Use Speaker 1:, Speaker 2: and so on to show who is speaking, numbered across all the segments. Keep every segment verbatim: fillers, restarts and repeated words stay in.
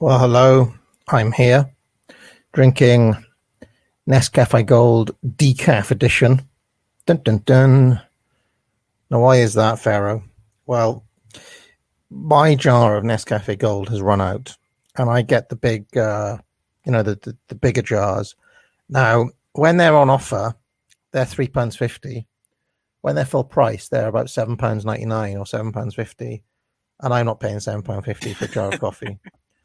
Speaker 1: Well, hello. I'm here drinking Nescafe Gold Decaf Edition. Dun dun dun. Now, why is that, Pharaoh? Well, my jar of Nescafe Gold has run out, and I get the big, uh, you know, the, the the bigger jars. Now, when they're on offer, they're three pounds fifty. When they're full price, they're about seven pounds ninety nine or seven pounds fifty, and I'm not paying seven pound fifty for a jar of coffee.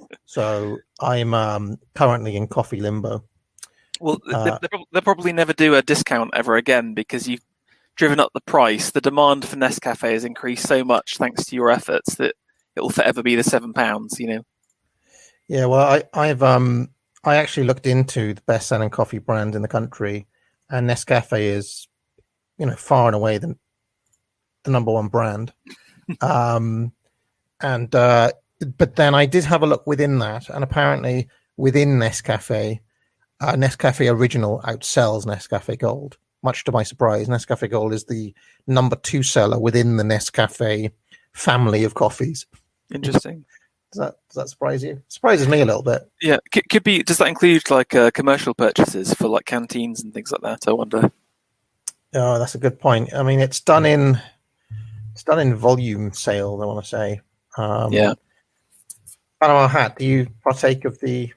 Speaker 1: So I'm um, currently in coffee limbo.
Speaker 2: Well,
Speaker 1: Uh,
Speaker 2: they, they'll probably never do a discount ever again because you've driven up the price. The demand for Nescafe has increased so much thanks to your efforts that it will forever be the seven pounds. You know.
Speaker 1: Yeah, well, I, I've um, I actually looked into the best-selling coffee brand in the country, and Nescafe is, you know, far and away the the number one brand. um, and uh, but then I did have a look within that, and apparently within Nescafe, uh, Nescafe Original outsells Nescafe Gold. Much to my surprise, Nescafe Gold is the number two seller within the Nescafe family of coffees.
Speaker 2: Interesting.
Speaker 1: Does that does that surprise you? Surprises me a little bit.
Speaker 2: Yeah, could, could be. Does that include like uh, commercial purchases for like canteens and things like that? I wonder.
Speaker 1: Oh, that's a good point. I mean, it's done in it's done in volume sales, I want to say. Um,
Speaker 2: Yeah.
Speaker 1: Panama Hat, do you partake of the,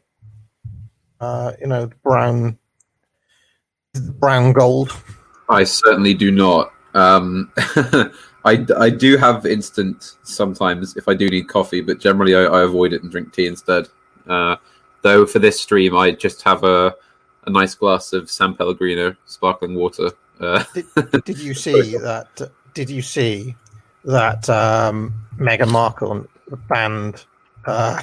Speaker 1: uh, you know, the brown, the brown gold?
Speaker 3: I certainly do not. Um, I, I do have instant sometimes if I do need coffee, but generally I, I avoid it and drink tea instead. Uh, though for this stream, I just have a, a nice glass of San Pellegrino sparkling water. Uh,
Speaker 1: Did, did you see that? Did you see that um, Meghan Markle banned uh,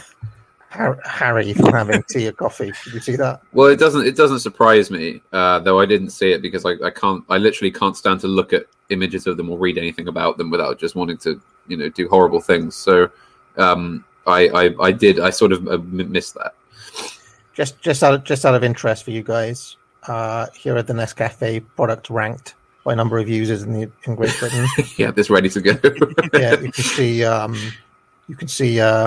Speaker 1: Harry from having tea or coffee? Did you see that?
Speaker 3: well, it doesn't it doesn't surprise me, uh, though I didn't see it because I, I can't I literally can't stand to look at images of them or read anything about them without just wanting to you know do horrible things. So um, I, I I did I sort of uh, missed that.
Speaker 1: Just just out of, just out of interest for you guys, uh, here are the Nescafe products ranked by number of users in the in Great Britain.
Speaker 3: Yeah, this ready to go.
Speaker 1: Yeah, you can see um, you can see uh,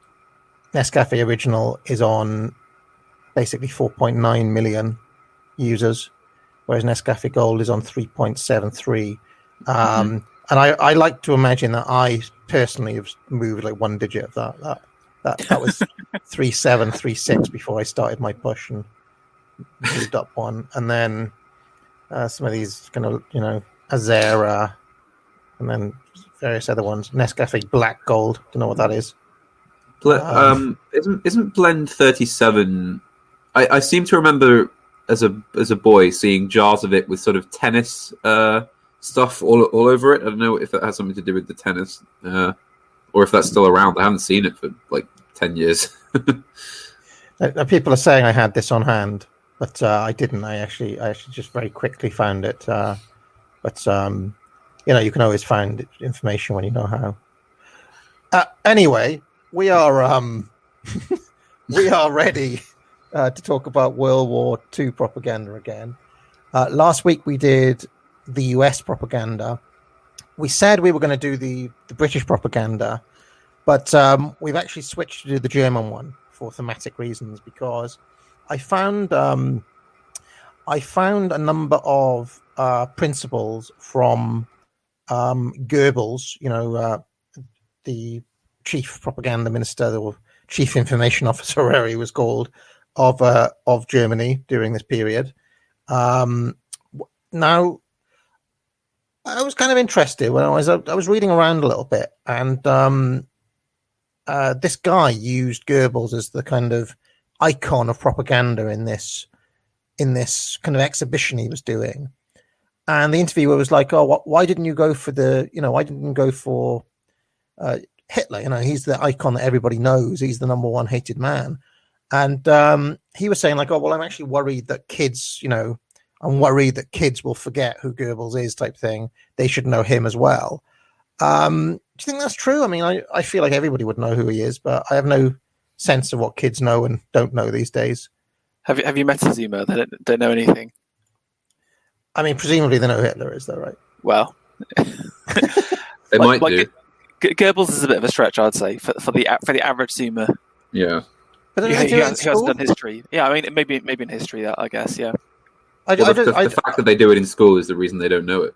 Speaker 1: Nescafe Original is on basically four point nine million users, whereas Nescafe Gold is on three point seven three. Um, mm-hmm. And I, I like to imagine that I personally have moved like one digit of that. That that, that was three seven three six before I started my push and moved up one, and then uh, some of these kind of you know Azera, and then various other ones. Nescafe Black Gold. Don't know what that is.
Speaker 3: Ble- um, isn't isn't Blend thirty-seven? I, I seem to remember as a as a boy seeing jars of it with sort of tennis uh, stuff all all over it. I don't know if that has something to do with the tennis, uh, or if that's still around. I haven't seen it for like ten years.
Speaker 1: uh, people are saying I had this on hand, but uh, I didn't. I actually I actually just very quickly found it. Uh, but um, you know, you can always find information when you know how. Uh, anyway. We are um, we are ready uh, to talk about World War Two propaganda again. Uh, last week we did the U S propaganda. We said we were going to do the, the British propaganda, but um, we've actually switched to do the German one for thematic reasons because I found um, I found a number of uh, principles from um, Goebbels, you know, uh, the chief propaganda minister or chief information officer, whatever he was called, of uh, of Germany during this period. Um, now, I was kind of interested when I was I was reading around a little bit, and um, uh, this guy used Goebbels as the kind of icon of propaganda in this in this kind of exhibition he was doing. And the interviewer was like, "Oh, what, why didn't you go for the you know why didn't you go for uh, Hitler? You know, he's the icon that everybody knows. He's the number one hated man." And um, he was saying like, "Oh, well, I'm actually worried that kids, you know, I'm worried that kids will forget who Goebbels is type thing. They should know him as well." Um, do you think that's true? I mean, I, I feel like everybody would know who he is, but I have no sense of what kids know and don't know these days.
Speaker 2: Have you have you met a Zoomer? They don't, don't know anything.
Speaker 1: I mean, presumably they know who Hitler is, though, right?
Speaker 2: Well,
Speaker 3: they
Speaker 2: like,
Speaker 3: might
Speaker 2: like
Speaker 3: do.
Speaker 2: Goebbels is a bit of a stretch, I'd say, for, for the for the average Zoomer.
Speaker 3: Yeah.
Speaker 1: But
Speaker 2: Yeah,
Speaker 1: they
Speaker 2: he,
Speaker 1: do it in
Speaker 2: has, he hasn't
Speaker 1: school?
Speaker 2: done history. Yeah, I mean, maybe maybe in history, that I guess. Yeah.
Speaker 1: I,
Speaker 3: Well,
Speaker 1: I
Speaker 3: the,
Speaker 1: don't,
Speaker 3: the,
Speaker 1: I,
Speaker 3: the fact that they do it in school is the reason they don't know it.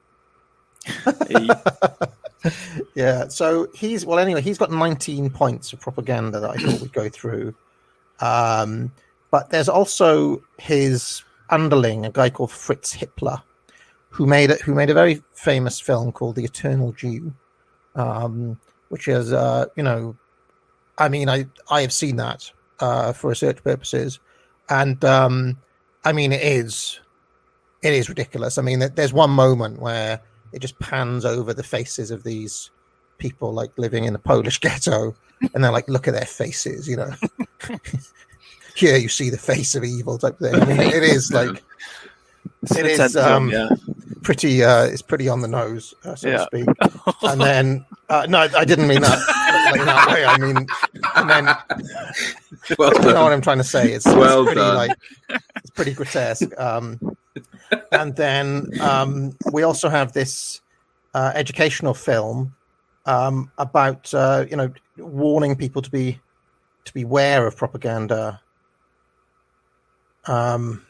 Speaker 1: yeah, so he's well. Anyway, he's got nineteen points of propaganda that I thought we'd go through. Um, but there's also his underling, a guy called Fritz Hippler, who made it, who made a very famous film called The Eternal Jew, um, which is, uh, you know, I mean, I I have seen that uh, for research purposes, and um, I mean, it is it is ridiculous. I mean, there's one moment where it just pans over the faces of these people like living in a Polish ghetto, and they're like, look at their faces, you know. Here you see the face of evil type thing. I mean, it is like it is um,
Speaker 2: yeah.
Speaker 1: pretty. Uh, it's pretty on the nose, uh, so
Speaker 2: Yeah.
Speaker 1: to speak. And then, uh, no, I didn't mean that like that way. I mean, and then
Speaker 3: Well
Speaker 1: you know
Speaker 3: done.
Speaker 1: what I'm trying to say. It's,
Speaker 3: Well
Speaker 1: it's pretty
Speaker 3: done.
Speaker 1: like it's pretty grotesque. Um, and then um, we also have this uh, educational film um, about uh, you know warning people to be to beware of propaganda, um,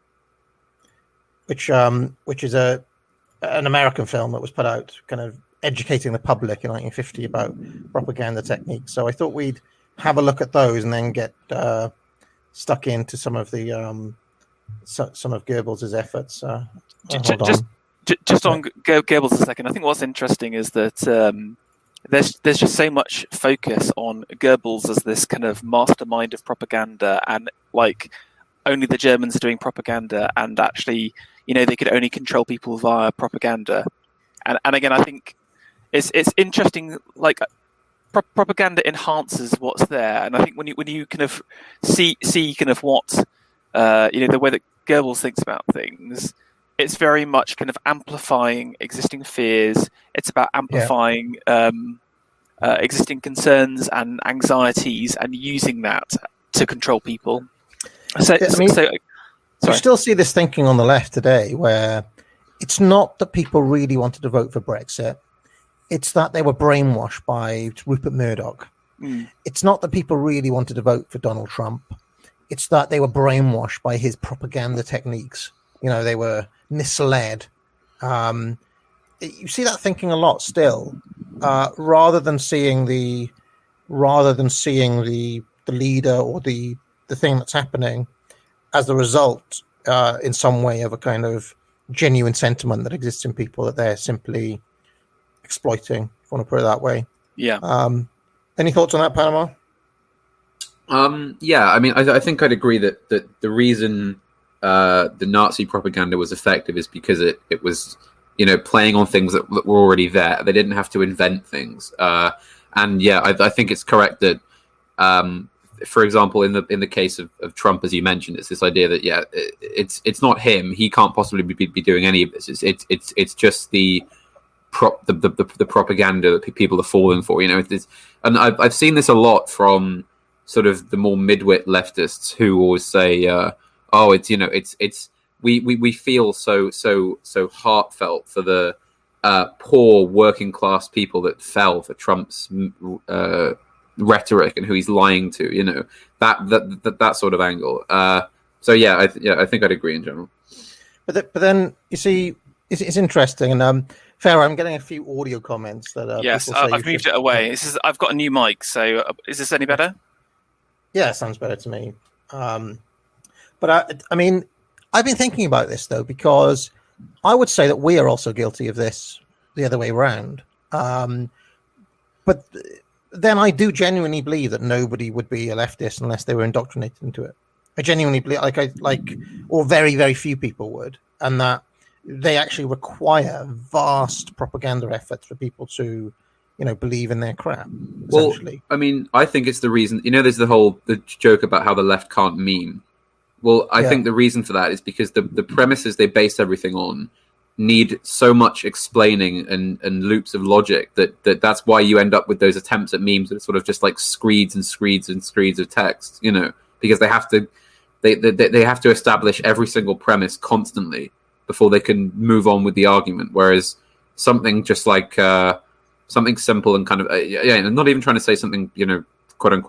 Speaker 1: which um, which is a an American film that was put out, kind of educating the public in nineteen fifty about propaganda techniques. So I thought we'd have a look at those and then get uh, stuck into some of the um, so, some of Goebbels' efforts. Uh,
Speaker 2: J-
Speaker 1: uh,
Speaker 2: j-
Speaker 1: hold
Speaker 2: just,
Speaker 1: on.
Speaker 2: j- just on Go- Goebbels a second. I think what's interesting is that um, there's there's just so much focus on Goebbels as this kind of mastermind of propaganda, and like only the Germans are doing propaganda, and actually, you know, they could only control people via propaganda. And and again, I think it's it's interesting. Like pro- propaganda enhances what's there, and I think when you when you kind of see see kind of what uh, you know the way that Goebbels thinks about things, it's very much kind of amplifying existing fears. It's about amplifying yeah. um, uh, existing concerns and anxieties, and using that to control people. So,
Speaker 1: Yeah, I mean,
Speaker 2: so
Speaker 1: you
Speaker 2: sorry.
Speaker 1: still see this thinking on the left today, where it's not that people really wanted to vote for Brexit. It's that they were brainwashed by Rupert Murdoch.
Speaker 2: Mm.
Speaker 1: It's not that people really wanted to vote for Donald Trump. It's that they were brainwashed by his propaganda techniques. You know, they were misled. Um, you see that thinking a lot still, uh, rather than seeing the, rather than seeing the the leader or the the thing that's happening as the result, uh, in some way, of a kind of genuine sentiment that exists in people that they're simply exploiting, if you want to put it that way.
Speaker 2: Yeah.
Speaker 1: Um, any thoughts on that, Panama?
Speaker 3: Um, yeah, I mean, I, I think I'd agree that, that the reason uh, the Nazi propaganda was effective is because it, it was, you know, playing on things that, that were already there. They didn't have to invent things. Uh, and yeah, I, I think it's correct that, um, for example, in the in the case of, of Trump, as you mentioned, it's this idea that yeah, it, it's it's not him. He can't possibly be, be doing any of this. It's it's it's, it's just the prop the, the, the, the propaganda that people are falling for. You know, it's, and I've I've seen this a lot from sort of the more midwit leftists who always say, uh, "Oh, it's you know, it's it's we, we, we feel so so so heartfelt for the uh, poor working class people that fell for Trump's uh, rhetoric and who he's lying to." You know, that that that, that sort of angle. Uh, so yeah, I th- yeah, I think I'd agree in general.
Speaker 1: But th- but then you see, it's, it's interesting, and um, Farah, I'm getting a few audio comments that uh,
Speaker 2: yes,
Speaker 1: people say
Speaker 2: I, I've
Speaker 1: you
Speaker 2: moved
Speaker 1: should...
Speaker 2: it away. This is I've got a new mic, so uh, is this any better?
Speaker 1: Yeah, sounds better to me. Um, but I, I mean, I've been thinking about this though, because I would say that we are also guilty of this the other way around. Um, but then I do genuinely believe that nobody would be a leftist unless they were indoctrinated into it. I genuinely believe, like, I like, or very, very few people would, and that they actually require vast propaganda efforts for people to, you know, believe in their crap.
Speaker 3: Well,
Speaker 1: essentially.
Speaker 3: I mean, I think it's the reason. You know, there's the whole the joke about how the left can't meme. Well, I
Speaker 1: Yeah.
Speaker 3: think the reason for that is because the the premises they base everything on need so much explaining and, and loops of logic that, that that's why you end up with those attempts at memes that are sort of just like screeds and screeds and screeds of text. You know, because they have to they they they have to establish every single premise constantly before they can move on with the argument. Whereas something just like uh, something simple and kind of uh, yeah, and I'm not even trying to say something, you know, quote unquote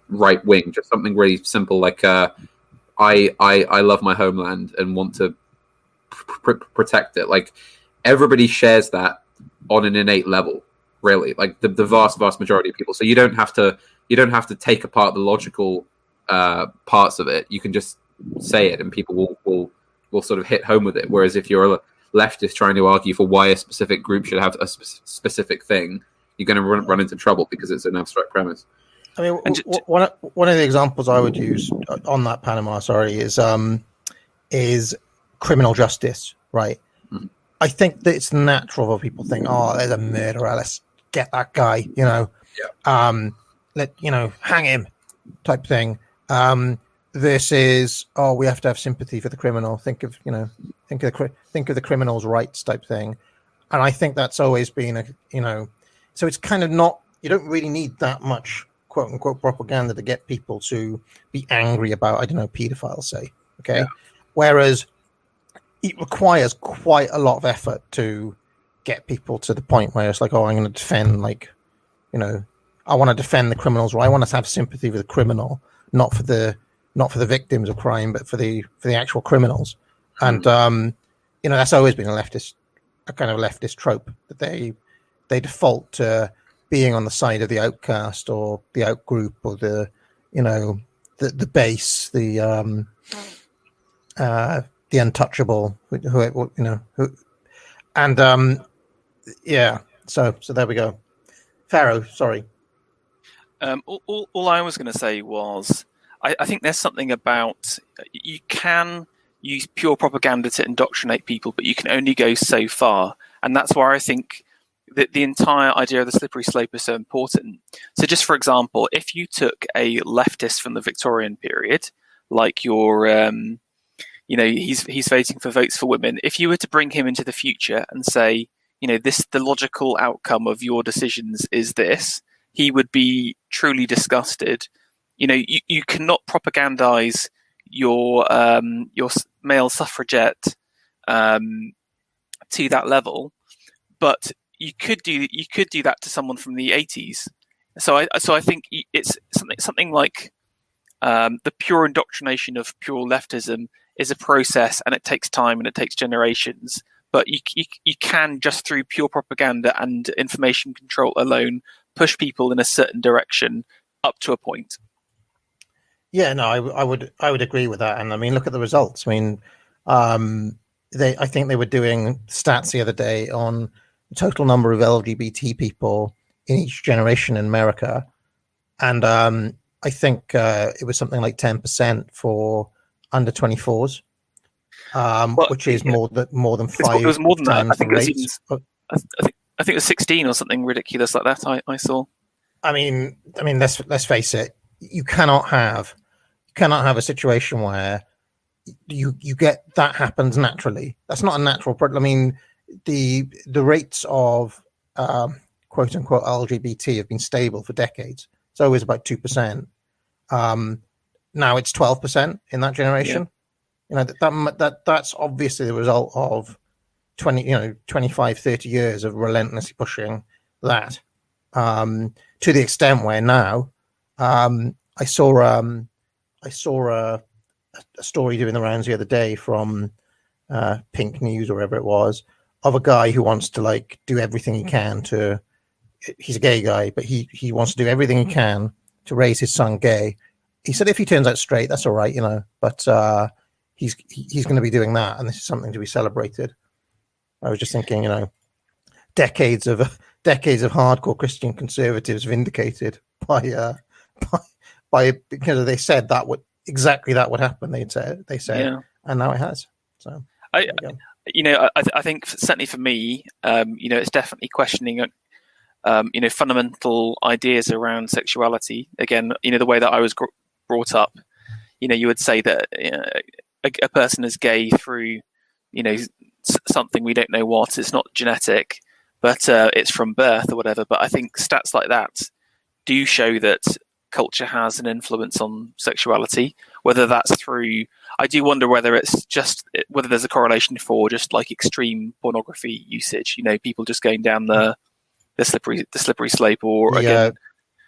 Speaker 3: right wing. Just something really simple, like uh, I I I love my homeland and want to pr- pr- protect it. Like everybody shares that on an innate level, really. Like the, the vast vast majority of people. So you don't have to you don't have to take apart the logical uh, parts of it. You can just say it, and people will will will sort of hit home with it. Whereas if you're a leftist trying to argue for why a specific group should have a sp- specific thing, you're going to run, run into trouble because it's an abstract premise.
Speaker 1: I mean, w- w- one one of the examples I would use on that Panama, sorry, is um is criminal justice, right? Mm-hmm. I think that it's natural for people to think, oh, there's a murderer, let's get that guy, you know, yeah. um, let you know, hang him, type thing. Um, versus, oh, we have to have sympathy for the criminal. Think of, you know, think of the think of the criminal's rights type thing. And I think that's always been a, you know, so it's kind of not. You don't really need that much quote unquote propaganda to get people to be angry about, I don't know, pedophiles, say. Okay. Yeah. Whereas it requires quite a lot of effort to get people to the point where it's like, oh, I'm going to defend, like, you know, I want to defend the criminals, or I want to have sympathy for the criminal, not for the not for the victims of crime, but for the for the actual criminals. Mm. And um, you know, that's always been a leftist, a kind of leftist trope, that they they default to being on the side of the outcast or the outgroup or the, you know, the the base, the um, uh, the untouchable, who, who you know, who, and um, yeah. So so there we go. Pharaoh, sorry.
Speaker 2: Um, all, all, all I was going to say was, I, I think there's something about, you can use pure propaganda to indoctrinate people, but you can only go so far. And that's why I think that the entire idea of the slippery slope is so important. So just for example, if you took a leftist from the Victorian period, like your, um, you know, he's he's voting for votes for women, if you were to bring him into the future and say, you know, this, the logical outcome of your decisions is this, he would be truly disgusted. You know, you, you cannot propagandize your um, your male suffragette um, to that level, but you could do you could do that to someone from the eighties. So I so I think it's something something like um, the pure indoctrination of pure leftism is a process, and it takes time and it takes generations. But you, you you can, just through pure propaganda and information control alone, push people in a certain direction up to a point.
Speaker 1: Yeah, no, I, I would I would agree with that. And I mean, look at the results. I mean, um, they I think they were doing stats the other day on the total number of L G B T people in each generation in America, and um, I think uh, it was something like ten percent for under twenty-fours. Um, well, which is yeah. more than more than five.
Speaker 2: It was more than that. I think, it was even,
Speaker 1: of,
Speaker 2: I, think, I think it was sixteen or something ridiculous like that. I, I saw.
Speaker 1: I mean, I mean, let's let's face it. You cannot have you cannot have a situation where you you get that happens naturally. That's not a natural problem. I mean, the the rates of um, quote unquote L G B T have been stable for decades. It's always about two percent. Um, now it's twelve percent in that generation. Yeah. You know, that, that that that's obviously the result of twenty, you know, twenty-five, thirty years of relentlessly pushing that, um, to the extent where now, um, I saw um, I saw a, a story doing the rounds the other day from uh, Pink News or wherever it was, of a guy who wants to like do everything he can to. He's a gay guy, but he he wants to do everything he can to raise his son gay. He said if he turns out straight, that's all right, you know, but. Uh, He's he's going to be doing that, and this is something to be celebrated. I was just thinking, you know, decades of decades of hardcore Christian conservatives vindicated by uh, by, by because they said that would exactly that would happen. They said they said, yeah. And now it has. So
Speaker 2: I, you know, I, I think certainly for me, um, you know, it's definitely questioning, um, you know, fundamental ideas around sexuality. Again, you know, the way that I was gr- brought up, you know, you would say that. You know, A, a person is gay through, you know, s- something we don't know what. It's not genetic, but uh, it's from birth or whatever. But I think stats like that do show that culture has an influence on sexuality. Whether that's through, I do wonder whether it's just whether there's a correlation for just like extreme pornography usage. You know, people just going down the the slippery the slippery slope, or
Speaker 1: the,
Speaker 2: again,
Speaker 1: uh,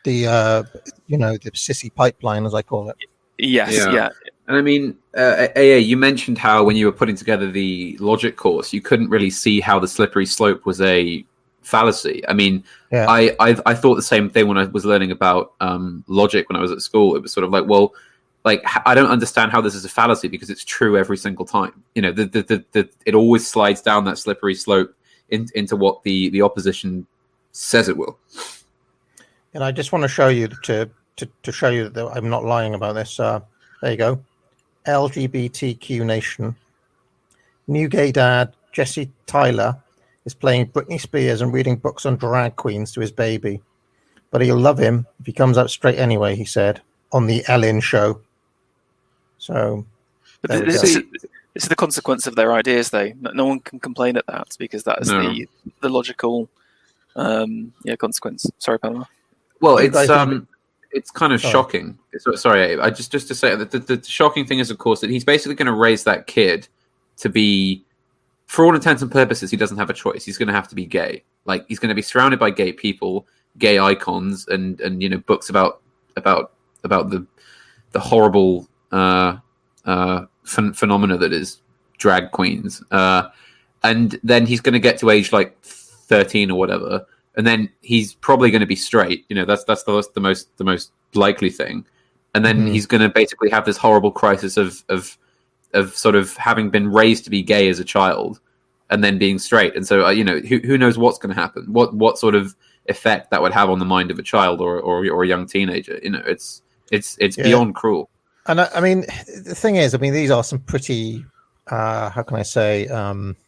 Speaker 1: the uh, you know the sissy pipeline, as I call it.
Speaker 2: Yes, yeah. yeah.
Speaker 3: And I mean, uh, A A, you mentioned how when you were putting together the logic course, you couldn't really see how the slippery slope was a fallacy. I mean, yeah. I, I I thought the same thing when I was learning about um, logic when I was at school. It was sort of like, well, like I don't understand how this is a fallacy because it's true every single time. You know, the the the, the it always slides down that slippery slope in, into what the the opposition says it will.
Speaker 1: And I just want to show you to to, to show you that I'm not lying about this. Uh, there you go. L G B T Q Nation. New gay dad Jesse Tyler is playing Britney Spears and reading books on drag queens to his baby, but he'll love him if he comes out straight anyway. He said on the Ellen show. So,
Speaker 2: but this is, this is the consequence of their ideas, though. No, no one can complain at that because that is no. the the logical, um, yeah, consequence. Sorry, Palmer.
Speaker 3: Well, it's um. It's kind of sorry. shocking. Sorry, I just just to say that the, the shocking thing is, of course, that he's basically going to raise that kid to be, for all intents and purposes, he doesn't have a choice. He's going to have to be gay. Like he's going to be surrounded by gay people, gay icons, and and you know books about about about the the horrible uh, uh, ph- phenomena that is drag queens. Uh, and then he's going to get to age like thirteen or whatever. And then he's probably going to be straight. You know, that's that's the, the most the most likely thing. And then mm-hmm. he's going to basically have this horrible crisis of of of sort of having been raised to be gay as a child, and then being straight. And so, uh, you know, who who knows what's going to happen? What what sort of effect that would have on the mind of a child or or, or a young teenager? You know, it's it's it's yeah. beyond cruel.
Speaker 1: And I, I mean, the thing is, I mean, these are some pretty uh, how can I say. Um,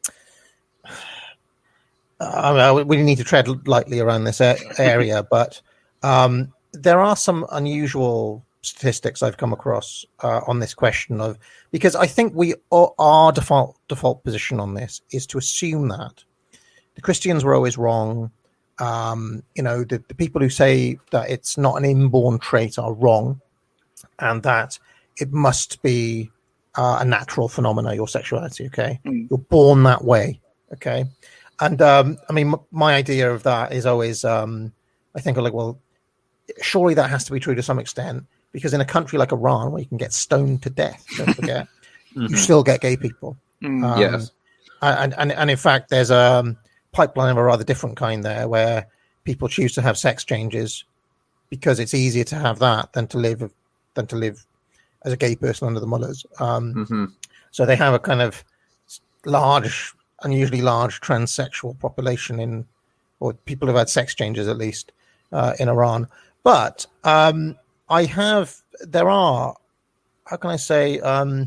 Speaker 1: I mean, we need to tread lightly around this area, but um, there are some unusual statistics I've come across uh, on this question of because I think we our default default position on this is to assume that the Christians were always wrong. Um, you know, the, the people who say that it's not an inborn trait are wrong, and that it must be uh, a natural phenomena. Your sexuality, okay, mm. you're born that way, okay. And um, I mean, m- my idea of that is always, um, I think, like, well, surely that has to be true to some extent, because in a country like Iran, where you can get stoned to death, don't forget, mm-hmm. you still get gay people.
Speaker 3: Mm, um, yes.
Speaker 1: And, and and in fact, there's a pipeline of a rather different kind there, where people choose to have sex changes because it's easier to have that than to live than to live as a gay person under the mullahs. Um,
Speaker 3: mm-hmm.
Speaker 1: So they have a kind of large. Unusually large transsexual population in, or people who've had sex changes at least uh, in Iran. But um, I have, there are, how can I say, um,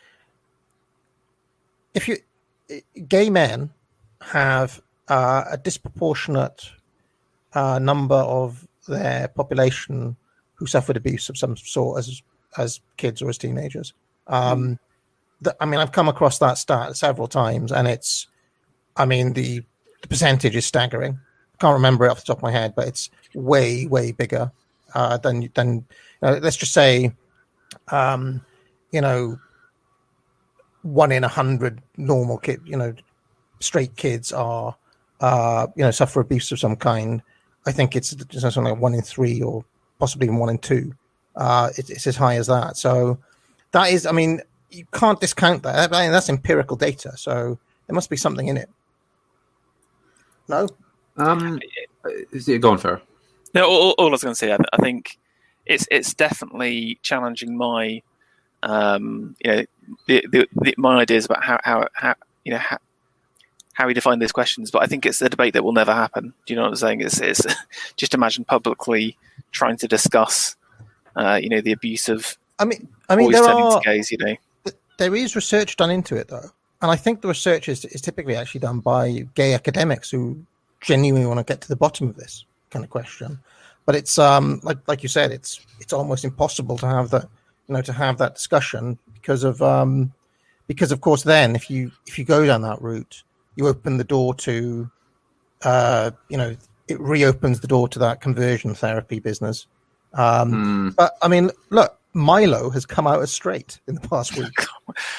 Speaker 1: if you, gay men have uh, a disproportionate uh, number of their population who suffered abuse of some sort as as kids or as teenagers. Um, mm. I mean, I've come across that stat several times, and it's, I mean, the, the percentage is staggering. I can't remember it off the top of my head, but it's way, way bigger uh, than, than you know, let's just say, um, you know, one in a hundred normal kid, you know, straight kids are, uh, you know, suffer abuse of some kind. I think it's, it's something like one in three or possibly even one in two. Uh, it, it's as high as that. So that is, I mean, you can't discount that. I mean, that's empirical data, so there must be something in it. No?
Speaker 3: Um, is it going for?
Speaker 2: No, all, all I was going to say, I, I think it's it's definitely challenging my, um, you know, the, the, the, my ideas about how, how, how you know, how, how we define these questions. But I think it's a debate that will never happen. Do you know what I'm saying? It's, it's just imagine publicly trying to discuss, uh, you know, the abuse of.
Speaker 1: I mean, I mean, there are.
Speaker 2: Gays, you know.
Speaker 1: There is research done into it, though. And I think the research is, is typically actually done by gay academics who genuinely want to get to the bottom of this kind of question. But it's um, like like you said, it's it's almost impossible to have that, you know, to have that discussion because of um, because of course then if you if you go down that route, you open the door to, uh, you know, it reopens the door to that conversion therapy business. Um,
Speaker 3: mm.
Speaker 1: But I mean, look. Milo has come out as straight in the past week.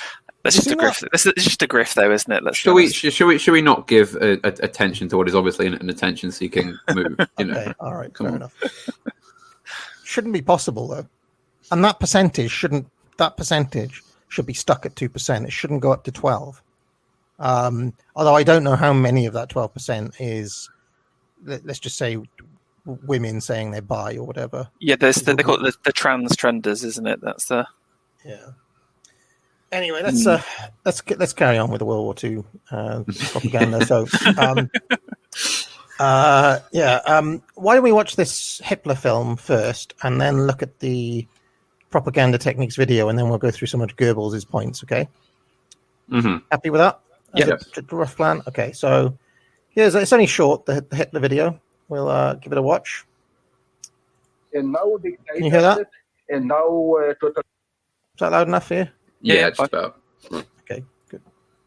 Speaker 2: That's just a grift. That? That's just a grift, though, isn't it? Let's
Speaker 3: should we? Should we? Should we not give a, a, attention to what is obviously an, an attention-seeking move? You know?
Speaker 1: Okay, all right,
Speaker 3: Come
Speaker 1: fair
Speaker 3: on.
Speaker 1: enough. Shouldn't be possible though, and that percentage shouldn't. That percentage should be stuck at two percent. It shouldn't go up to twelve. Um, although I don't know how many of that twelve percent is. Let, let's just say women saying they're bi or whatever.
Speaker 2: Yeah, there's the, they call it the, the trans trenders, isn't it? That's the
Speaker 1: yeah. Anyway, let's uh, let's let's carry on with the World War Two uh, propaganda. So, um, uh, yeah, um, why don't we watch this Hitler film first, and then look at the propaganda techniques video, and then we'll go through some of Goebbels' points. Okay,
Speaker 3: mm-hmm.
Speaker 1: Happy with that?
Speaker 2: Yeah,
Speaker 1: a, a rough plan. Okay, so here's it's only short the, the Hitler video. We'll uh, give it a watch.
Speaker 4: And now
Speaker 1: Can you hear that?
Speaker 4: And now uh, total.
Speaker 1: Is that loud enough for you?
Speaker 3: Yeah,
Speaker 2: Yeah,
Speaker 3: just about.
Speaker 1: Okay, good.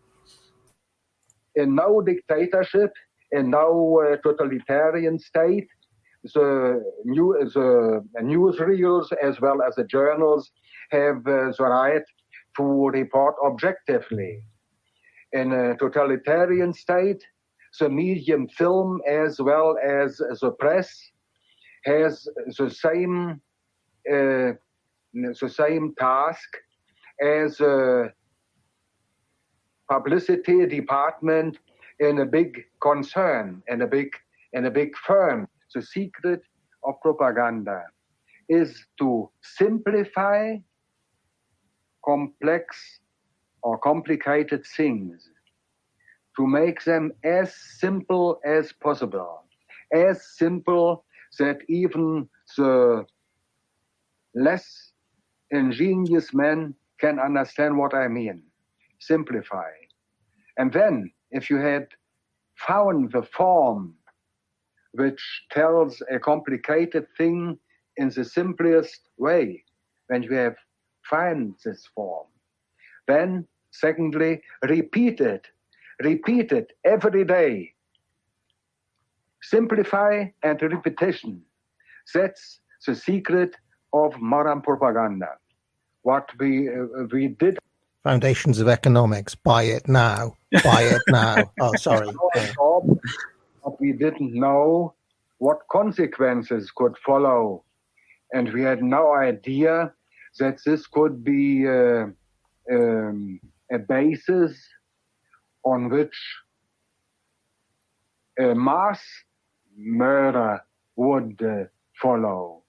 Speaker 4: And now dictatorship, and now uh, totalitarian state. The new the newsreels as well as the journals have uh, the right to report objectively. In a totalitarian state, the medium film as well as the press has the same uh, the same task as a publicity department in a big concern, in a big in a big firm. The secret of propaganda is to simplify complex or complicated things, to make them as simple as possible, as simple that even the less ingenious man can understand what I mean. Simplify. And then, if you had found the form which tells a complicated thing in the simplest way, when you have found this form, then, secondly, repeat it. Repeat it every day. Simplify and repetition. That's the secret of modern propaganda. What we uh, we did.
Speaker 1: Foundations of Economics. Buy it now. Buy it now. Oh, sorry.
Speaker 4: But we didn't know what consequences could follow, and we had no idea that this could be uh, um, a basis on which a mass murder would uh, follow.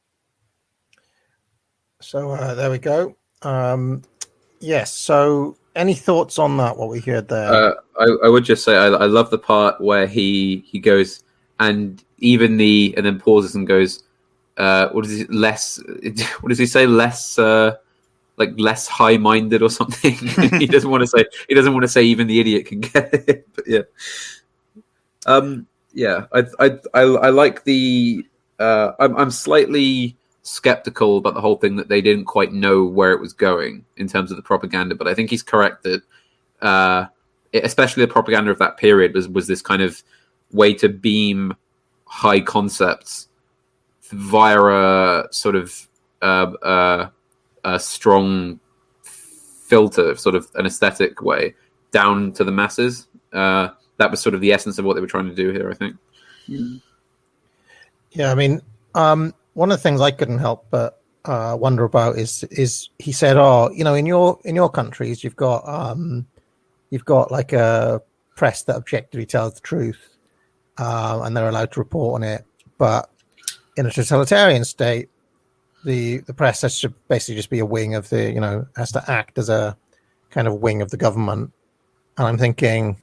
Speaker 1: So uh, there we go. Um, yes. So any thoughts on that? What we heard there?
Speaker 3: Uh, I, I would just say I, I love the part where he he goes and even the and then pauses and goes. Uh, what is it? Less. What does he say? Less. Uh, like less high-minded or something. he doesn't want to say. He doesn't want to say even the idiot can get it. But yeah. Um. Yeah. I. I. I, I like the. Uh. I'm. I'm slightly skeptical about the whole thing that they didn't quite know where it was going in terms of the propaganda. But I think he's correct that, uh, especially the propaganda of that period was was this kind of way to beam high concepts via a sort of uh, uh, a strong filter, sort of an aesthetic way, down to the masses. Uh, that was sort of the essence of what they were trying to do here, I think.
Speaker 1: Yeah, I mean, um, one of the things I couldn't help but uh, wonder about is is he said, "Oh, you know, in your in your countries, you've got um, you've got like a press that objectively tells the truth, uh, and they're allowed to report on it, but in a totalitarian state, the the press has to basically just be a wing of the, you know, has to act as a kind of wing of the government." And I'm thinking,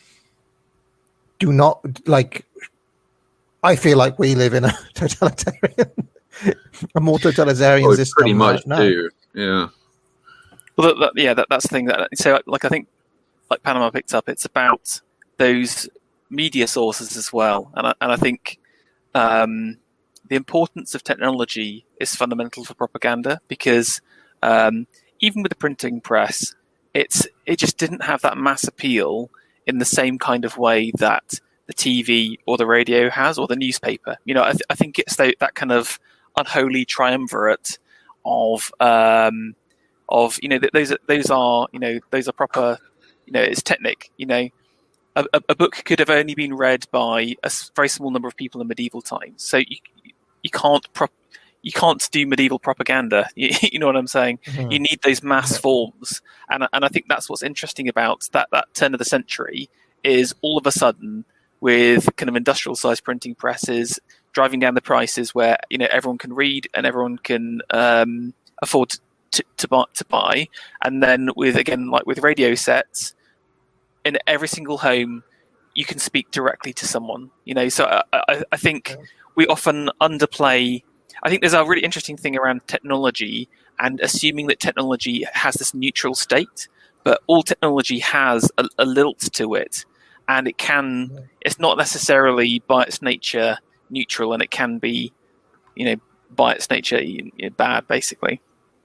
Speaker 1: do not, like, I feel like we live in a totalitarian, a more totalitarian
Speaker 3: oh,
Speaker 1: system.
Speaker 3: Pretty much
Speaker 1: right
Speaker 3: do, yeah.
Speaker 2: Well, that, that, yeah, that, that's the thing. That so, like, I think, like Panama picked up, it's about those media sources as well, and I, and I think. Um, The importance of technology is fundamental for propaganda because um, even with the printing press, it's it just didn't have that mass appeal in the same kind of way that the T V or the radio has or the newspaper. You know, I, th- I think it's the, that kind of unholy triumvirate of um, of, you know, those those are, you know, those are proper, you know, it's Technic, you know. A, a book could have only been read by a very small number of people in medieval times, so you you can't pro- you can't do medieval propaganda. You, you know what I'm saying? Mm-hmm. You need those mass forms, and and I think that's what's interesting about that that turn of the century is all of a sudden with kind of industrial sized printing presses driving down the prices, where you know everyone can read and everyone can um, afford to to buy, to buy, and then with again like with radio sets. In every single home, you can speak directly to someone. You know, so I, I, I think we often underplay. I think there's a really interesting thing around technology and assuming that technology has this neutral state, but all technology has a, a lilt to it, and it can. It's not necessarily by its nature neutral, and it can be, you know, by its nature you know, bad, basically.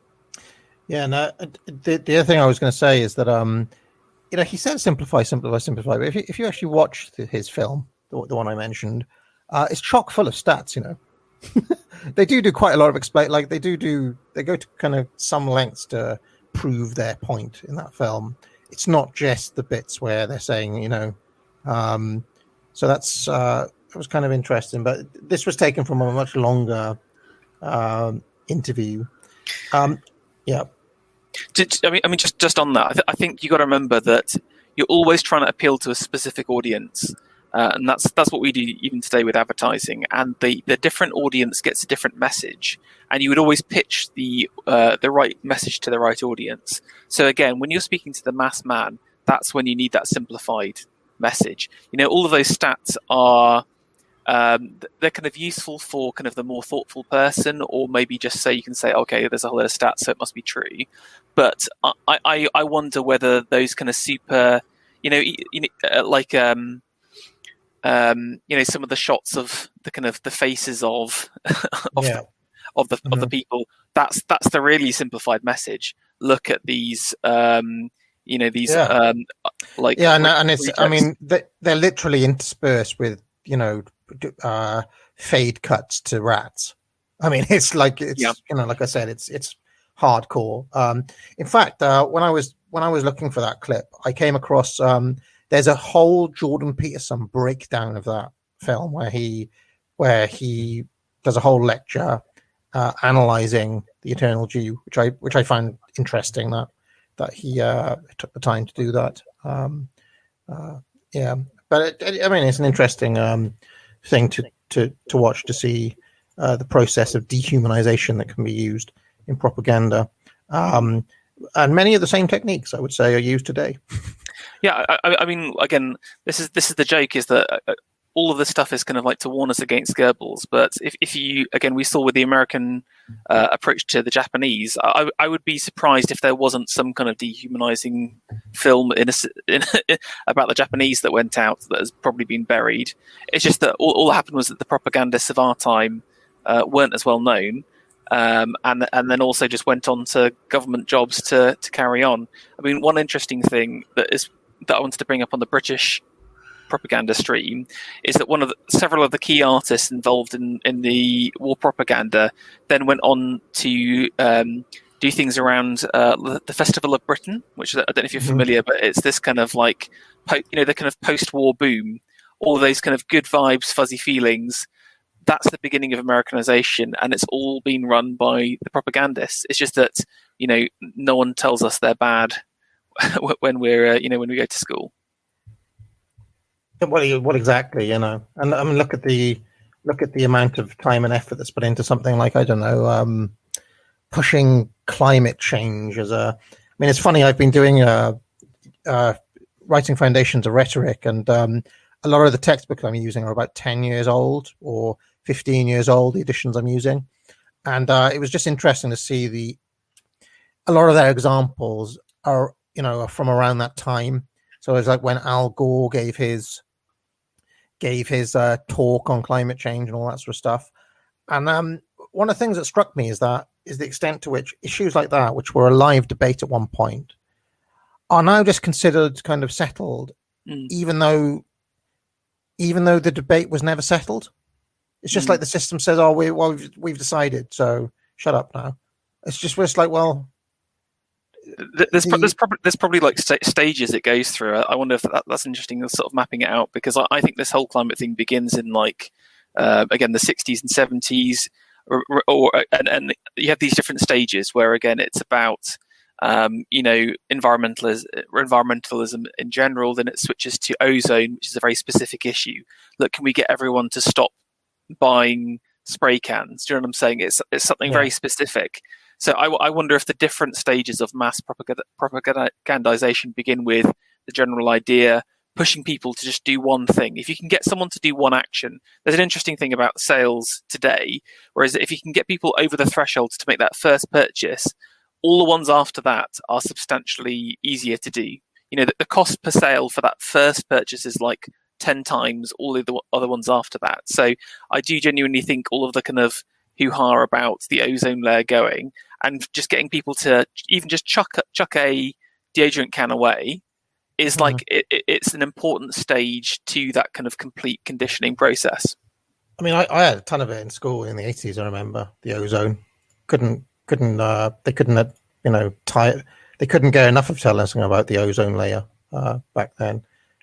Speaker 1: Yeah. No. The the other thing I was going to say is that um. You know, he said simplify, simplify, simplify. But if you, if you actually watch the, his film, the, the one I mentioned, uh, it's chock full of stats. You know, they do do quite a lot of explain. Like they do do, they go to kind of some lengths to prove their point in that film. It's not just the bits where they're saying, you know, um, so that's uh, it was kind of interesting. But this was taken from a much longer um, interview. Um, yeah.
Speaker 2: I mean, I mean, just just on that, I, th- I think you got to remember that you're always trying to appeal to a specific audience, uh, and that's that's what we do even today with advertising. And the, the different audience gets a different message, and you would always pitch the uh, the right message to the right audience. So again, when you're speaking to the mass man, that's when you need that simplified message. You know, all of those stats are. Um, they're kind of useful for kind of the more thoughtful person, or maybe just say you can say, okay, there's a whole lot of stats, so it must be true. But I, I, I wonder whether those kind of super, you know, you know like um, um, you know, some of the shots of the kind of the faces of of,
Speaker 1: yeah.
Speaker 2: the, of the mm-hmm. of the people. That's that's the really simplified message. Look at these. Um, you know, these
Speaker 1: yeah.
Speaker 2: um, like
Speaker 1: yeah, and, and it's. I mean, they, they're literally interspersed with you know. Uh, fade cuts to rats. I mean, it's like it's yeah. you know, like I said, it's it's hardcore. Um, in fact, uh, when I was when I was looking for that clip, I came across um, there's a whole Jordan Peterson breakdown of that film where he where he does a whole lecture uh, analyzing the Eternal Jew, which I which I find interesting that that he uh, took the time to do that. Um, uh, yeah, but it, I mean, it's an interesting. Um, thing to, to, to watch to see uh, the process of dehumanization that can be used in propaganda. Um, and many of the same techniques, I would say, are used today.
Speaker 2: Yeah, I, I mean, again, this is this is the joke, is that uh, all of this stuff is kind of like to warn us against Goebbels. But if, if you, again, we saw with the American uh, approach to the Japanese, I, I would be surprised if there wasn't some kind of dehumanizing film in, a, in about the Japanese that went out that has probably been buried. It's just that all, all that happened was that the propagandists of our time uh, weren't as well known, um, and and then also just went on to government jobs to to carry on. I mean, one interesting thing that is that I wanted to bring up on the British propaganda stream is that one of the, several of the key artists involved in, in the war propaganda then went on to um, do things around uh, the Festival of Britain, which I don't know if you're familiar, but it's this kind of like, you know, the kind of post-war boom, all those kind of good vibes, fuzzy feelings. That's the beginning of Americanization, and it's all been run by the propagandists. It's just that, you know, no one tells us they're bad when we're, uh, you know, when we go to school.
Speaker 1: What, what exactly, you know? And I mean, look at the look at the amount of time and effort that's put into something like, I don't know, um, pushing climate change as a. I mean, it's funny. I've been doing uh, uh, writing foundations of rhetoric, and um, a lot of the textbooks I'm using are about ten years old or fifteen years old. The editions I'm using, and uh, it was just interesting to see the. A lot of their examples are, you know, are from around that time. So it's like when Al Gore gave his gave his uh, talk on climate change and all that sort of stuff. And um, one of the things that struck me is that is the extent to which issues like that, which were a live debate at one point, are now just considered kind of settled, mm. even though even though the debate was never settled. It's just mm. like the system says, "Oh, we well we've, we've decided, so shut up now." It's just it's like, well,
Speaker 2: there's
Speaker 1: the,
Speaker 2: there's probably there's probably like st- stages it goes through. I wonder if that, that's interesting, sort of mapping it out, because I, I think this whole climate thing begins in like uh, again the sixties and seventies, or, or and, and you have these different stages where again it's about um, you know environmentalism, environmentalism in general. Then it switches to ozone, which is a very specific issue. Look, can we get everyone to stop buying spray cans? Do you know what I'm saying? It's it's something yeah. very specific. So I, I wonder if the different stages of mass propaganda, propagandization begin with the general idea, pushing people to just do one thing. If you can get someone to do one action, there's an interesting thing about sales today, whereas if you can get people over the threshold to make that first purchase, all the ones after that are substantially easier to do. You know, the, the cost per sale for that first purchase is like ten times all of the other ones after that. So I do genuinely think all of the kind of hoo-ha about the ozone layer going and just getting people to even just chuck chuck a deodorant can away is like mm. it, it's an important stage to that kind of complete conditioning process.
Speaker 1: I mean, I, I had a ton of it in school in the eighties. I remember the ozone couldn't couldn't uh, they couldn't uh, you know tie it, they couldn't get enough of telling us about the ozone layer uh, back then.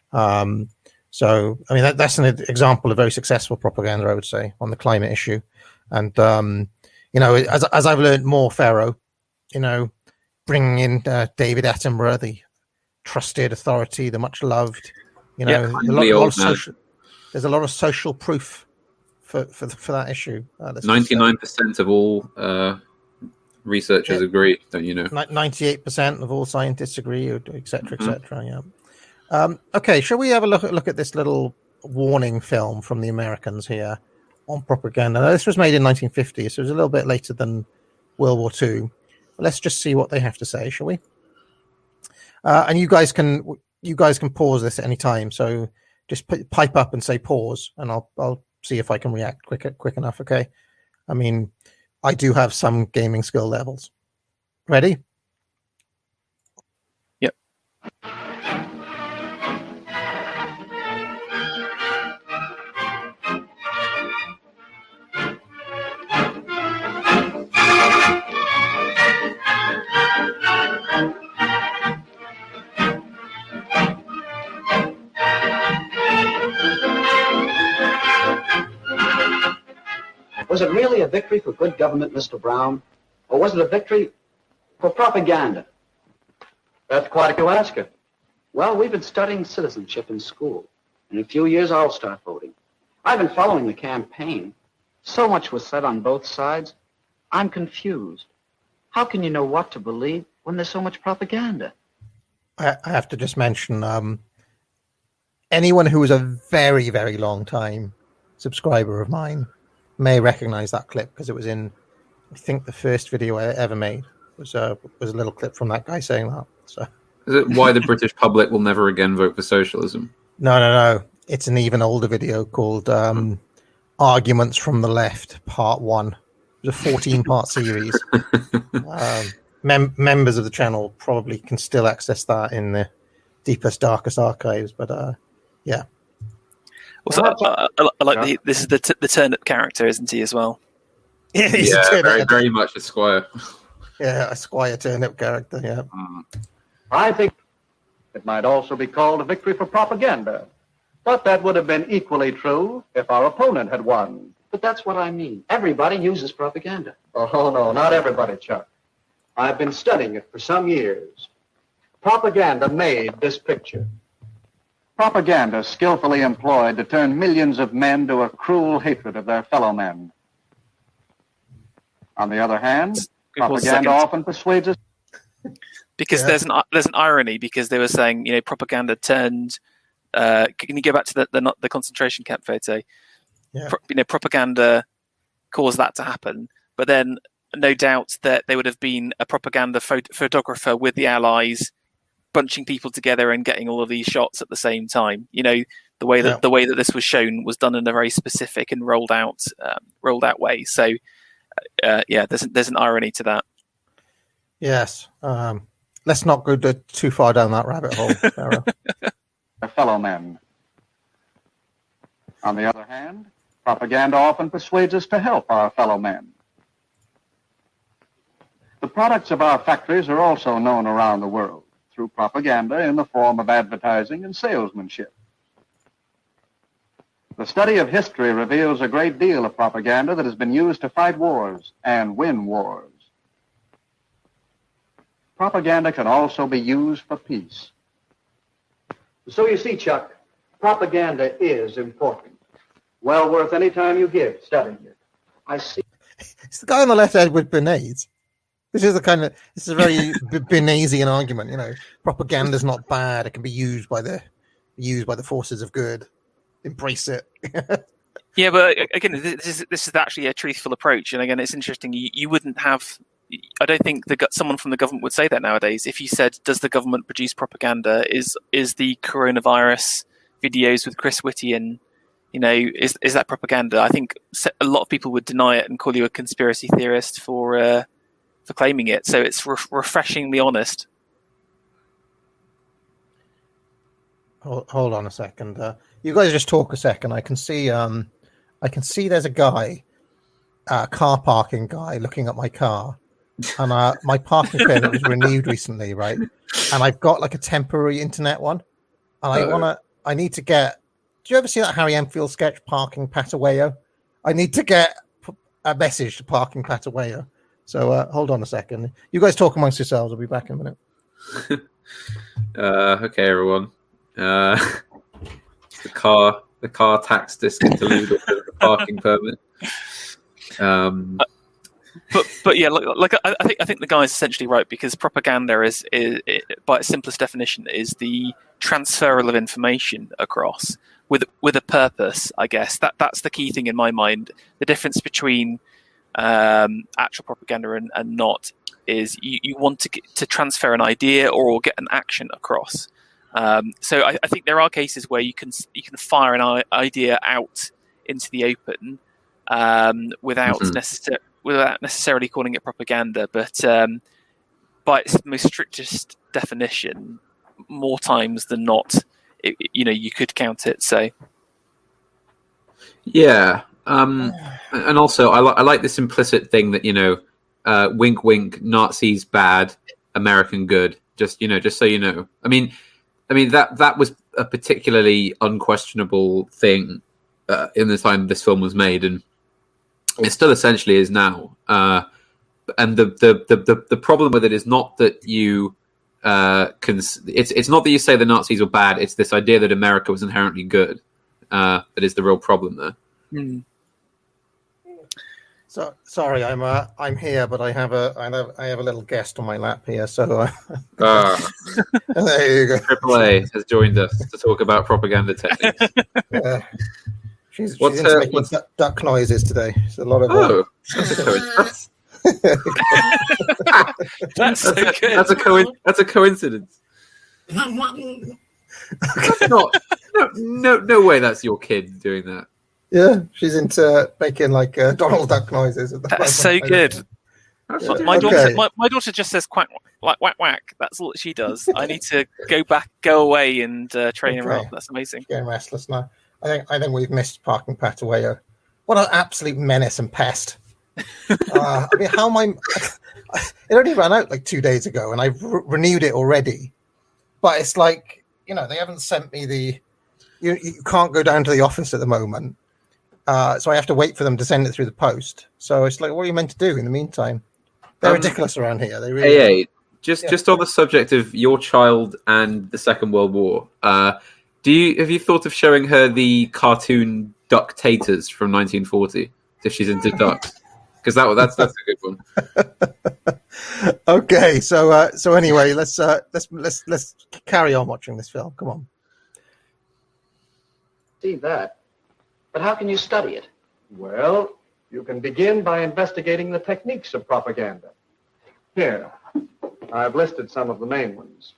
Speaker 1: Um, so I mean that, that's an example of very successful propaganda, I would say, on the climate issue. And, um, you know, as as I've learned more, Pharaoh, you know, bringing in uh, David Attenborough, the trusted authority, the much loved, you know, yeah, a lot, a lot of social, there's a lot of social proof for for, for that issue. Uh,
Speaker 3: ninety-nine percent of all uh, researchers yeah. agree, don't you know?
Speaker 1: ninety-eight percent of all scientists agree, et cetera, et cetera, mm-hmm. yeah. Um, okay, shall we have a look at, look at this little warning film from the Americans here on propaganda? Now, this was made in nineteen fifty, so it was a little bit later than World War Two. Let's just see what they have to say, shall we? Uh, and you guys can you guys can pause this at any time. So just p- pipe up and say pause, and I'll I'll see if I can react quick quick enough. Okay. I mean, I do have some gaming skill levels. Ready?
Speaker 2: Yep.
Speaker 5: Was it really a victory for good government, Mister Brown? Or was it a victory for propaganda?
Speaker 4: That's quite a question.
Speaker 5: Well, we've been studying citizenship in school. In a few years, I'll start voting. I've been following the campaign. So much was said on both sides. I'm confused. How can you know what to believe when there's so much propaganda?
Speaker 1: I, I have to just mention, um, anyone who was a very, very long time subscriber of mine may recognize that clip because it was in, I think, the first video I ever made was uh, was a little clip from that guy saying that. So,
Speaker 3: is it why the British public will never again vote for socialism?
Speaker 1: No, no, no. It's an even older video called um, "Arguments from the Left" Part One. It was a fourteen-part series. um, mem- members of the channel probably can still access that in the deepest, darkest archives. But uh, yeah.
Speaker 2: Also, I, I, I like the, this is the t- the turnip character, isn't he, as well?
Speaker 1: Yeah, he's
Speaker 3: yeah
Speaker 1: a turnip.
Speaker 3: very, very much a squire.
Speaker 1: Yeah, a squire turnip character, yeah.
Speaker 3: Mm.
Speaker 4: I think it might also be called a victory for propaganda. But that would have been equally true if our opponent had won.
Speaker 5: But that's what I mean. Everybody uses propaganda.
Speaker 4: Oh, no, not everybody, Chuck. I've been studying it for some years. Propaganda made this picture. Propaganda skillfully employed to turn millions of men to a cruel hatred of their fellow men. On the other hand, propaganda often persuades us.
Speaker 2: Because yeah. there's an there's an irony because they were saying, you know, propaganda turned. Uh, can you go back to the the, the concentration camp photo?
Speaker 1: Yeah.
Speaker 2: Pro, you know, propaganda caused that to happen, but then no doubt that there would have been a propaganda phot- photographer with the Allies, bunching people together and getting all of these shots at the same time. You know, the way that yeah. the way that this was shown was done in a very specific and rolled out um, rolled out way. So, uh, yeah, there's there's an irony to that.
Speaker 1: Yes. Um, let's not go to, too far down that rabbit hole, Pharaoh.
Speaker 4: Our fellow men. On the other hand, propaganda often persuades us to help our fellow men.
Speaker 6: The products of our factories are also known around the world through propaganda in the form of advertising and salesmanship. The study of history reveals a great deal of propaganda that has been used to fight wars and win wars. Propaganda can also be used for peace.
Speaker 5: So you see, Chuck, propaganda is important. Well worth any time you give studying it. I see.
Speaker 1: It's the guy on the left, Edward Bernays. This is the kind of this is a very Bernaysian argument. You know, propaganda is not bad; it can be used by the used by the forces of good. Embrace it.
Speaker 2: Yeah, but again, this is this is actually a truthful approach, and again, it's interesting. You, you wouldn't have. I don't think the someone from the government would say that nowadays. If you said, "Does the government produce propaganda?" Is is the coronavirus videos with Chris Whitty and you know is is that propaganda? I think a lot of people would deny it and call you a conspiracy theorist for uh, for claiming it. So it's re- refreshingly honest.
Speaker 1: Hold, hold on a second. Uh, you guys just talk a second. I can see. Um, I can see. There's a guy, a uh, car parking guy, looking at my car, and uh, my parking permit was renewed recently, right? And I've got like a temporary internet one, and I uh, wanna. I need to get. Do you ever see that Harry Enfield sketch, Parking Patawayo? I need to get a message to Parking Patawayo. So uh, hold on a second. You guys talk amongst yourselves. I'll be back in a minute.
Speaker 3: uh, okay, everyone. Uh, the car, the car tax discontinued of the parking permit. Um,
Speaker 2: but but yeah, like, like I, I think I think the guy is essentially right because propaganda is, is it, by its simplest definition, is the transferal of information across with with a purpose. I guess that that's the key thing in my mind. The difference between um, actual propaganda and, and not is you, you want to get, to transfer an idea or get an action across. Um, so I, I think there are cases where you can you can fire an idea out into the open um, without mm-hmm. necessar- without necessarily calling it propaganda, but um, by its most strictest definition, more times than not, it, you know, you could count it. So
Speaker 3: yeah, um, and also I, li- I like this implicit thing that you know, uh, wink, wink, Nazis bad, American good. Just you know, just so you know, I mean. I mean, that, that was a particularly unquestionable thing uh, in the time this film was made, and it still essentially is now. Uh, and the, the, the, the, the problem with it is not that you uh, can... It's, it's not that you say the Nazis were bad, it's this idea that America was inherently good uh, that is the real problem there.
Speaker 2: Mm.
Speaker 1: So sorry, I'm uh, I'm here, but I have a I have I have a little guest on my lap here. So uh,
Speaker 3: ah.
Speaker 1: There you go.
Speaker 3: Triple A has joined us to talk about propaganda techniques.
Speaker 1: Yeah. She's,
Speaker 3: what's
Speaker 1: she's into
Speaker 3: her,
Speaker 1: making
Speaker 3: what's...
Speaker 1: duck, duck noises today. It's a lot of.
Speaker 3: Oh, that's a coincidence.
Speaker 2: That's so
Speaker 3: that's,
Speaker 2: good.
Speaker 3: A, that's a co- That's a coincidence. That's not. No, no, no way. That's your kid doing that.
Speaker 1: Yeah, she's into making like uh, Donald Duck noises.
Speaker 2: At the That's so good. Yeah. My okay. daughter, my, my daughter just says quack, whack, whack, whack. That's all that she does. I need to go back, go away, and uh, train okay. her up. That's amazing.
Speaker 1: Getting restless now. I think I think we've missed Parking Patawayo. What an absolute menace and pest. uh, I mean, how am I? It only ran out like two days ago, and I've re- renewed it already. But it's like you know they haven't sent me the. You you can't go down to the office at the moment. Uh, so I have to wait for them to send it through the post. So it's like, what are you meant to do in the meantime? They're um, ridiculous around here. They really.
Speaker 3: Hey, hey, just yeah. just on the subject of your child and the Second World War, uh, do you have you thought of showing her the cartoon Ductators from nineteen forty if she's into ducks? Because that that's that's a good
Speaker 1: one. Okay, so uh, so anyway, let's uh, let's let's let's carry on watching this film. Come on.
Speaker 5: See that. But how can you study it?
Speaker 6: Well, you can begin by investigating the techniques of propaganda. Here, I've listed some of the main ones.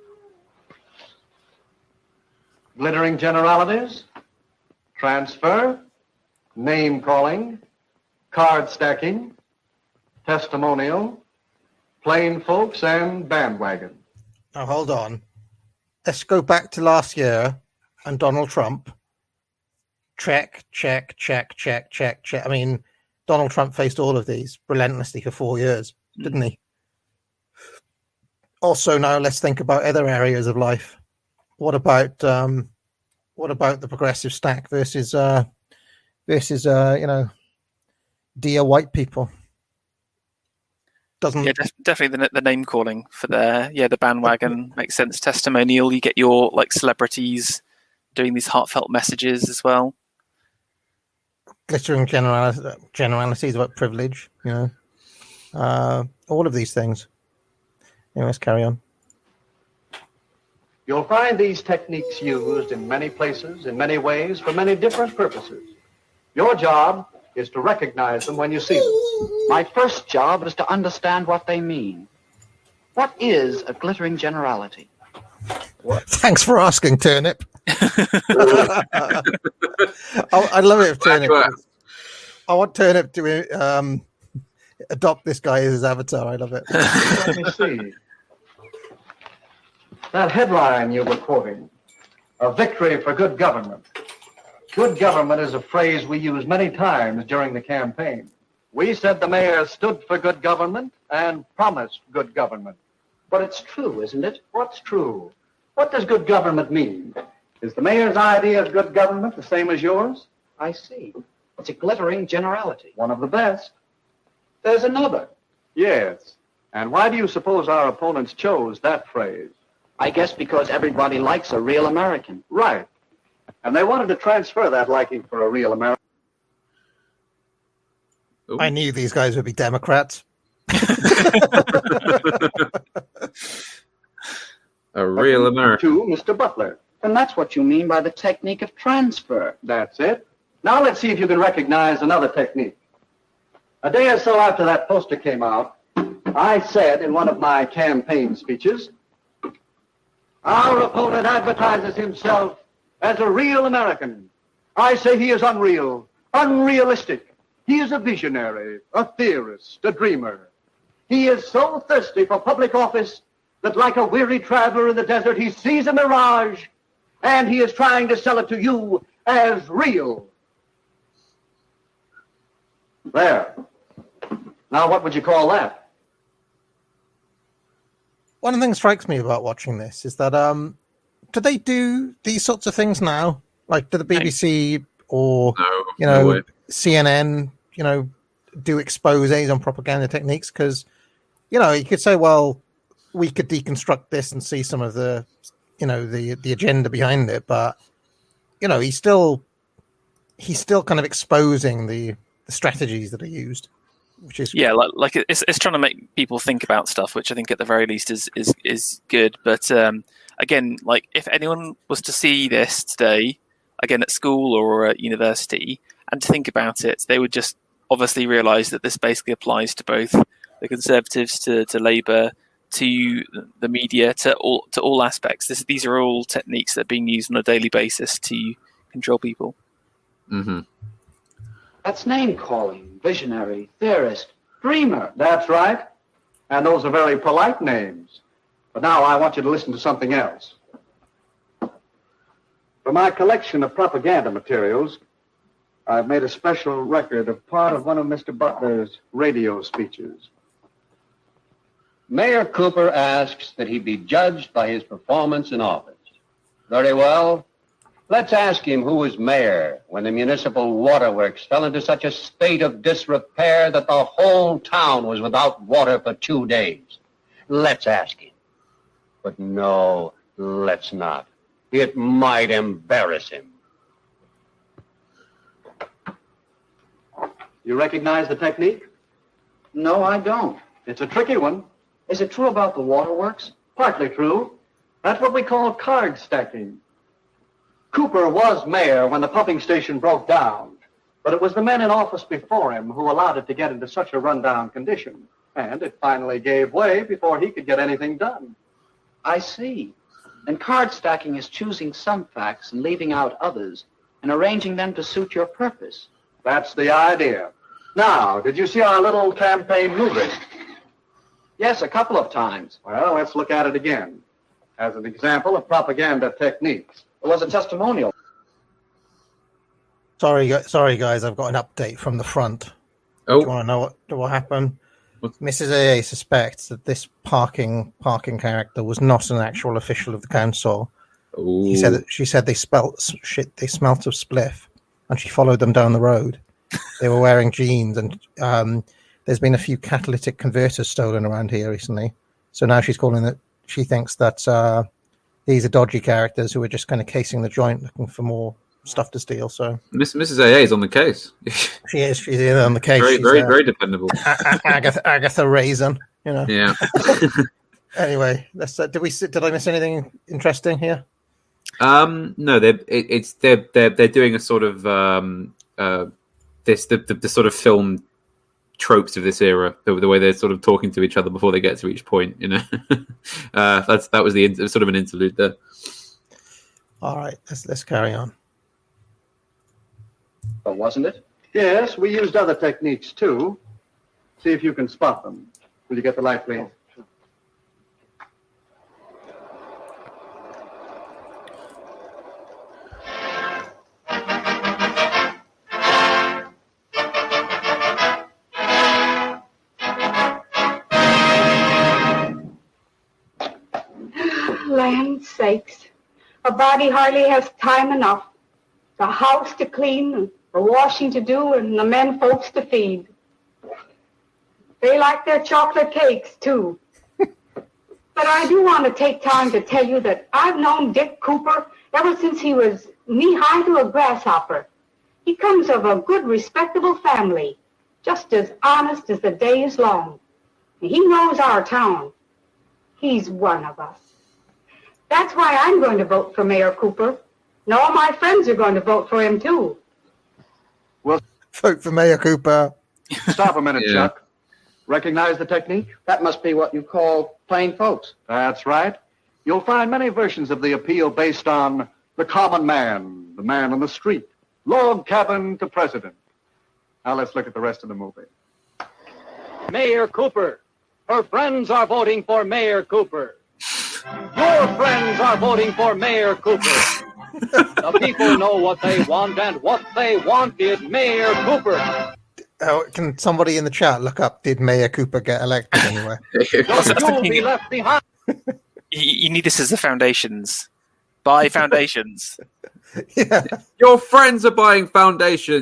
Speaker 6: Glittering generalities, transfer, name-calling, card stacking, testimonial, plain folks, and bandwagon.
Speaker 1: Now, hold on. Let's go back to last year and Donald Trump. Check, check, check, check, check, check. I mean, Donald Trump faced all of these relentlessly for four years, didn't he? also, now let's think about other areas of life. What about um, what about the progressive stack versus uh, versus uh, you know, dear white people? Doesn't
Speaker 2: yeah, def- definitely the, the name calling for the yeah the bandwagon makes sense. Testimonial, you get your like celebrities doing these heartfelt messages as well.
Speaker 1: glittering general generalities about privilege, you know, uh, all of these things. Anyway, let's carry on.
Speaker 6: You'll find these techniques used in many places, in many ways, for many different purposes. Your job is to recognize them when you see them.
Speaker 5: My first job is to understand what they mean. What is a glittering generality?
Speaker 1: What? Thanks for asking, Turnip. I, I love it if Turnip. I want Turnip to um, adopt this guy as his avatar. I love it.
Speaker 6: Let me see. That headline you were quoting, a victory for good government. Good government is a phrase we use many times during the campaign. We said the mayor stood for good government and promised good government.
Speaker 5: But it's true, isn't it?
Speaker 6: What's true? What does good government mean? Is the mayor's idea of good government the same as yours?
Speaker 5: I see. It's a glittering generality.
Speaker 6: One of the best.
Speaker 5: There's another.
Speaker 6: Yes. And why do you suppose our opponents chose that phrase?
Speaker 5: I guess because everybody likes a real American.
Speaker 6: Right. And they wanted to transfer that liking for a real American.
Speaker 3: Ooh.
Speaker 1: I knew these guys would be Democrats.
Speaker 3: A real American.
Speaker 6: To Mister Butler.
Speaker 5: And that's what you mean by the technique of transfer.
Speaker 6: That's it. Now let's see if you can recognize another technique. A day or so after that poster came out, I said in one of my campaign speeches, our opponent advertises himself as a real American. I say he is unreal, unrealistic. He is a visionary, a theorist, a dreamer. He is so thirsty for public office that like a weary traveler in the desert, he sees a mirage, and he is trying to sell it to you as real. There. Now, what would you call that?
Speaker 1: One of the things that strikes me about watching this is that um, do they do these sorts of things now? Like, do the B B C or
Speaker 3: No,
Speaker 1: you know
Speaker 3: no way.
Speaker 1: C N N, you know, do exposés on propaganda techniques? Because you know, you could say, well, we could deconstruct this and see some of the, you know, the the agenda behind it, but you know, he's still he's still kind of exposing the, the strategies that are used, which is
Speaker 2: yeah, like like it's it's trying to make people think about stuff, which I think at the very least is is is good. But um, again, like if anyone was to see this today, again at school or at university, and to think about it, they would just obviously realise that this basically applies to both the Conservatives, to to Labour, to the media, to all to all aspects. This, these are all techniques that are being used on a daily basis to control people.
Speaker 3: Mm-hmm.
Speaker 5: That's name-calling, visionary, theorist, dreamer.
Speaker 6: That's right. And those are very polite names. But now I want you to listen to something else. For my collection of propaganda materials, I've made a special record of part of one of Mister Butler's radio speeches.
Speaker 7: Mayor Cooper asks that he be judged by his performance in office. Very well. Let's ask him who was mayor when the municipal waterworks fell into such a state of disrepair that the whole town was without water for two days. Let's ask him. But no, let's not. It might embarrass him.
Speaker 6: You recognize the technique?
Speaker 5: No, I don't.
Speaker 6: It's a tricky one.
Speaker 5: Is it true about the waterworks?
Speaker 6: Partly true. That's what we call card stacking. Cooper was mayor when the pumping station broke down, but it was the men in office before him who allowed it to get into such a rundown condition, and it finally gave way before he could get anything done.
Speaker 5: I see. And card stacking is choosing some facts and leaving out others and arranging them to suit your purpose.
Speaker 6: That's the idea. Now, did you see our little campaign movie?
Speaker 5: Yes, a couple of times.
Speaker 6: Well, let's look at it again as an example of propaganda techniques.
Speaker 5: It was a testimonial.
Speaker 1: sorry, gu- sorry guys, I've got an update from the front.
Speaker 3: Oh,
Speaker 1: Do you want to know what what happened? Missus A A suspects that this parking parking character was not an actual official of the council.
Speaker 3: Ooh.
Speaker 1: He said that she said they smelt shit. They smelt of spliff, and she followed them down the road. They were wearing jeans, and um, there's been a few catalytic converters stolen around here recently. So now she's calling it. She thinks that uh, these are dodgy characters who are just kind of casing the joint, looking for more stuff to steal. So
Speaker 3: Miss, Missus A A is on the case.
Speaker 1: she is. She's in on the case.
Speaker 3: Very,
Speaker 1: she's,
Speaker 3: very,
Speaker 1: uh,
Speaker 3: very dependable.
Speaker 1: A- A- Agatha, Agatha Raisin. You know.
Speaker 3: Yeah.
Speaker 1: Anyway, let's. Uh, did we? Did I miss anything interesting here?
Speaker 3: Um, no, they're it, it's they're they're they're doing a sort of um uh this the the, the sort of film tropes of this era, the, the way they're sort of talking to each other before they get to each point. You know, uh, that's that was the sort of an interlude there.
Speaker 1: All right, let's let's carry on.
Speaker 6: Oh, wasn't it?
Speaker 4: Yes, we used other techniques too. See if you can spot them. Will you get the light, please?
Speaker 8: Land's sakes. A body hardly has time enough. The house to clean, the washing to do, and the men folks to feed. They like their chocolate cakes, too. But I do want to take time to tell you that I've known Dick Cooper ever since he was knee-high to a grasshopper. He comes of a good, respectable family, just as honest as the day is long. He knows our town. He's one of us. That's why I'm going to vote for Mayor Cooper. And all my friends are going to vote for him, too.
Speaker 4: Well,
Speaker 1: vote for Mayor Cooper.
Speaker 4: Stop a minute,
Speaker 3: Yeah.
Speaker 4: Chuck. Recognize the technique?
Speaker 5: That must be what you call plain folks.
Speaker 4: That's right. You'll find many versions of the appeal based on the common man, the man on the street, log cabin to president. Now let's look at the rest of the movie.
Speaker 6: Mayor Cooper. Her friends are voting for Mayor Cooper. Your friends are voting for Mayor Cooper. The people know what they want, and what they want is Mayor Cooper.
Speaker 1: Oh, can somebody in the chat look up, did Mayor Cooper get elected anywhere?
Speaker 6: Don't you'll be left behind.
Speaker 2: You, you need this as the foundations. Buy foundations.
Speaker 1: Yeah.
Speaker 3: Your friends are buying foundations.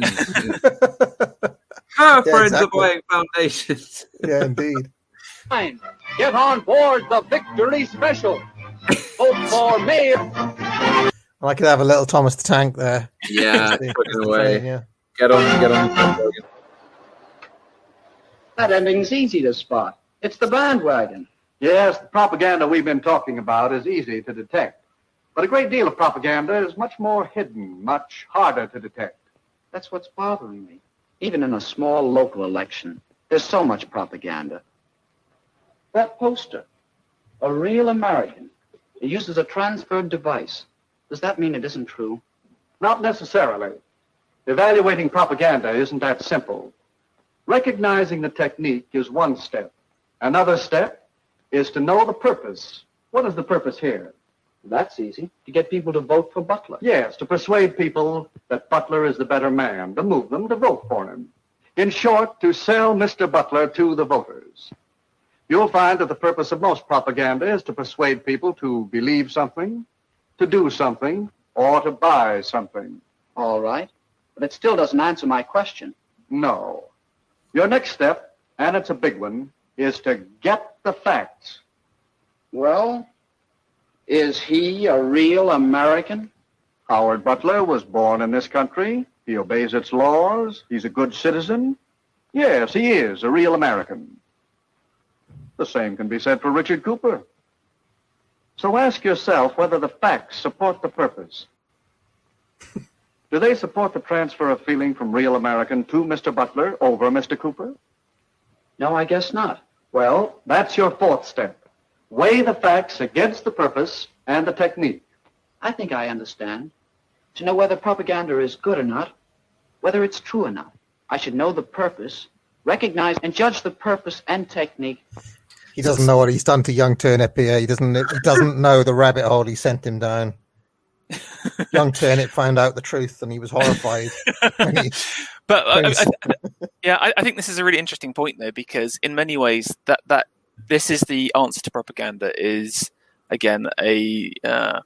Speaker 3: Her friends
Speaker 1: exactly.
Speaker 3: are buying foundations.
Speaker 1: Yeah, indeed.
Speaker 6: Get on board the victory special. Vote for Mayor.
Speaker 1: I could have a little Thomas the Tank there.
Speaker 3: Yeah,
Speaker 1: See,
Speaker 3: put it
Speaker 1: the
Speaker 3: away.
Speaker 1: train, yeah.
Speaker 3: Get on, get on.
Speaker 5: That ending's easy to spot. It's the bandwagon.
Speaker 4: Yes, the propaganda we've been talking about is easy to detect. But a great deal of propaganda is much more hidden, much harder to detect.
Speaker 5: That's what's bothering me. Even in a small local election, there's so much propaganda. That poster, a real American. It uses a transferred device. Does that mean it isn't true?
Speaker 4: Not necessarily. Evaluating propaganda isn't that simple. Recognizing the technique is one step. Another step is to know the purpose. What is the purpose here?
Speaker 5: That's easy. To get people to vote for Butler.
Speaker 4: Yes, to persuade people that Butler is the better man, to move them to vote for him. In short, to sell Mister Butler to the voters. You'll find that the purpose of most propaganda is to persuade people to believe something, to do something, or to buy something.
Speaker 5: All right. But it still doesn't answer my question.
Speaker 4: No. Your next step, and it's a big one, is to get the facts.
Speaker 5: Well, is he a real American?
Speaker 4: Howard Butler was born in this country. He obeys its laws. He's a good citizen. Yes, he is a real American. The same can be said for Richard Cooper. So ask yourself whether the facts support the purpose. Do they support the transfer of feeling from real American to Mister Butler over Mister Cooper?
Speaker 5: No, I guess not.
Speaker 4: Well, that's your fourth step. Weigh the facts against the purpose and the technique.
Speaker 5: I think I understand. To know whether propaganda is good or not, whether it's true or not, I should know the purpose, recognize and judge the purpose and technique.
Speaker 1: He doesn't know what he's done to young Turnip here. He doesn't. He doesn't know the rabbit hole he sent him down. Young Turnip found out the truth, and he was horrified. He,
Speaker 2: but I, I, Yeah, I, I think this is a really interesting point, though, because in many ways that that this is the answer to propaganda is again a uh,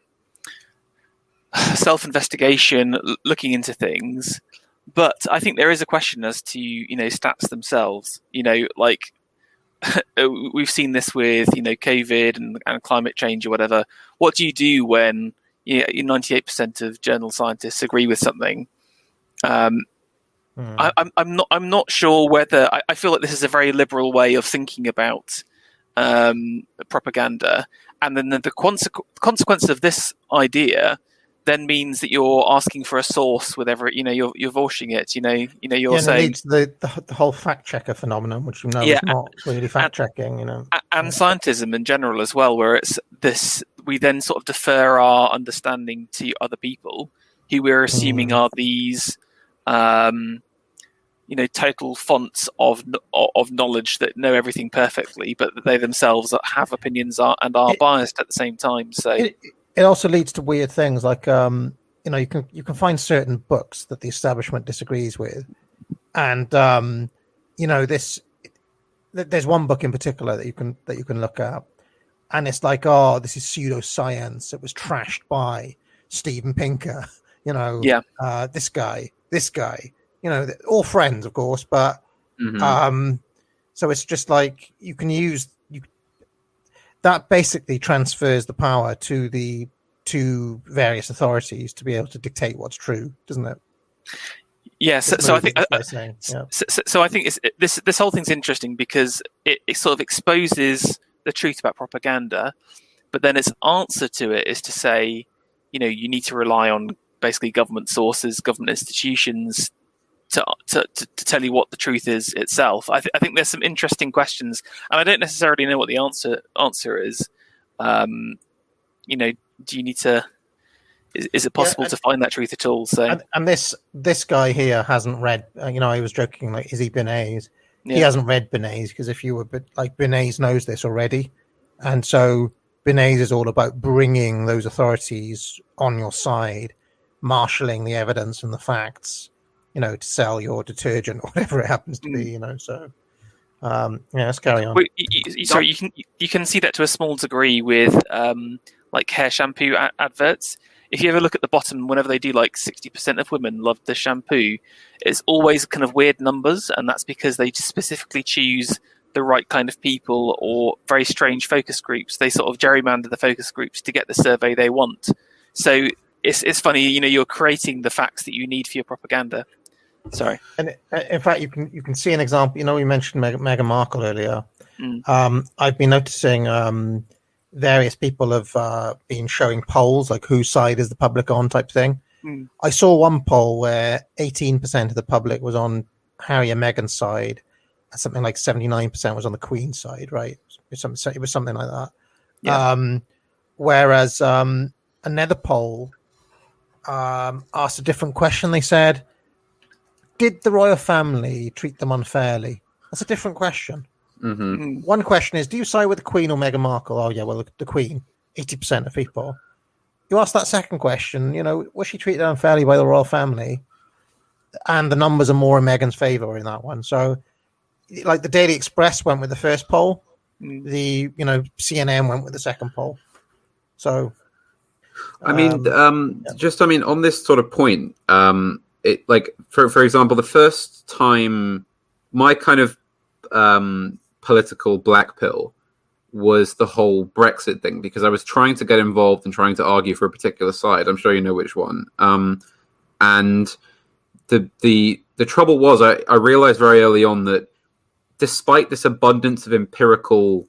Speaker 2: self-investigation, l- looking into things. But I think there is a question as to you know stats themselves. You know, like we've seen this with you know COVID and, and climate change or whatever. What do you do when you know, ninety-eight percent of journal scientists agree with something? Um, hmm. I, I'm I'm not I'm not sure whether I, I feel like this is a very liberal way of thinking about um, propaganda, and then the, the consequ- consequence of this idea then means that you're asking for a source with every, you know, you're you're voshing it, you know, you know, you're
Speaker 1: yeah,
Speaker 2: saying
Speaker 1: it leads to the, the the whole fact checker phenomenon, which you know
Speaker 2: yeah,
Speaker 1: is not really fact checking, you know,
Speaker 2: and, and
Speaker 1: yeah.
Speaker 2: scientism in general as well, where it's this, we then sort of defer our understanding to other people who we're assuming mm. are these, um, you know, total fonts of of knowledge that know everything perfectly, but that they themselves have opinions are, and are it, biased at the same time. So.
Speaker 1: It, It also leads to weird things like, um, you know, you can you can find certain books that the establishment disagrees with, and um, you know, this. There's one book in particular that you can that you can look at, and it's like, oh, this is pseudoscience. It was trashed by Steven Pinker. You know,
Speaker 2: yeah,
Speaker 1: uh, this guy, this guy. You know, all friends, of course, but
Speaker 3: mm-hmm.
Speaker 1: um, so it's just like you can use. That basically transfers the power to the to various authorities to be able to dictate what's true, doesn't it?
Speaker 2: Yes. Yeah, so, so I think. Uh,
Speaker 1: yeah.
Speaker 2: so, so, so I think it's, it, this this whole thing's interesting because it, it sort of exposes the truth about propaganda, but then its answer to it is to say, you know, you need to rely on basically government sources, government institutions. To, to to tell you what the truth is itself. I, th- I think there's some interesting questions, and I don't necessarily know what the answer answer is. Um, you know, do you need to? Is, is it possible yeah, and, to find that truth at all? So,
Speaker 1: and, and this this guy here hasn't read. Uh, you know, I was joking. Like, is he Bernays?
Speaker 2: Yeah.
Speaker 1: He hasn't read Bernays because if you were like Bernays knows this already, and so Bernays is all about bringing those authorities on your side, marshalling the evidence and the facts. You know, to sell your detergent or whatever it happens to be, you know. So, um, yeah, let's carry on.
Speaker 2: Well, you, you, sorry, you can you can see that to a small degree with um, like hair shampoo a- adverts. If you ever look at the bottom, whenever they do like sixty percent of women love the shampoo, it's always kind of weird numbers, and that's because they specifically choose the right kind of people or very strange focus groups. They sort of gerrymander the focus groups to get the survey they want. So it's it's funny, you know, you're creating the facts that you need for your propaganda. Sorry.
Speaker 1: And in fact, you can you can see an example. You know, we mentioned Meg- Meghan Markle earlier.
Speaker 2: Mm.
Speaker 1: Um, I've been noticing um, various people have uh, been showing polls, like whose side is the public on type thing.
Speaker 2: Mm.
Speaker 1: I saw one poll where eighteen percent of the public was on Harry and Meghan's side, and something like seventy-nine percent was on the Queen's side, right? It was something, it was something like that.
Speaker 2: Yeah.
Speaker 1: Um, whereas um, another poll um, asked a different question. They said, did the royal family treat them unfairly? That's a different question.
Speaker 3: Mm-hmm.
Speaker 1: One question is, do you side with the Queen or Meghan Markle? Oh, yeah, well, the Queen, eighty percent of people. You ask that second question, you know, was she treated unfairly by the royal family? And the numbers are more in Meghan's favour in that one. So, like the Daily Express went with the first poll.
Speaker 2: Mm.
Speaker 1: The, you know, C N N went with the second poll. So,
Speaker 3: I mean,
Speaker 1: um,
Speaker 3: um,
Speaker 1: yeah.
Speaker 3: just, I mean, on this sort of point, um, it like, for for example, the first time my kind of um, political black pill was the whole Brexit thing, because I was trying to get involved and trying to argue for a particular side. I'm sure you know which one. Um, and the the the trouble was, I, I realized very early on that despite this abundance of empirical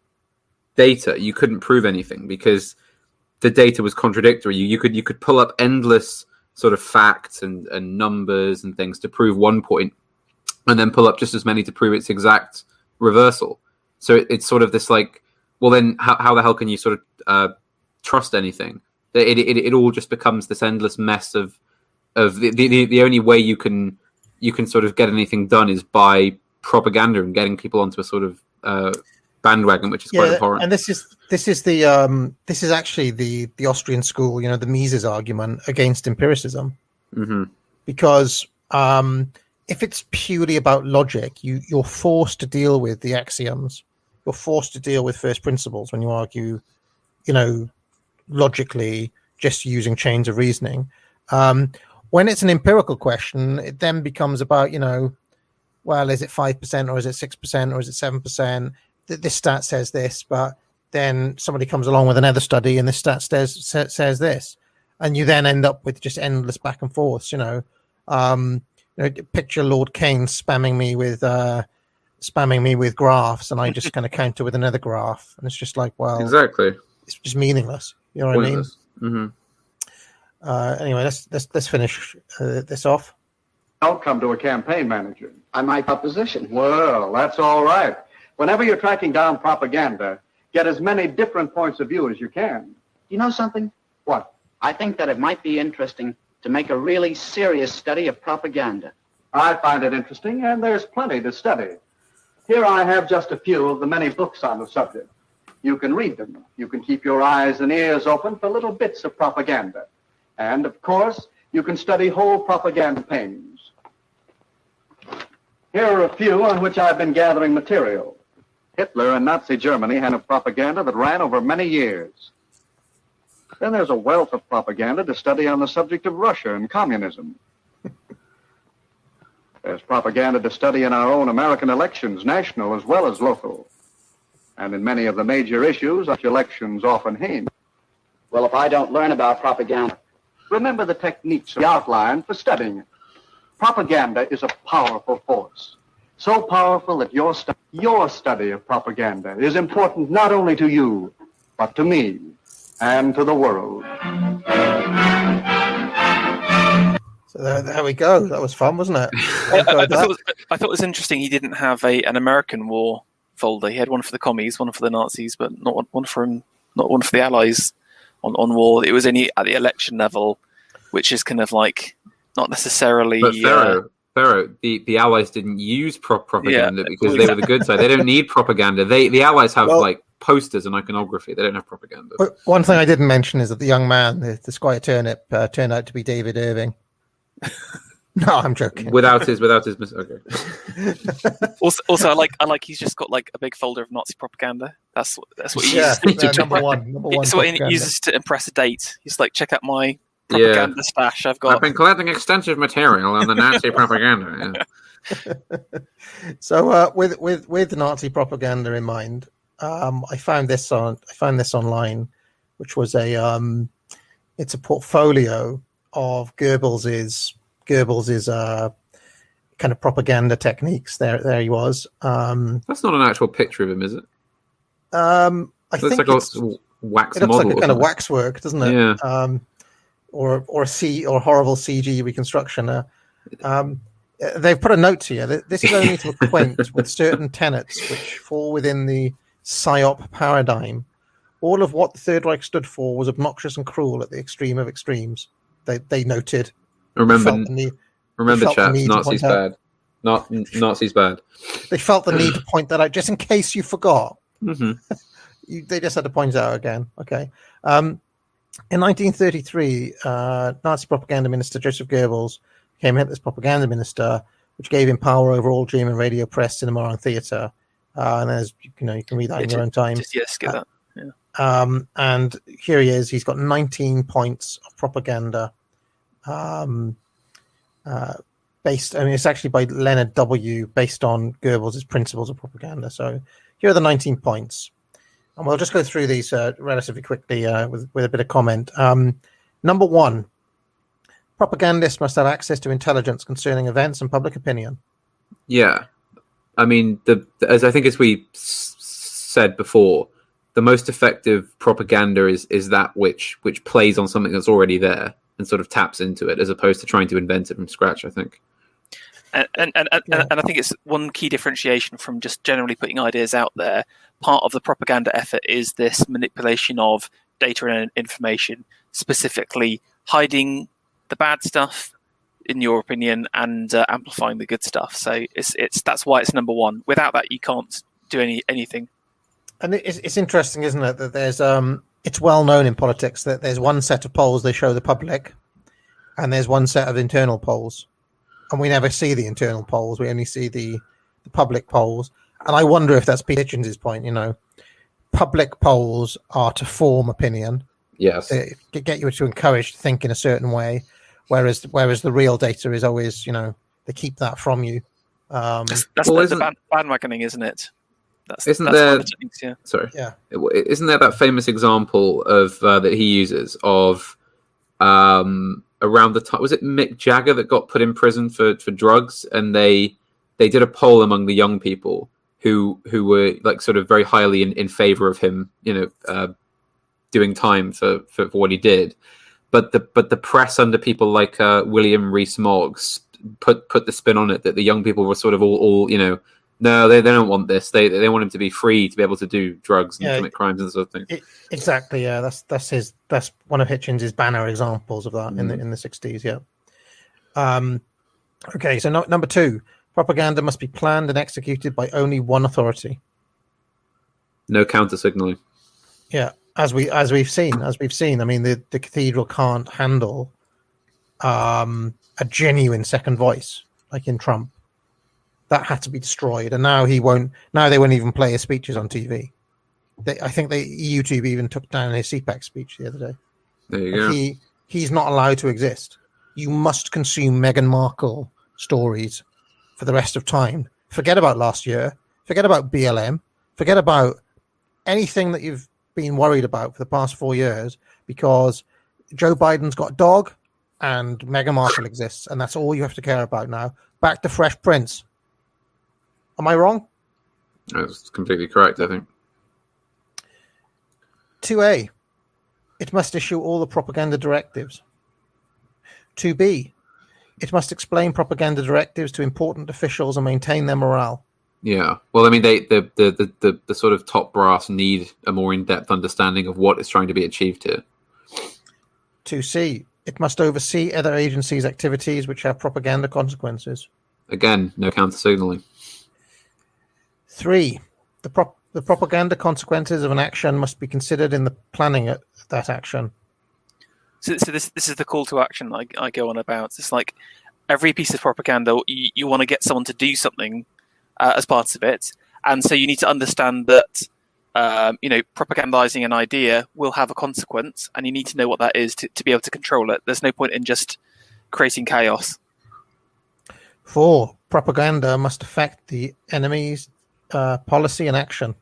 Speaker 3: data, you couldn't prove anything because the data was contradictory. You, you could you could pull up endless sort of facts and, and numbers and things to prove one point, and then pull up just as many to prove its exact reversal. So it, it's sort of this like, well, then how, how the hell can you sort of uh, trust anything? It, it it all just becomes this endless mess of of the, the the only way you can you can sort of get anything done is by propaganda and getting people onto a sort of uh, bandwagon, which is
Speaker 1: yeah,
Speaker 3: quite abhorrent.
Speaker 1: And this is this is the um, this is actually the the Austrian school, you know, the Mises argument against empiricism,
Speaker 3: mm-hmm.
Speaker 1: because um, if it's purely about logic, you you're forced to deal with the axioms. You're forced to deal with first principles when you argue, you know, logically, just using chains of reasoning. Um, when it's an empirical question, it then becomes about, you know, well, is it five percent or is it six percent or is it seven percent? This stat says this, but then somebody comes along with another study and this stat says, says this. And you then end up with just endless back and forths, you know. Um, you know, picture Lord Keynes spamming me with uh, spamming me with graphs, and I just kind of counter with another graph. And it's just like, well,
Speaker 3: exactly.
Speaker 1: It's just meaningless. You know what
Speaker 3: Pointless.
Speaker 1: I mean?
Speaker 3: Mm-hmm.
Speaker 1: Uh, anyway, let's let's let's finish uh, this off.
Speaker 4: Outcome to a campaign manager.
Speaker 5: I might opposition.
Speaker 4: Well, that's all right. Whenever you're tracking down propaganda, get as many different points of view as you can.
Speaker 5: You know something?
Speaker 4: What?
Speaker 5: I think that it might be interesting to make a really serious study of propaganda.
Speaker 4: I find it interesting, and there's plenty to study. Here I have just a few of the many books on the subject. You can read them. You can keep your eyes and ears open for little bits of propaganda. And, of course, you can study whole propaganda campaigns. Here are a few on which I've been gathering material. Hitler and Nazi Germany had a propaganda that ran over many years. Then there's a wealth of propaganda to study on the subject of Russia and communism. There's propaganda to study in our own American elections, national as well as local. And in many of the major issues, such elections often hinge.
Speaker 5: Well, if I don't learn about propaganda...
Speaker 4: Remember the techniques we outlined for studying it. Propaganda is a powerful force. So powerful that your, stu- your study of propaganda is important not only to you, but to me. And to the world.
Speaker 1: So there, there we go. That was fun, wasn't it?
Speaker 2: I, I, I, thought it was, I thought it was interesting he didn't have a an American war folder. He had one for the commies, one for the Nazis, but not one, one for not one for the Allies on, on war. It was only at the election level, which is kind of like not necessarily.
Speaker 3: But Pharaoh,
Speaker 2: uh,
Speaker 3: Pharaoh, the, the Allies didn't use pro- propaganda
Speaker 2: Yeah.
Speaker 3: because they were the good side. They don't need propaganda. They the Allies have
Speaker 1: Well-
Speaker 3: like posters and iconography. They don't have propaganda.
Speaker 1: But one thing I didn't mention is that the young man, the, the Squire Turnip, uh, turned out to be David Irving. No, I'm joking.
Speaker 3: Without his, without his, mis- okay.
Speaker 2: also, also, I like I like he's just got like a big folder of Nazi propaganda. That's what that's what he
Speaker 1: Yeah,
Speaker 2: uses to,
Speaker 1: uh,
Speaker 2: to
Speaker 1: number one. Number one
Speaker 2: It's what he
Speaker 1: propaganda.
Speaker 2: uses to impress a date. He's like, check out my
Speaker 3: Yeah.
Speaker 2: propaganda stash. I've got.
Speaker 3: I've been collecting extensive material on the Nazi propaganda. Yeah.
Speaker 1: So, uh, with with with Nazi propaganda in mind, um, I found this on I found this online, which was a um, it's a portfolio of Goebbels's Goebbels's uh, kind of propaganda techniques. There, there he was. Um,
Speaker 3: That's not an actual picture of him, is it?
Speaker 1: um, I
Speaker 3: It looks
Speaker 1: think
Speaker 3: like
Speaker 1: it's,
Speaker 3: a wax
Speaker 1: it looks
Speaker 3: model.
Speaker 1: like a
Speaker 3: or
Speaker 1: kind of
Speaker 3: something.
Speaker 1: waxwork, doesn't it?
Speaker 3: Yeah.
Speaker 1: Um, or or C or horrible C G reconstruction. Uh, um, they've put a note here that this is only to acquaint with certain tenets which fall within the PSYOP paradigm. All of what the Third Reich stood for was obnoxious and cruel at the extreme of extremes. They they noted.
Speaker 3: Remember,
Speaker 1: felt the need,
Speaker 3: remember,
Speaker 1: felt the
Speaker 3: chaps.
Speaker 1: need to
Speaker 3: Nazis
Speaker 1: point out-
Speaker 3: bad. Not Nazis bad.
Speaker 1: they felt the need to point that out just in case you forgot.
Speaker 3: hmm
Speaker 1: You, they just had to point it out again. Okay. Um, in nineteen thirty-three, uh, Nazi propaganda minister Joseph Goebbels became Hitler's propaganda minister, which gave him power over all German radio, press, cinema, and theatre. Uh, and as you know, you can read that in your own time.
Speaker 2: Just, yes, get that. Yeah.
Speaker 1: Um, and here he is. He's got nineteen points of propaganda. Um, uh, based, I mean, it's actually by Leonard W. based on Goebbels' principles of propaganda. So here are the nineteen points. And we'll just go through these uh, relatively quickly uh, with, with a bit of comment. Um, number one, propagandists must have access to intelligence concerning events and public opinion.
Speaker 3: Yeah, I mean, the as I think as we s- said before, the most effective propaganda is is that which which plays on something that's already there and sort of taps into it, as opposed to trying to invent it from scratch, I think.
Speaker 2: And and, and,
Speaker 1: Yeah.
Speaker 2: and and I think it's one key differentiation from just generally putting ideas out there. Part of the propaganda effort is this manipulation of data and information, specifically hiding the bad stuff, in your opinion, and uh, amplifying the good stuff. So it's it's that's why it's number one. Without that, you can't do any anything.
Speaker 1: And it's, it's interesting, isn't it, that there's um, it's well known in politics that there's one set of polls they show the public, and there's one set of internal polls. and we never see the internal polls. We only see the, the public polls. And I wonder if that's Pete Hitchens' point. You know, public polls are to form opinion.
Speaker 3: Yes,
Speaker 1: to get you to encourage to think in a certain way, whereas whereas the real data is always, you know, they keep that from you. Um,
Speaker 2: that's that's
Speaker 3: well,
Speaker 2: the, the band, bandwagoning, isn't it? That's,
Speaker 3: isn't
Speaker 2: that's
Speaker 3: there?
Speaker 2: The things, yeah.
Speaker 3: Sorry,
Speaker 1: yeah.
Speaker 3: Isn't there that famous example of uh, that he uses of um, around the time? Was it Mick Jagger that got put in prison for, for drugs, and they they did a poll among the young people who who were like sort of very highly in, in favor of him, you know. Uh, doing time for, for, for what he did, but the but the press under people like uh, William Rees-Mogg put put the spin on it that the young people were sort of all, all you know, no, they, they don't want this. They they want him to be free to be able to do drugs and
Speaker 1: yeah,
Speaker 3: commit crimes and sort of thing.
Speaker 1: It, exactly, yeah. That's that's his that's one of Hitchens' banner examples of that mm. in the in the sixties. Yeah. Um. Okay, so no, number two, propaganda must be planned and executed by only one authority.
Speaker 3: No counter signaling.
Speaker 1: Yeah. As we as we've seen, as we've seen, I mean, the, the cathedral can't handle um, a genuine second voice like in Trump. That had to be destroyed, and now he won't. Now they won't even play his speeches on T V. They, I think they YouTube even took down his C PAC speech the other day.
Speaker 3: There you
Speaker 1: like
Speaker 3: go.
Speaker 1: He he's not allowed to exist. You must consume Meghan Markle stories for the rest of time. Forget about last year. Forget about B L M. Forget about anything that you've been worried about for the past four years because Joe Biden's got a dog and Meghan Markle exists, and that's all you have to care about now. Back to Fresh Prince. Am I wrong?
Speaker 3: That's completely correct, I think.
Speaker 1: two A, it must issue all the propaganda directives. two B, it must explain propaganda directives to important officials and maintain their morale.
Speaker 3: Yeah, well, I mean, they the the, the, the the sort of top brass need a more in-depth understanding of what is trying to be achieved here.
Speaker 1: two C, it must oversee other agencies' activities which have propaganda consequences.
Speaker 3: Again, no counter-signaling.
Speaker 1: Three, the prop the propaganda consequences of an action must be considered in the planning of that action.
Speaker 2: So, so this this is the call to action I, I go on about. It's like every piece of propaganda, you, you want to get someone to do something Uh, as part of it, and so you need to understand that um, you know propagandizing an idea will have a consequence, and you need to know what that is to, to be able to control it. There's no point in just creating chaos.
Speaker 1: Four, propaganda must affect the enemy's uh, policy and action.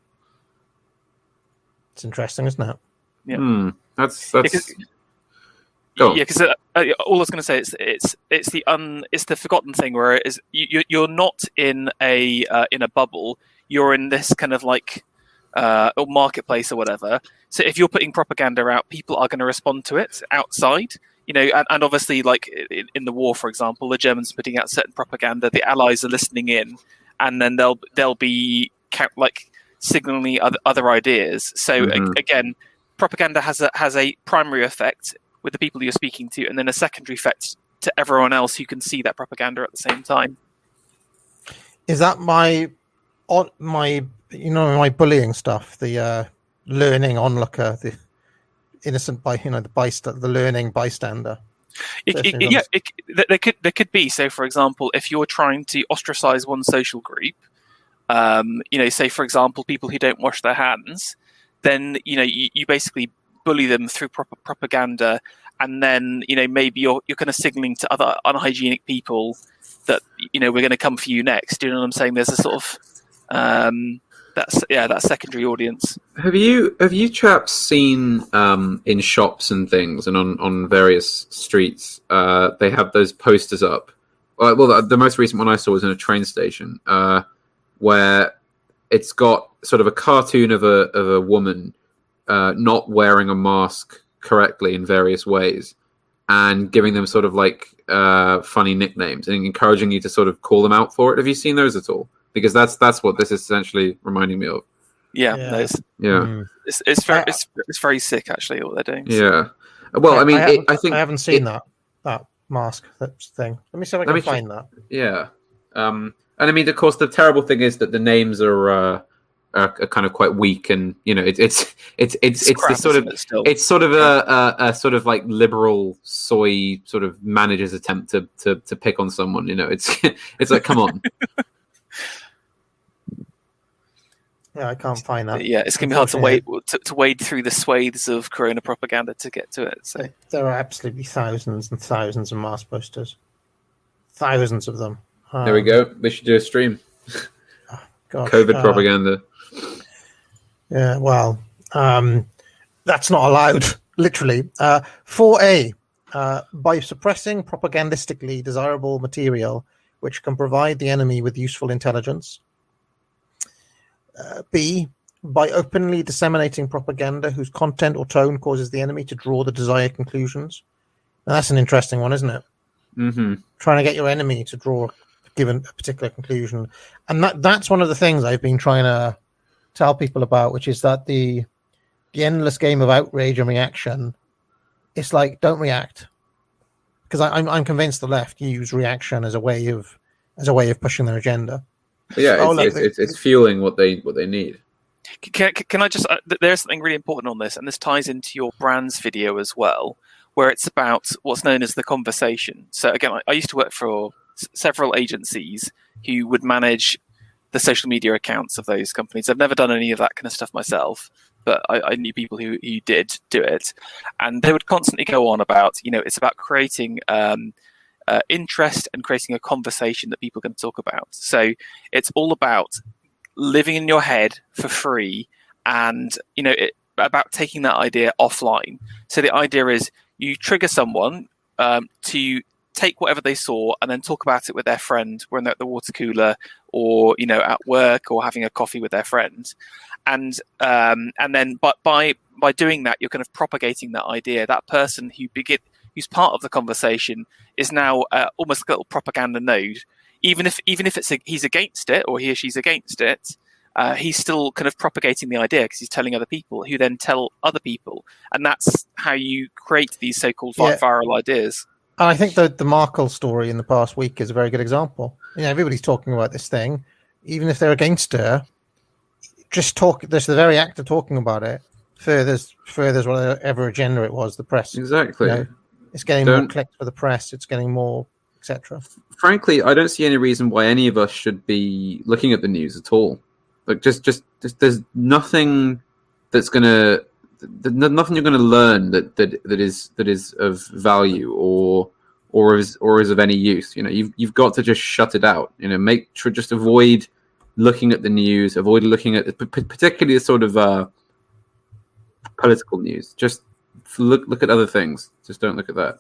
Speaker 1: It's interesting, isn't it?
Speaker 2: Yeah,
Speaker 3: mm, that's that's.
Speaker 2: Because, yeah, because uh, uh, all I was going to say is it's it's the un it's the forgotten thing where it is you you're not in a uh, in a bubble. You're in this kind of like uh, marketplace or whatever. So if you're putting propaganda out, people are going to respond to it outside. You know, and, and obviously, like in, in the war, for example, the Germans are putting out certain propaganda. The Allies are listening in, and then they'll they'll be count, like signaling other other ideas. So
Speaker 3: Mm-hmm.
Speaker 2: a, again, propaganda has a has a primary effect with the people you're speaking to, and then a secondary effect to everyone else who can see that propaganda at the same time.
Speaker 1: Is that my, my, you know, my bullying stuff, the uh, learning onlooker, the innocent by, you know, the bystander, the learning bystander?
Speaker 2: It, it, yeah, it, there could there could be. So, for example, if you're trying to ostracize one social group, um, you know, say for example, people who don't wash their hands, then you know you, you basically bully them through proper propaganda, and then you know maybe you're you're kind of signaling to other unhygienic people that you know we're going to come for you next. Do you know what I'm saying? There's a sort of um, that's yeah that secondary audience.
Speaker 3: Have you have you chaps seen um, in shops and things and on, on various streets? Uh, they have those posters up. Uh, well, the, the most recent one I saw was in a train station uh, where it's got sort of a cartoon of a of a woman Uh, not wearing a mask correctly in various ways and giving them sort of like uh, funny nicknames and encouraging you to sort of call them out for it. Have you seen those at all? Because that's that's what this is essentially reminding me of.
Speaker 2: Yeah,
Speaker 1: Yeah.
Speaker 2: those.
Speaker 3: Yeah.
Speaker 1: Mm.
Speaker 2: It's it's very
Speaker 1: I-
Speaker 2: it's, it's very sick actually what they're doing.
Speaker 3: Yeah. Well, I mean,
Speaker 1: I,
Speaker 3: it,
Speaker 1: haven't,
Speaker 3: I think
Speaker 1: I haven't seen
Speaker 3: it-
Speaker 1: that that mask that thing. Let me see if I
Speaker 3: Let
Speaker 1: can
Speaker 3: me
Speaker 1: find that.
Speaker 3: Yeah. Um, and I mean, of course, the terrible thing is that the names are uh, are, are kind of quite weak, and you know, it, it's it's it's it's
Speaker 2: crap,
Speaker 3: the sort of
Speaker 2: it, still?
Speaker 3: it's sort of a, a, a sort of like liberal soy sort of manager's attempt to to, to pick on someone. You know, it's it's like, come on.
Speaker 1: Yeah, I can't find that.
Speaker 2: Yeah, it's going to be hard to wade to, to wade through the swathes of Corona propaganda to get to it. So
Speaker 1: there are absolutely thousands and thousands of Mars posters, thousands of them. Um,
Speaker 3: there we go. We should do a stream.
Speaker 1: Gosh,
Speaker 3: COVID
Speaker 1: uh,
Speaker 3: propaganda.
Speaker 1: Yeah, well, um, that's not allowed. Literally, uh, four A. Uh, by suppressing propagandistically desirable material which can provide the enemy with useful intelligence. Uh, B, by openly disseminating propaganda whose content or tone causes the enemy to draw the desired conclusions. Now, that's an interesting one, isn't it?
Speaker 3: Mm-hmm.
Speaker 1: Trying to get your enemy to draw a given a particular conclusion. And that that's one of the things I've been trying to tell people about, which is that the the endless game of outrage and reaction, it's like, don't react. Because I'm I'm convinced the left use reaction as a way of as a way of pushing their agenda.
Speaker 3: Yeah, it's,
Speaker 1: oh, look,
Speaker 3: it's, it's, it's fueling what they what they need.
Speaker 2: Can, can I just? Uh, there's something really important on this, and this ties into your brands video as well, where it's about what's known as the conversation. So again, I, I used to work for s- several agencies who would manage the social media accounts of those companies. I've never done any of that kind of stuff myself, but I, I knew people who, who did do it, and they would constantly go on about, you know, it's about creating um, uh, interest and creating a conversation that people can talk about. So it's all about living in your head for free, and you know, it, about taking that idea offline. So the idea is you trigger someone um, to take whatever they saw and then talk about it with their friend when they're at the water cooler, or you know, at work, or having a coffee with their friend. And um, and then, but by by doing that, you're kind of propagating that idea. That person who begin, who's part of the conversation, is now uh, almost like a little propaganda node. Even if even if it's a, he's against it, or he or she's against it, uh, he's still kind of propagating the idea because he's telling other people, who then tell other people, and that's how you create these so-called
Speaker 1: Yeah.
Speaker 2: viral ideas.
Speaker 1: And I think that the Markle story in the past week is a very good example. You know, everybody's talking about this thing, even if they're against her. Just talk. There's the very act of talking about it furthers furthers whatever agenda it was. The press,
Speaker 3: Exactly.
Speaker 1: You know, it's getting
Speaker 3: Don't-
Speaker 1: more clicks for the press. It's getting more, et cetera.
Speaker 3: Frankly, I don't see any reason why any of us should be looking at the news at all. Like, just, just, just there's nothing that's gonna, th- nothing you're gonna learn that, that that is that is of value or or is or is of any use. You know, you've you've got to just shut it out. You know, make sure just avoid looking at the news, avoid looking at p- particularly the sort of uh, political news. Just look look at other things. Just don't look at that.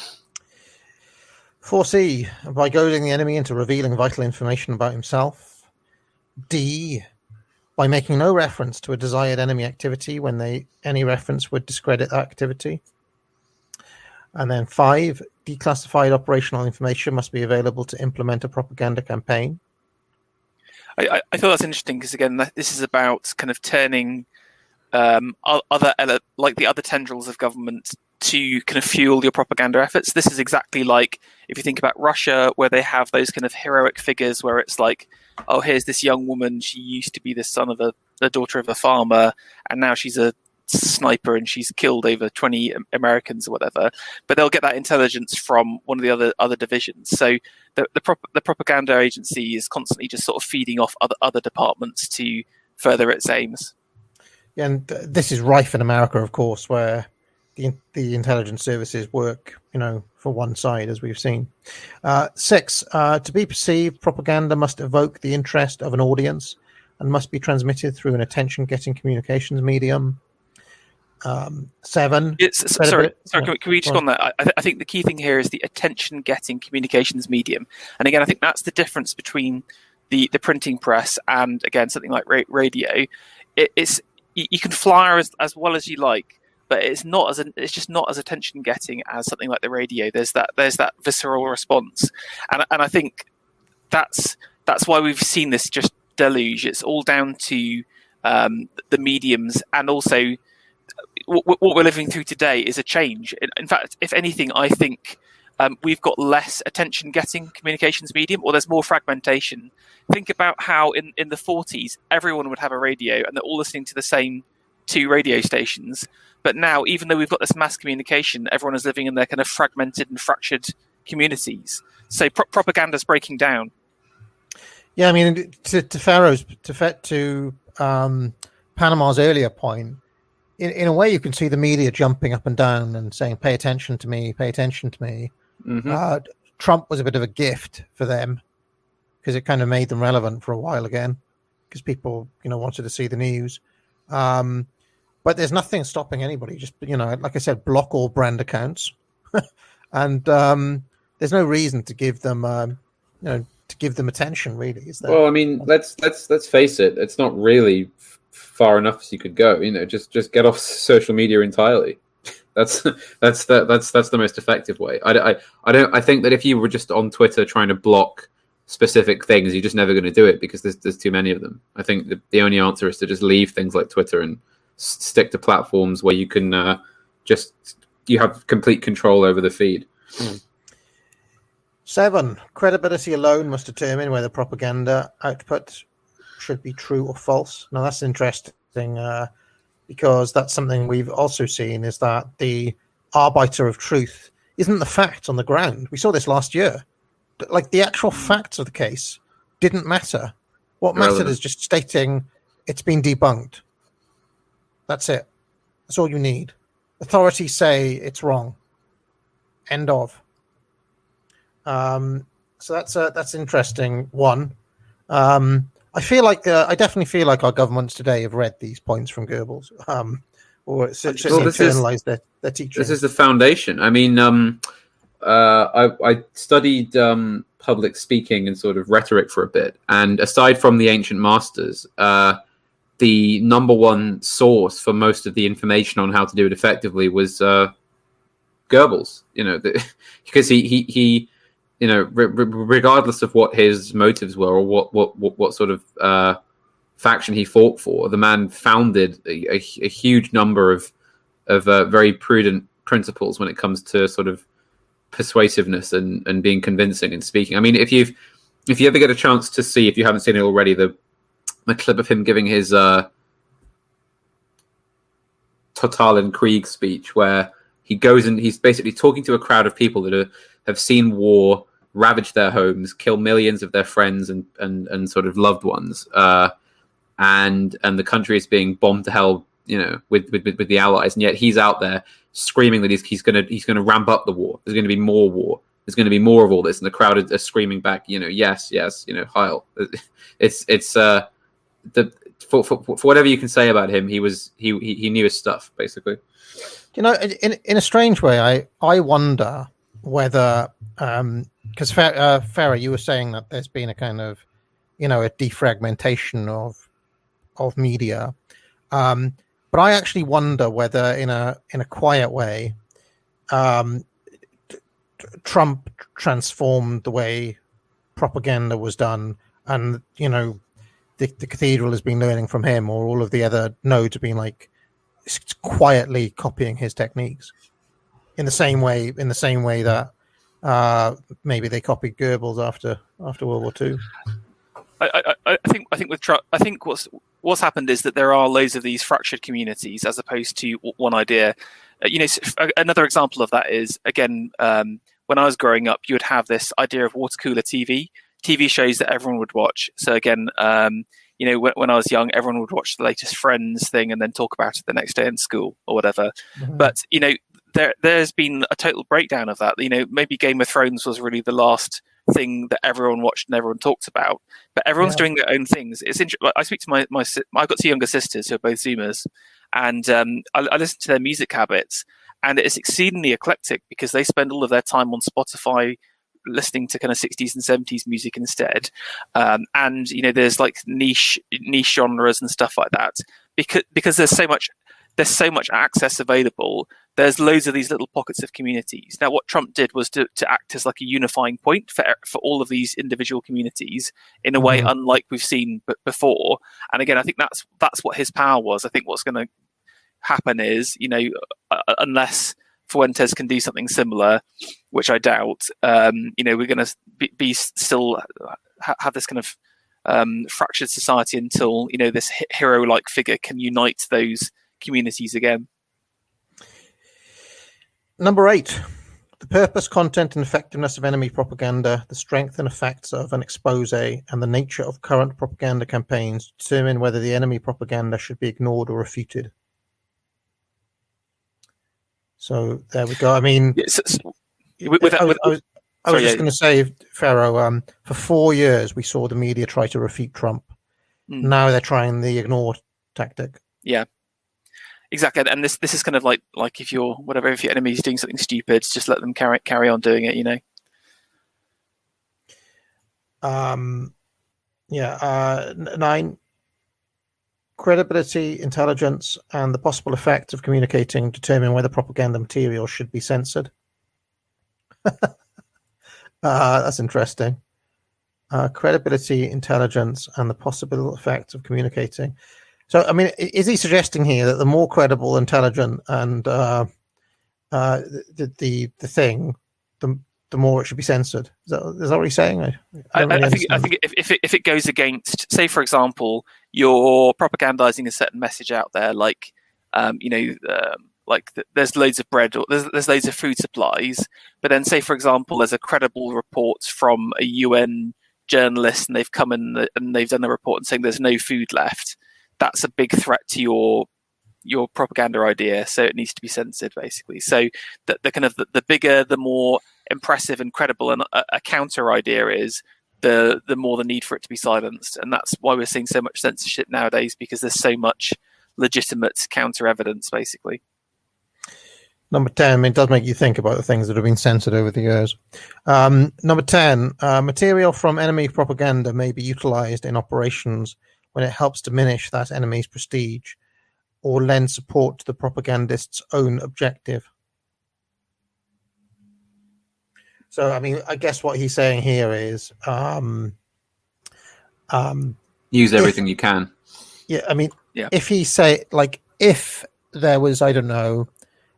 Speaker 1: four C, by goading the enemy into revealing vital information about himself. D, by making no reference to a desired enemy activity when they any reference would discredit that activity. And then five, declassified operational information must be available to implement a propaganda campaign.
Speaker 2: I, I, I thought that's interesting because again, that, this is about kind of turning um, o- other ele- like the other tendrils of government to kind of fuel your propaganda efforts. This is exactly like if you think about Russia, where they have those kind of heroic figures where it's like, oh, here's this young woman. She used to be the son of a, the daughter of a farmer, and now she's a sniper and she's killed over twenty Americans or whatever. But they'll get that intelligence from one of the other other divisions. So the the, prop- the propaganda agency is constantly just sort of feeding off other other departments to further its aims.
Speaker 1: And this is rife in America, of course, where the the intelligence services work, you know, for one side, as we've seen. Uh, six, uh, to be perceived, propaganda must evoke the interest of an audience and must be transmitted through an attention-getting communications medium. Um, seven.
Speaker 2: It's, sorry, sorry. Can we, can we just
Speaker 1: Go
Speaker 2: go
Speaker 1: on.
Speaker 2: on that? I, I think the key thing here is the attention-getting communications medium. And again, I think that's the difference between the, the printing press and again something like ra- radio. It, it's you, you can flyer as, as well as you like, but it's not as an, it's just not as attention-getting as something like the radio. There's that there's that visceral response, and and I think that's that's why we've seen this just deluge. It's all down to um, the mediums, and also what, what we're living through today is a change. In, in fact, if anything, I think um, we've got less attention-getting communications medium, or there's more fragmentation. Think about how in, in the forties, everyone would have a radio and they're all listening to the same two radio stations. But now, even though we've got this mass communication, everyone is living in their kind of fragmented and fractured communities. So pro- propaganda's breaking down.
Speaker 1: Yeah, I mean, to, to Pharaoh's, to, to um, Panama's earlier point, in, in a way you can see the media jumping up and down and saying, pay attention to me, pay attention to me. Mm-hmm. Uh, Trump was a bit of a gift for them because it kind of made them relevant for a while again because people, you know, wanted to see the news. Um, but there's nothing stopping anybody. Just, you know, like I said, block all brand accounts. and um, there's no reason to give them, um, you know, to give them attention, really. Is there?
Speaker 3: Well, I mean, let's let's let's face it. It's not really f- far enough as you could go. You know, just just get off social media entirely. That's that's the, that's that's the most effective way. I, I, I don't. I think that if you were just on Twitter trying to block specific things, you're just never going to do it because there's there's too many of them. I think the, the only answer is to just leave things like Twitter and s- stick to platforms where you can uh, just you have complete control over the feed. Mm.
Speaker 1: Seven, credibility alone must determine whether propaganda output should be true or false. Now, that's interesting uh, because that's something we've also seen is that the arbiter of truth isn't the fact on the ground. We saw this last year. Like, the actual facts of the case didn't matter. What mattered Relevant. is just stating it's been debunked. That's it. That's all you need. Authorities say it's wrong. End of. Um, so that's a, that's interesting one. Um, I feel like uh, I definitely feel like our governments today have read these points from Goebbels, um, or certainly well, internalized their, their teaching.
Speaker 3: This is the foundation. I mean, um, uh, I, I studied um, public speaking and sort of rhetoric for a bit, and aside from the ancient masters, uh, the number one source for most of the information on how to do it effectively was uh, Goebbels. You know, the, because he he he. You know, re- re- regardless of what his motives were or what what what, what sort of uh, faction he fought for, the man founded a, a, a huge number of of uh, very prudent principles when it comes to sort of persuasiveness and, and being convincing and speaking. I mean, if you've if you ever get a chance to see, if you haven't seen it already, the the clip of him giving his uh, Totalen Krieg speech, where he goes and he's basically talking to a crowd of people that are, have seen war ravage their homes, kill millions of their friends and and, and sort of loved ones, uh, and and the country is being bombed to hell, you know, with, with with the Allies, and yet he's out there screaming that he's he's gonna he's gonna ramp up the war. There's going to be more war. There's going to be more of all this, and the crowd are, are screaming back, you know, yes, yes, you know, Heil. It's it's uh the for, for for whatever you can say about him, he was he he, he knew his stuff basically.
Speaker 1: You know, in in a strange way, I I wonder whether um. Because uh, Farah, you were saying that there's been a kind of, you know, a defragmentation of of media, um, but I actually wonder whether, in a in a quiet way, um, t- Trump transformed the way propaganda was done, and you know, the, the cathedral has been learning from him, or all of the other nodes have been like quietly copying his techniques, in the same way, in the same way that. Uh, maybe they copied Goebbels after after World War Two.
Speaker 2: I, I, I think I think with Trump, I think what's what's happened is that there are loads of these fractured communities as opposed to one idea. Uh, you know, another example of that is again um, when I was growing up, you would have this idea of water cooler T V, T V shows that everyone would watch. So again, um, you know, when, when I was young, everyone would watch the latest Friends thing and then talk about it the next day in school or whatever. Mm-hmm. But you know. There, there's been a total breakdown of that. You know, maybe Game of Thrones was really the last thing that everyone watched and everyone talked about. But everyone's yeah. doing their own things. It's interesting. I speak to my my. I've got two younger sisters who are both Zoomers, and um, I, I listen to their music habits, and it's exceedingly eclectic because they spend all of their time on Spotify, listening to kind of sixties and seventies music instead. Um, and you know, there's like niche niche genres and stuff like that because because there's so much. There's so much access available. There's loads of these little pockets of communities. Now, what Trump did was to, to act as like a unifying point for for all of these individual communities in a way mm-hmm. unlike we've seen b- before. And again, I think that's that's what his power was. I think what's going to happen is, you know, uh, unless Fuentes can do something similar, which I doubt, um, you know, we're going to be, be still ha- have this kind of um, fractured society until, you know, this hero-like figure can unite those communities again.
Speaker 1: Number eight, the purpose, content, and effectiveness of enemy propaganda, the strength and effects of an expose, and the nature of current propaganda campaigns determine whether the enemy propaganda should be ignored or refuted. So there we go. I mean,
Speaker 2: yes, with, with,
Speaker 1: I was,
Speaker 2: with,
Speaker 1: I was, I was
Speaker 2: sorry,
Speaker 1: just
Speaker 2: yeah.
Speaker 1: going to say, Pharaoh, um, for four years we saw the media try to refute Trump.
Speaker 2: Mm.
Speaker 1: Now they're trying the ignore tactic.
Speaker 2: Yeah, exactly. And this this is kind of like like if you're whatever if your enemy is doing something stupid, just let them carry carry on doing it. You know.
Speaker 1: Um, yeah. Uh, nine. Credibility, intelligence, and the possible effect of communicating determine whether propaganda material should be censored. uh, that's interesting. Uh, credibility, intelligence, and the possible effect of communicating. So, I mean, is he suggesting here that the more credible, intelligent, and uh, uh, the, the the thing, the the more it should be censored? Is that, is that what he's saying? I,
Speaker 2: I,
Speaker 1: I, really
Speaker 2: I think I think if if it, if it goes against, say, for example, you're propagandizing a certain message out there, like um, you know, um, like th- there's loads of bread or there's there's loads of food supplies, but then say, for example, there's a credible report from a U N journalist and they've come in and they've done a report and saying there's no food left. That's a big threat to your your propaganda idea, so it needs to be censored, basically. So the, the kind of the, the bigger, the more impressive and credible and a, a counter idea is, the the more the need for it to be silenced. And that's why we're seeing so much censorship nowadays, because there's so much legitimate counter evidence, basically.
Speaker 1: Number ten, I mean, it does make you think about the things that have been censored over the years. Um, number ten, uh, material from enemy propaganda may be utilized in operations when it helps diminish that enemy's prestige or lend support to the propagandist's own objective. So, I mean, I guess what he's saying here is um, um,
Speaker 3: use everything
Speaker 1: if,
Speaker 3: you can.
Speaker 1: Yeah, I mean,
Speaker 2: yeah.
Speaker 1: if he say, like, if there was, I don't know,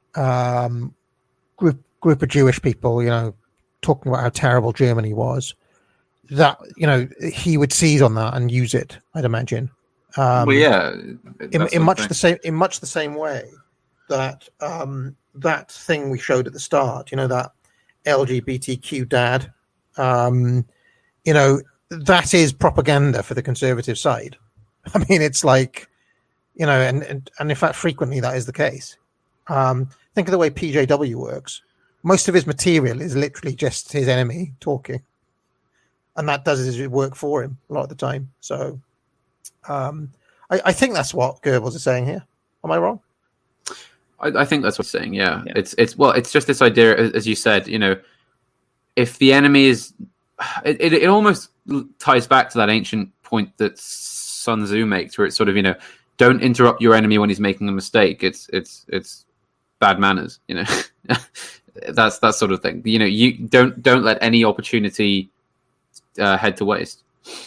Speaker 1: um, group group of Jewish people, you know, talking about how terrible Germany was, that, you know, he would seize on that and use it, I'd imagine. Um,
Speaker 3: well, yeah,
Speaker 1: in, in much the same in much the same way that um, that thing we showed at the start, you know, that L G B T Q dad, um, you know, that is propaganda for the conservative side. I mean, it's like, you know, and and, and in fact, frequently that is the case. Um, think of the way P J W works. Most of his material is literally just his enemy talking, and that does his work for him a lot of the time. So. Um, I, I think that's what Goebbels is saying here. Am I wrong?
Speaker 3: I, I think that's what he's saying. Yeah.
Speaker 2: yeah,
Speaker 3: it's it's well, it's just this idea, as you said. You know, if the enemy is, it, it, it almost ties back to that ancient point that Sun Tzu makes, where it's sort of, you know, don't interrupt your enemy when he's making a mistake. It's it's it's bad manners. You know, that's that sort of thing. You know, you don't don't let any opportunity uh, head to waste.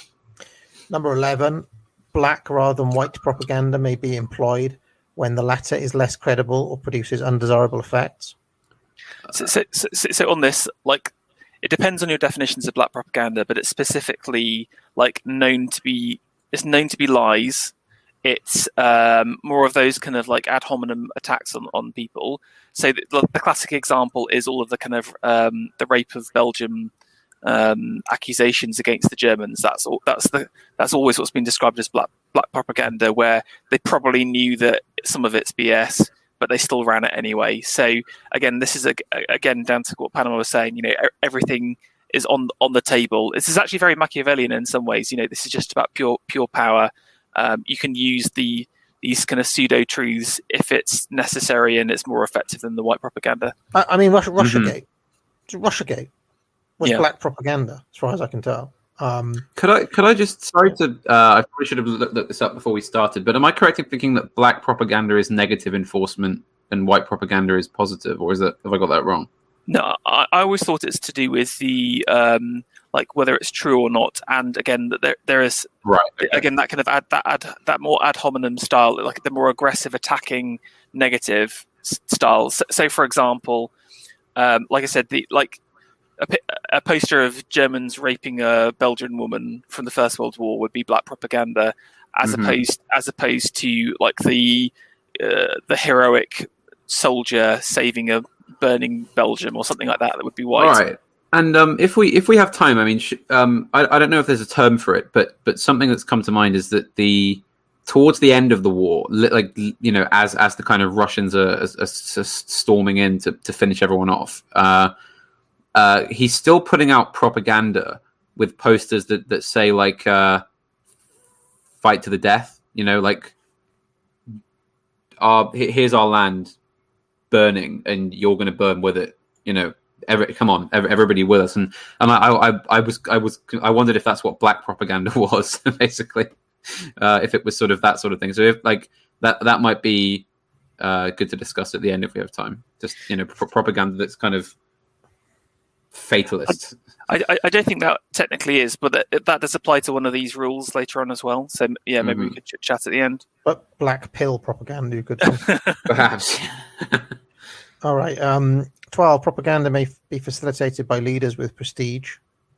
Speaker 1: Number eleven. Black rather than white propaganda may be employed when the latter is less credible or produces undesirable effects.
Speaker 2: So, so, so, so on this, like, it depends on your definitions of black propaganda, but it's specifically like known to be it's known to be lies. It's um, more of those kind of like ad hominem attacks on, on people. So the, the classic example is all of the kind of um, the rape of Belgium. Um, accusations against the Germans. That's all, that's the that's always what's been described as black black propaganda, where they probably knew that some of it's B S, but they still ran it anyway. So again, this is a, a, again down to what Panama was saying. You know, everything is on on the table. This is actually very Machiavellian in some ways. You know, this is just about pure pure power. Um, you can use the these kind of pseudo truths if it's necessary and it's more effective than the white propaganda.
Speaker 1: I, I mean, Russia, Russiagate,
Speaker 3: mm-hmm.
Speaker 1: Russiagate. was yeah. black propaganda, as far as I can tell. Um,
Speaker 3: could I could I just sorry to uh, I probably should have looked, looked this up before we started, but am I correct in thinking that black propaganda is negative enforcement and white propaganda is positive, or is it have I got that wrong?
Speaker 2: No, I, I always thought it's to do with the um, like whether it's true or not, and again that there there is
Speaker 3: right okay.
Speaker 2: again that kind of ad, that ad, that more ad hominem style, like the more aggressive attacking negative. s- styles. So, so, for example, um, like I said, the like a, a poster of Germans raping a Belgian woman from the First World War would be black propaganda, as mm-hmm. opposed as opposed to like the uh, the heroic soldier saving a burning Belgium or something like that. That would be white.
Speaker 3: Right. And um, if we if we have time, I mean, sh- um, I, I don't know if there's a term for it, but but something that's come to mind is that the towards the end of the war, like you know, as as the kind of Russians are, are, are storming in to, to finish everyone off, uh, uh, he's still putting out propaganda with posters that that say like uh, "fight to the death," you know, like our here's our land burning, and you're going to burn with it, you know. Every, come on, every, everybody with us, and and I, I, I was, I was, I wondered if that's what black propaganda was, basically, uh, if it was sort of that sort of thing. So, if like that, that might be uh, good to discuss at the end if we have time. Just you know, pro- propaganda that's kind of fatalist.
Speaker 2: I, I, I don't think that technically is, but that, that does apply to one of these rules later on as well. So yeah, maybe mm-hmm. we could ch- chat at the end.
Speaker 1: But black pill propaganda, you could
Speaker 3: perhaps.
Speaker 1: All right. Um, twelve. Propaganda may f- be facilitated by leaders with prestige.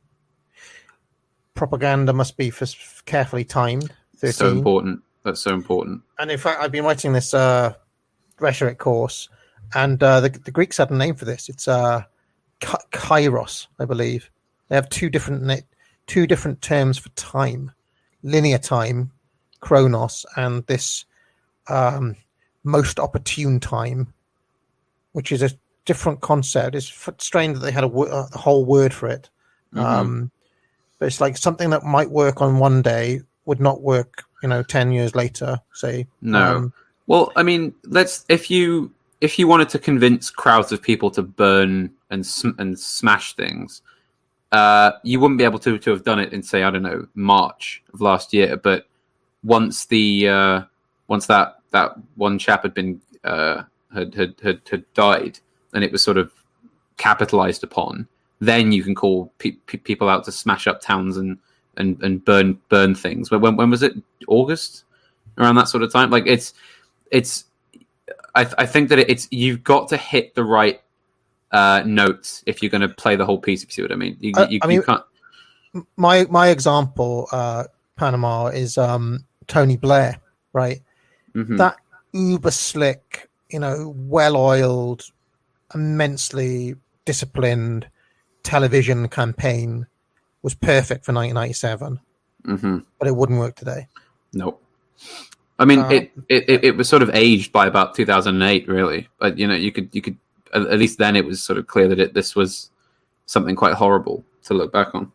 Speaker 1: Propaganda must be f- carefully timed. thirteen.
Speaker 3: So important. That's so important.
Speaker 1: And in fact, I've been writing this uh, rhetoric course, and uh, the, the Greeks had a name for this. It's uh, Ky- kairos, I believe. They have two different na- two different terms for time: linear time, chronos, and this um, most opportune time, which is a different concept. It's strange that they had a, w- a whole word for it. Mm-hmm. Um, but it's like something that might work on one day would not work, you know, ten years later, say.
Speaker 3: No.
Speaker 1: Um,
Speaker 3: well, I mean, let's, if you, if you wanted to convince crowds of people to burn and, sm- and smash things, uh, you wouldn't be able to, to have done it in, say, I don't know, March of last year. But once the, uh, once that, that one chap had been, uh, Had, had had had died, and it was sort of capitalized upon, then you can call pe- pe- people out to smash up towns and and, and burn burn things. But when when was it? August, around that sort of time. Like it's it's. I th- I think that it's you've got to hit the right uh, notes if you're going to play the whole piece. If you see what I mean. You,
Speaker 1: uh,
Speaker 3: you,
Speaker 1: I mean,
Speaker 3: you can't.
Speaker 1: My my example, uh, Panama, is um, Tony Blair, right?
Speaker 3: Mm-hmm.
Speaker 1: That uber slick, you know, well-oiled, immensely disciplined television campaign was perfect for nineteen ninety-seven,
Speaker 3: mm-hmm.
Speaker 1: but it wouldn't work today.
Speaker 3: Nope. I mean,
Speaker 1: um,
Speaker 3: it, it it was sort of aged by about two thousand eight, really. But you know, you could you could at least then it was sort of clear that it this was something quite horrible to look back on.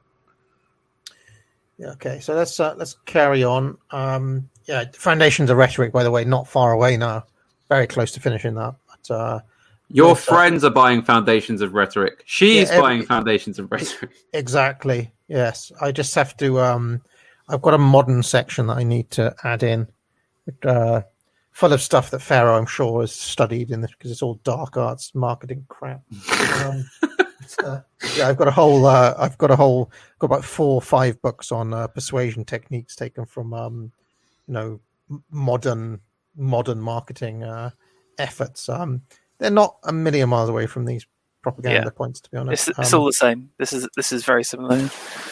Speaker 1: Yeah. Okay. So let's uh, let's carry on. Um, yeah, Foundations of Rhetoric, by the way, not far away now. Very close to finishing that. But, uh,
Speaker 3: Your
Speaker 1: but,
Speaker 3: friends uh, are buying Foundations of Rhetoric. She's
Speaker 1: yeah, every,
Speaker 3: buying Foundations of Rhetoric.
Speaker 1: Exactly. Yes. I just have to. Um, I've got a modern section that I need to add in, uh, full of stuff that Pharaoh, I'm sure, has studied in this because it's all dark arts marketing crap. um, uh, yeah, I've got a whole. Uh, I've got a whole. Got about four or five books on uh, persuasion techniques taken from, um, you know, modern. modern marketing uh, efforts. Um, they're not a million miles away from these propaganda yeah. points, to be honest.
Speaker 2: It's, it's
Speaker 1: um,
Speaker 2: all the same. This is this is very similar.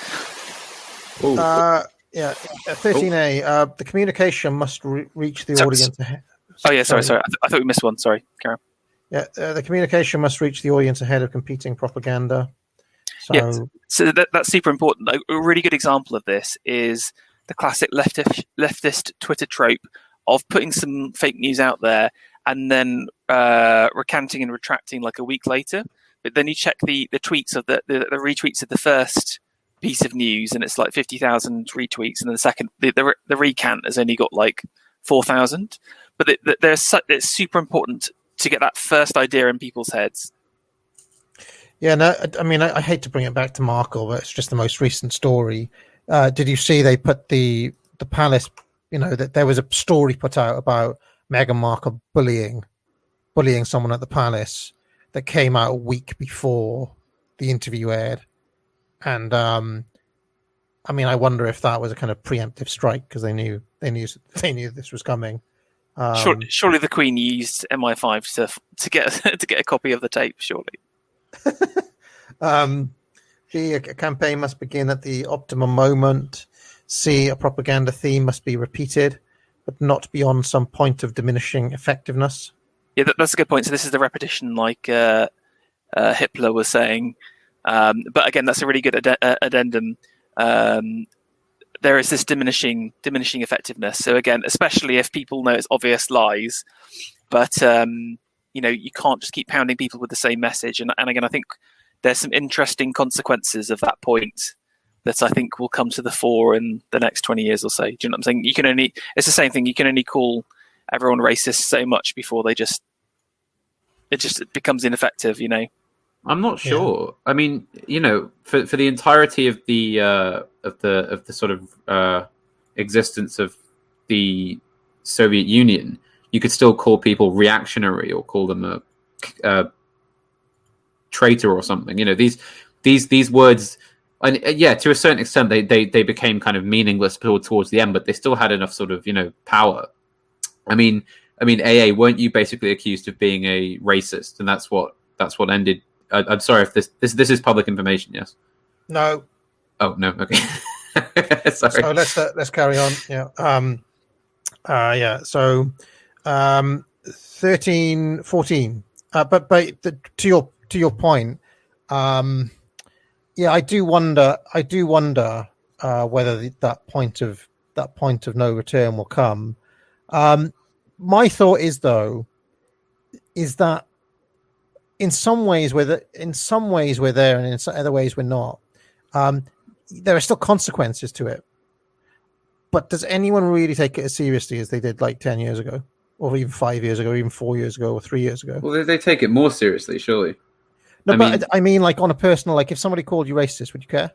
Speaker 1: Uh, yeah, thirteen A. Uh, the communication must re- reach the
Speaker 2: sorry,
Speaker 1: audience ahead.
Speaker 2: Oh yeah, sorry, sorry. I, th- I thought we missed one. Sorry, Karen.
Speaker 1: Yeah, uh, the communication must reach the audience ahead of competing propaganda. So,
Speaker 2: yeah, so that, that's super important. A, a really good example of this is the classic leftist leftist Twitter trope of putting some fake news out there and then uh, recanting and retracting like a week later. But then you check the, the tweets of the, the, the retweets of the first piece of news and it's like fifty thousand retweets. And then the second, the, the, the recant has only got like four thousand. But it, there's su- it's super important to get that first idea in people's heads.
Speaker 1: Yeah, no, I mean, I, I hate to bring it back to Markle, but it's just the most recent story. Uh, did you see they put the, the palace... You know, that there was a story put out about Meghan Markle bullying, bullying someone at the palace that came out a week before the interview aired. And, um, I mean, I wonder if that was a kind of preemptive strike because they knew, they knew, they knew this was coming. Um,
Speaker 2: surely, surely the Queen used M I five to to get to get a copy of the tape. Surely.
Speaker 1: um, G, a campaign must begin at the optimum moment. C, a propaganda theme must be repeated, but not beyond some point of diminishing effectiveness.
Speaker 2: Yeah, that, that's a good point. So this is the repetition, like uh, uh, Hitler was saying. Um, but again, that's a really good ad- addendum. Um, there is this diminishing diminishing effectiveness. So again, especially if people know it's obvious lies, but um, you know, you can't just keep pounding people with the same message. And, and again, I think there's some interesting consequences of that point that I think will come to the fore in the next twenty years or so. Do you know what I'm saying? You can only it's the same thing. You can only call everyone racist so much before they just it just it becomes ineffective. You know.
Speaker 3: I'm not sure. Yeah. I mean, you know, for for the entirety of the uh, of the of the sort of uh, existence of the Soviet Union, you could still call people reactionary or call them a, a traitor or something. You know, these these these words, and yeah, to a certain extent, they they they became kind of meaningless towards the end, but they still had enough sort of you know power. I mean, I mean, A A, weren't you basically accused of being a racist, and that's what that's what ended. I'm sorry if this this this is public information. Yes.
Speaker 1: No.
Speaker 3: Oh no. Okay. Sorry.
Speaker 1: So let's uh, let's carry on. Yeah. Um. Uh. Yeah. So, um. Thirteen, fourteen. Uh. But but the, to your to your point. Um. Yeah. I do wonder. I do wonder. Uh. Whether the, that point of that point of no return will come. Um. My thought is though, is that. In some ways, we're the, in some ways we're there, and in some other ways we're not. Um, there are still consequences to it. But does anyone really take it as seriously as they did like ten years ago, or even five years ago, or even four years ago, or three years ago?
Speaker 3: Well, they, they take it more seriously, surely.
Speaker 1: No,
Speaker 3: I
Speaker 1: but
Speaker 3: mean,
Speaker 1: I mean, like on a personal, like if somebody called you racist, would you care?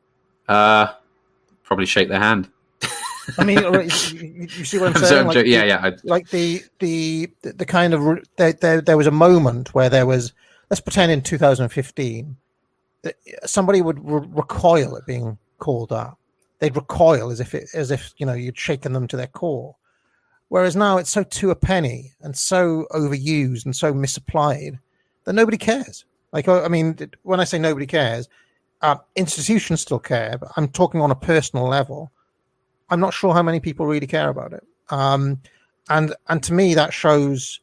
Speaker 3: Uh, probably shake their hand.
Speaker 1: I mean, you, you see what I'm
Speaker 3: I'm
Speaker 1: saying?
Speaker 3: sorry,
Speaker 1: like
Speaker 3: jo-
Speaker 1: the,
Speaker 3: yeah, yeah. I...
Speaker 1: Like the the the kind of there, there there was a moment where there was. Let's pretend in two thousand fifteen that somebody would re- recoil at being called that. They'd recoil as if it, as if you know you'd shaken them to their core. Whereas now it's so to a penny and so overused and so misapplied that nobody cares. Like I mean, when I say nobody cares, uh, institutions still care, but I'm talking on a personal level. I'm not sure how many people really care about it. Um, and and to me, that shows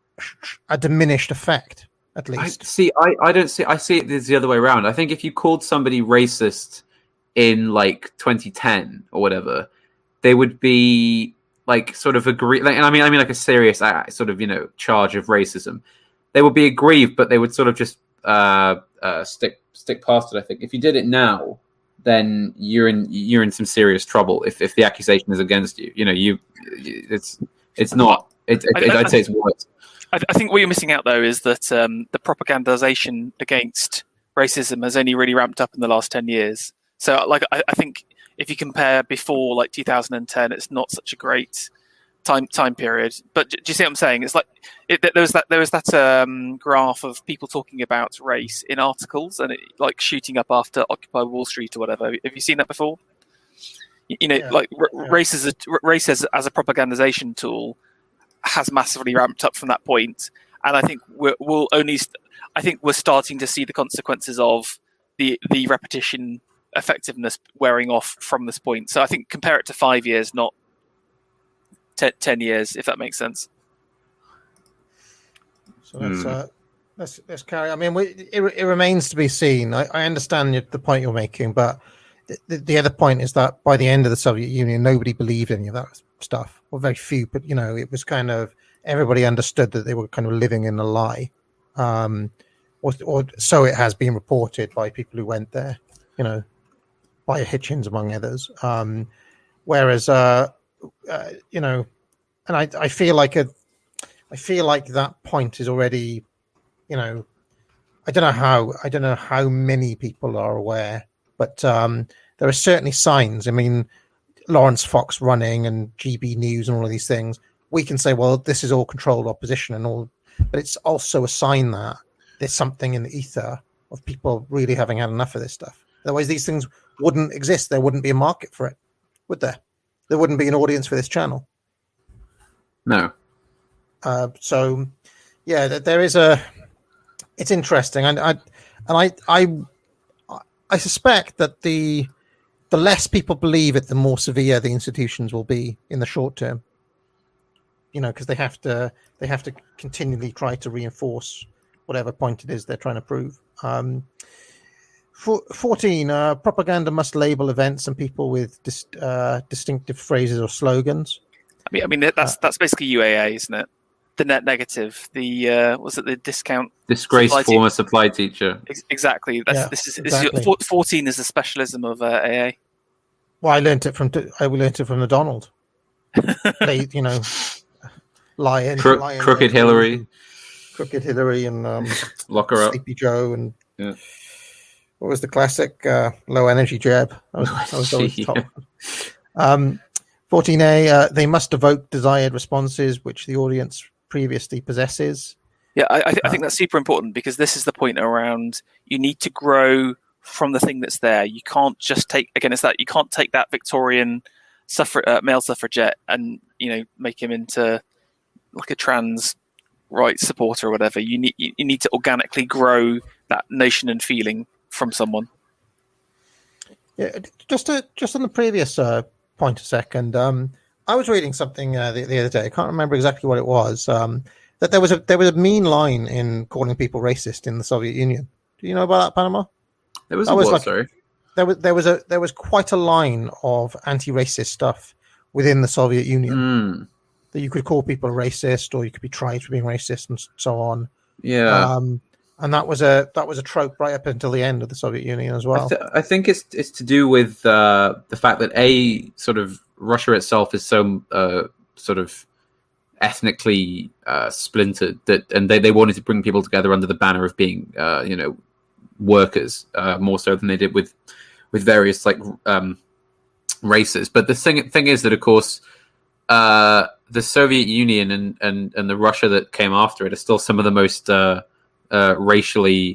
Speaker 1: a diminished effect, at least.
Speaker 3: I, see, I, I don't see. I see it as the other way around. I think if you called somebody racist in like twenty ten or whatever, they would be like sort of agree. Like, and I mean, I mean, like a serious uh, sort of you know charge of racism. They would be aggrieved, but they would sort of just uh, uh, stick stick past it. I think if you did it now, then you're in you're in some serious trouble. If if the accusation is against you, you know, you it's it's not. It, it,
Speaker 2: I, I,
Speaker 3: I'd say it's worse.
Speaker 2: I, I think what you're missing out though is that um, the propagandization against racism has only really ramped up in the last ten years. So, like, I, I think if you compare before like two thousand ten, it's not such a great time time period. But do you see what I'm saying? It's like it, there was that there was that um, graph of people talking about race in articles and it, like shooting up after Occupy Wall Street or whatever. Have you seen that before? You, you know, yeah, like r- yeah. race as a race as, as a propagandization tool has massively ramped up from that point, and I think we're, we'll only. St- I think we're starting to see the consequences of the the repetition effectiveness wearing off from this point. So I think compare it to five years, not ten, ten years, if that makes sense.
Speaker 1: So let's, mm. uh, let's, let's carry. I mean, we, it, it remains to be seen. I, I understand the point you're making, but the, the other point is that by the end of the Soviet Union, nobody believed any of that stuff, or very few. But you know, it was kind of everybody understood that they were kind of living in a lie, um, or, or so it has been reported by people who went there. You know, by Hitchens among others. Um, whereas, uh, uh, you know, and I, I feel like a. I feel like that point is already, you know, I don't know how, I don't know how many people are aware, but um, there are certainly signs. I mean, Lawrence Fox running and G B News and all of these things, we can say, well, this is all controlled opposition and all, but it's also a sign that there's something in the ether of people really having had enough of this stuff. Otherwise, these things wouldn't exist. There wouldn't be a market for it, would there? There wouldn't be an audience for this channel.
Speaker 3: No.
Speaker 1: Uh, so, yeah, there is a. It's interesting, and I and I I I suspect that the the less people believe it, the more severe the institutions will be in the short term. You know, because they have to they have to continually try to reinforce whatever point it is they're trying to prove. Um, for, fourteen, uh, propaganda must label events and people with dis, uh, distinctive phrases or slogans.
Speaker 2: I mean, I mean that's uh, that's basically U A A, isn't it? The net negative. The uh, was it the discount?
Speaker 3: Disgraced former te- supply teacher.
Speaker 2: Ex- exactly. That's
Speaker 1: yeah,
Speaker 2: this is,
Speaker 1: exactly.
Speaker 2: this is fourteen is the specialism of uh, A A.
Speaker 1: Well, I learned it from I learned it from the Donald. They, you know. Lion,
Speaker 3: Crook,
Speaker 1: Lion,
Speaker 3: Crooked
Speaker 1: Lion,
Speaker 3: Hillary,
Speaker 1: Crooked Hillary, and um,
Speaker 3: Lock her up,
Speaker 1: Sleepy Joe, and
Speaker 3: yeah.
Speaker 1: What was the classic uh, low energy jab? That was, that was always top. Um, fourteen A, uh, they must evoke desired responses which the audience previously possesses.
Speaker 2: Yeah, I, I, th- I think that's super important because this is the point around you need to grow from the thing that's there. You can't just take again. It's that you can't take that Victorian suffra- uh, male suffragette and you know make him into like a trans rights supporter or whatever. You need you need to organically grow that notion and feeling from someone.
Speaker 1: Yeah, just to, just on the previous uh, point a second. Um, I was reading something uh, the, the other day. I can't remember exactly what it was. Um, that there was a there was a mean line in calling people racist in the Soviet Union. Do you know about that, Panama?
Speaker 3: There was a was what, like, sorry.
Speaker 1: There was there was a there was quite a line of anti-racist stuff within the Soviet Union.
Speaker 3: Mm.
Speaker 1: That you could call people racist, or you could be tried for being racist, and so on.
Speaker 3: Yeah,
Speaker 1: um, and that was a that was a trope right up until the end of the Soviet Union as well.
Speaker 3: I, th- I think it's it's to do with uh, the fact that a sort of Russia itself is so uh, sort of ethnically uh, splintered that, and they, they wanted to bring people together under the banner of being uh, you know workers uh, more so than they did with with various like um, races. But the thing thing is that of course. Uh, the Soviet Union and, and, and the Russia that came after it are still some of the most uh, uh, racially,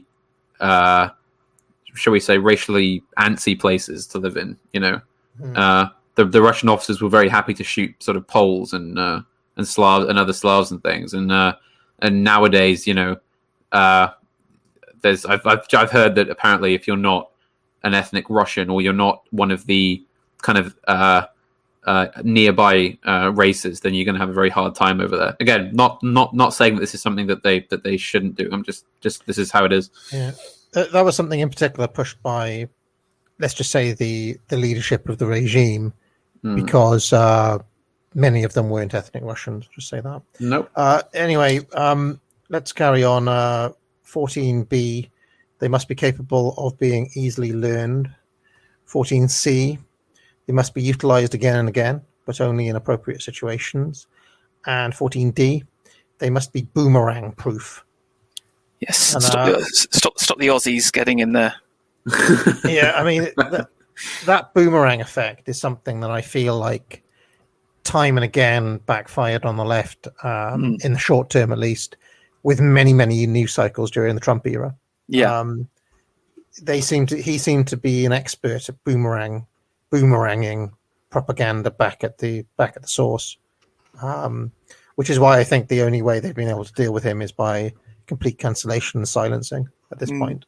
Speaker 3: uh, shall we say, racially antsy places to live in. You know, mm. uh, the the Russian officers were very happy to shoot sort of Poles and uh, and Slavs and other Slavs and things. And uh, and nowadays, you know, uh, there's I've, I've I've heard that apparently if you're not an ethnic Russian or you're not one of the kind of uh, Uh, nearby uh, races, then you're going to have a very hard time over there. Again, not not not saying that this is something that they that they shouldn't do. I'm just just this is how it is.
Speaker 1: Yeah, that was something in particular pushed by, let's just say the the leadership of the regime, mm. because uh, many of them weren't ethnic Russians. Just say that.
Speaker 3: Nope.
Speaker 1: Uh, anyway, um, let's carry on. Uh, fourteen B, they must be capable of being easily learned. fourteen C. They must be utilized again and again, but only in appropriate situations. And fourteen D, they must be boomerang proof.
Speaker 2: Yes, and, stop, uh, the, stop, stop the Aussies getting in there.
Speaker 1: Yeah, I mean, that, that boomerang effect is something that I feel like time and again backfired on the left, um, mm. in the short term at least, with many, many news cycles during the Trump era.
Speaker 2: Yeah.
Speaker 1: Um, they seem to, he seemed to be an expert at boomerang boomeranging propaganda back at the back at the source, um, which is why I think the only way they've been able to deal with him is by complete cancellation and silencing at this mm. point.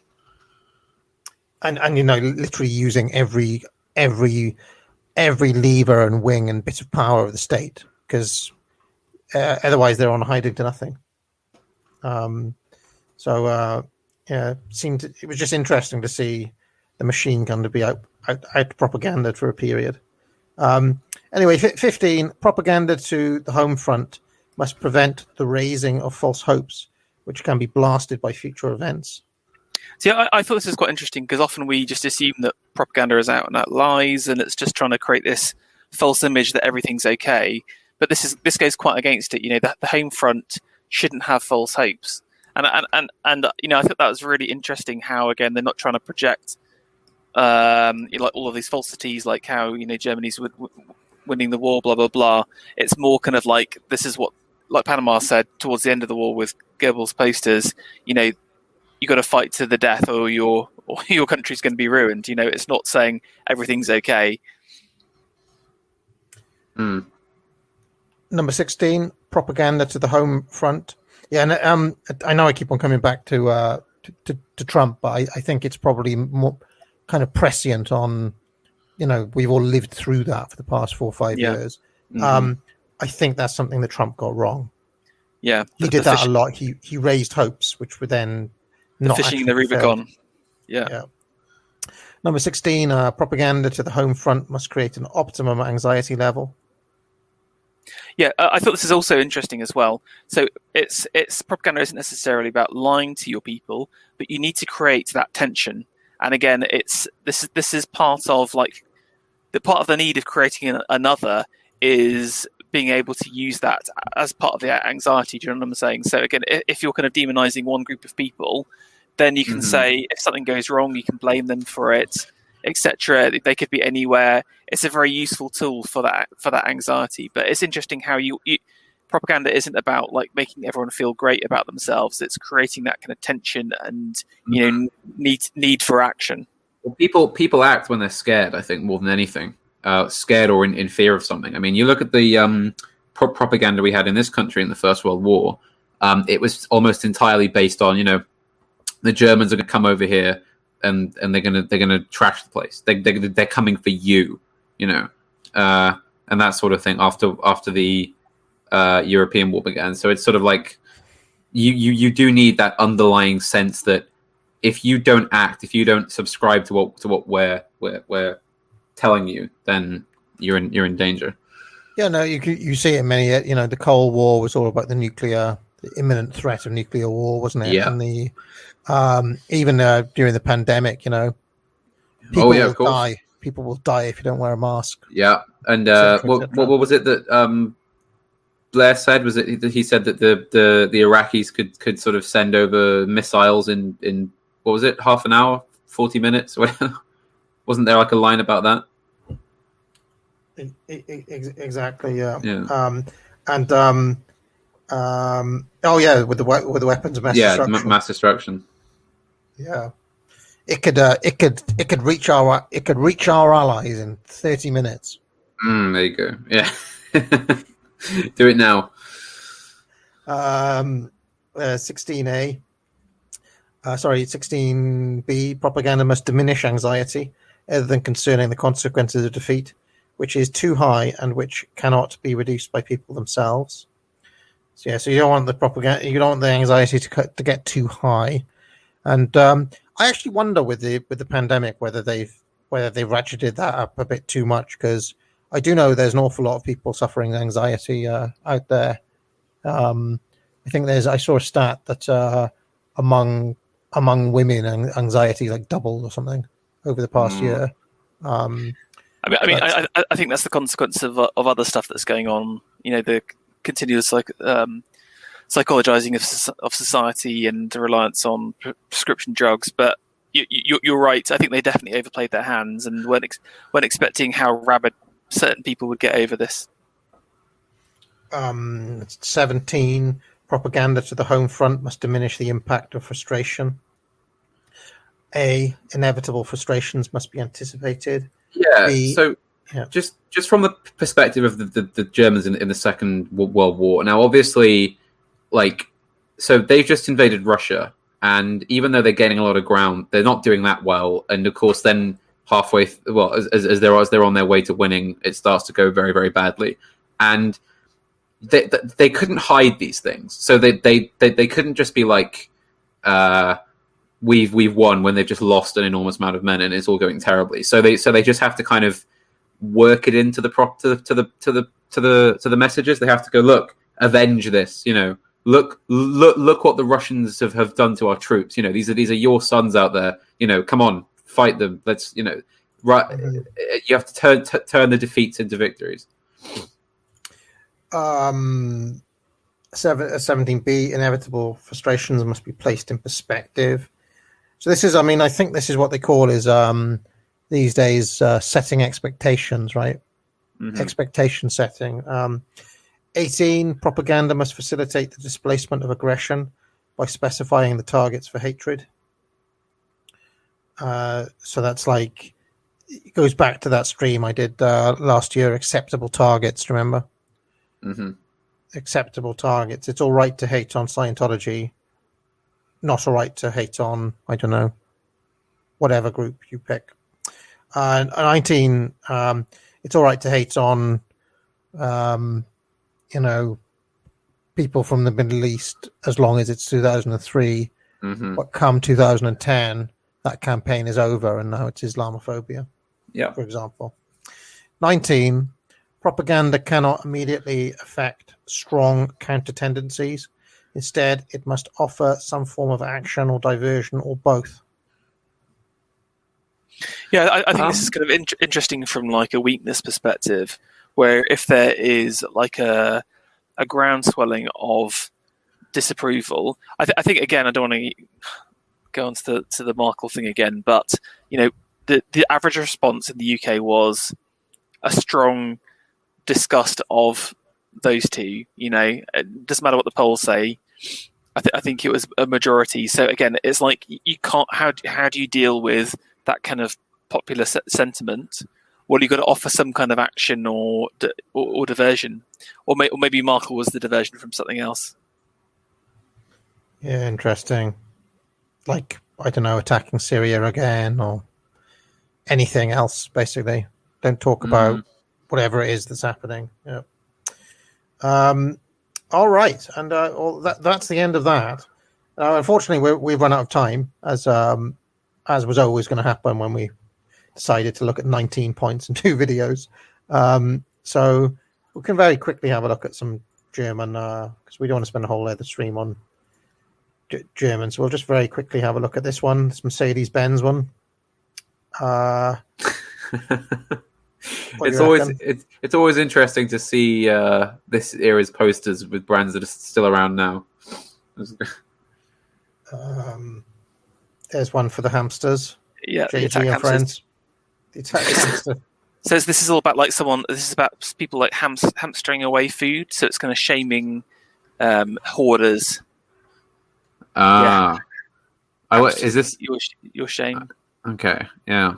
Speaker 1: And and you know, literally using every every every lever and wing and bit of power of the state, because uh, otherwise they're on hiding to nothing. Um, so uh, yeah, seemed to, it was just interesting to see the machine gun to be out. Out, out propaganda for a period. Um, anyway, f- fifteen, propaganda to the home front must prevent the raising of false hopes, which can be blasted by future events.
Speaker 2: See, I, I thought this was quite interesting because often we just assume that propaganda is out and out lies and it's just trying to create this false image that everything's okay. But this is this goes quite against it. You know, that the home front shouldn't have false hopes. And, and, and, and you know, I thought that was really interesting how, again, they're not trying to project Um, you know, like all of these falsities, like how you know Germany's w- w- winning the war, blah blah blah. It's more kind of like this is what, like Panama said towards the end of the war with Goebbels' posters. You know, you got to fight to the death, or your or your country's going to be ruined. You know, it's not saying everything's okay.
Speaker 3: Mm.
Speaker 1: number sixteen, propaganda to the home front. Yeah, and um, I know I keep on coming back to uh, to, to, to Trump, but I, I think it's probably more kind of prescient on, you know, we've all lived through that for the past four or five yeah. years. Mm-hmm. Um, I think that's something that Trump got wrong.
Speaker 2: Yeah,
Speaker 1: he
Speaker 2: the,
Speaker 1: did
Speaker 2: the
Speaker 1: that
Speaker 2: fish,
Speaker 1: a lot. He he raised hopes, which were then
Speaker 2: the
Speaker 1: not
Speaker 2: fishing the Rubicon. Yeah.
Speaker 1: yeah. Number sixteen, uh, propaganda to the home front must create an optimum anxiety level.
Speaker 2: Yeah, uh, I thought this is also interesting as well. So it's it's propaganda isn't necessarily about lying to your people, but you need to create that tension. And again, it's this is this is part of like the part of the need of creating an, another is being able to use that as part of the anxiety. Do you know what I'm saying? So again, if you're kind of demonizing one group of people, then you can mm-hmm. say if something goes wrong, you can blame them for it, et cetera. They could be anywhere. It's a very useful tool for that for that anxiety. But it's interesting how you, you propaganda isn't about like making everyone feel great about themselves. It's creating that kind of tension and you mm-hmm. know need need for action.
Speaker 3: Well, people people act when they're scared. I think more than anything, uh, scared or in, in fear of something. I mean, you look at the um, pro- propaganda we had in this country in the First World War. Um, it was almost entirely based on you know. The Germans are going to come over here, and, and they're going to they're going to trash the place. They they they're coming for you, you know, uh, and that sort of thing. After after the uh, European War began, so it's sort of like you, you you do need that underlying sense that if you don't act, if you don't subscribe to what to what we're we're, we're telling you, then you're in you're in danger.
Speaker 1: Yeah, no, you you see it in many. You know, the Cold War was all about the nuclear, the imminent threat of nuclear war, wasn't it?
Speaker 3: Yeah.
Speaker 1: And the Um, even uh, during the pandemic, you know, people
Speaker 3: oh, yeah,
Speaker 1: will die. People will die if you don't wear a mask.
Speaker 3: Yeah, and uh, what, what what was it that um, Blair said? Was it he said that the, the, the Iraqis could, could sort of send over missiles in, in what was it, half an hour, forty minutes? Wasn't there like a line about that?
Speaker 1: Exactly. Yeah.
Speaker 3: yeah.
Speaker 1: Um, and um, um, oh yeah, with the with the weapons of mass
Speaker 3: yeah,
Speaker 1: destruction.
Speaker 3: M- mass destruction.
Speaker 1: Yeah, it could uh, it could it could reach our it could reach our allies in thirty minutes.
Speaker 3: Mm, there you go. Yeah, do it now.
Speaker 1: Um, uh, sixteen A. Uh, sorry, sixteen B. Propaganda must diminish anxiety, other than concerning the consequences of defeat, which is too high and which cannot be reduced by people themselves. So yeah, so you don't want the propaganda, you don't want the anxiety to cut, to get too high. And um, I actually wonder with the with the pandemic whether they've whether they've ratcheted that up a bit too much, because I do know there's an awful lot of people suffering anxiety uh, out there. Um, I think there's I saw a stat that uh, among among women anxiety like doubled or something over the past mm. year. Um,
Speaker 2: I mean, I mean, I, I think that's the consequence of of other stuff that's going on. You know, the continuous like. Um, psychologizing of, of society and the reliance on prescription drugs, but you, you, you're right. I think they definitely overplayed their hands and weren't, ex- weren't expecting how rabid certain people would get over this.
Speaker 1: Um, seventeen, propaganda to the home front must diminish the impact of frustration. A, inevitable frustrations must be anticipated.
Speaker 3: Yeah,
Speaker 1: B,
Speaker 3: so yeah. just just from the perspective of the, the, the Germans in, in the Second World War, now obviously like, so they've just invaded Russia, and even though they're gaining a lot of ground, they're not doing that well. And of course, then halfway, th- well, as, as, as they're as they're on their way to winning, it starts to go very, very badly. And they they couldn't hide these things, so they they they, they couldn't just be like, uh, we've we've won when they've just lost an enormous amount of men and it's all going terribly. So they so they just have to kind of work it into the prop to the to the to the to the to the messages. They have to go, look, avenge this, you know. Look, look, look! What the Russians have, have done to our troops. You know, these are these are your sons out there. You know, come on, fight them. Let's, you know, right. Mm-hmm. You have to turn t- turn the defeats into victories.
Speaker 1: Um, seven, seventeen B. Inevitable frustrations must be placed in perspective. So this is, I mean, I think this is what they call is um these days uh, setting expectations, right? Mm-hmm. Expectation setting. Um. eighteen, propaganda must facilitate the displacement of aggression by specifying the targets for hatred. Uh, so that's like, it goes back to that stream I did uh, last year, acceptable targets, remember?
Speaker 3: Mm-hmm.
Speaker 1: acceptable targets. It's all right to hate on Scientology, not all right to hate on, I don't know, whatever group you pick. Uh, nineteen, um, it's all right to hate on, um, you know, people from the Middle East as long as it's two thousand three.
Speaker 3: Mm-hmm.
Speaker 1: But come two thousand ten, that campaign is over and now it's Islamophobia,
Speaker 3: Yeah.
Speaker 1: for example. nineteen, propaganda cannot immediately affect strong counter tendencies. Instead, it must offer some form of action or diversion or both.
Speaker 2: Yeah, I, I think
Speaker 3: Um,
Speaker 2: this is kind of in- interesting from like a weakness perspective, where if there is like a a groundswelling of disapproval, I, th- I think again, I don't want to go on to the to the Markle thing again, but you know, the the average response in the U K was a strong disgust of those two. You know, it doesn't matter what the polls say. I, th- I think it was a majority. So again, it's like you can't. How do, how do you deal with that kind of popular se- sentiment? Well, you've got to offer some kind of action or di- or, or diversion, or, may- or maybe Markle was the diversion from something else.
Speaker 1: Yeah, interesting. Like, I don't know, attacking Syria again or anything else, basically. Don't talk about
Speaker 3: Mhm.
Speaker 1: whatever it is that's happening. Yeah. Um, all right. And uh, well, that, that's the end of that. Uh, unfortunately, we're, we've run out of time, as um, as was always going to happen when we decided to look at nineteen points in two videos. Um, so we can very quickly have a look at some German, because we don't want to spend a whole other stream on G- German. So we'll just very quickly have a look at this one, this Mercedes-Benz one. Uh, what do
Speaker 3: It's
Speaker 1: you
Speaker 3: always
Speaker 1: reckon?
Speaker 3: it's it's always interesting to see uh, this era's posters with brands that are still around now.
Speaker 1: Um, there's one for the hamsters.
Speaker 2: Yeah, the
Speaker 1: J G
Speaker 2: attack
Speaker 1: and
Speaker 2: hamsters.
Speaker 1: friends. The attack hamster.
Speaker 2: Says this is all about like someone. This is about people like hams- hamstering away food. So it's kind of shaming um, hoarders.
Speaker 3: Ah, I wa-
Speaker 2: Hamsters,
Speaker 3: is this
Speaker 2: your your shame?
Speaker 3: okay? Yeah.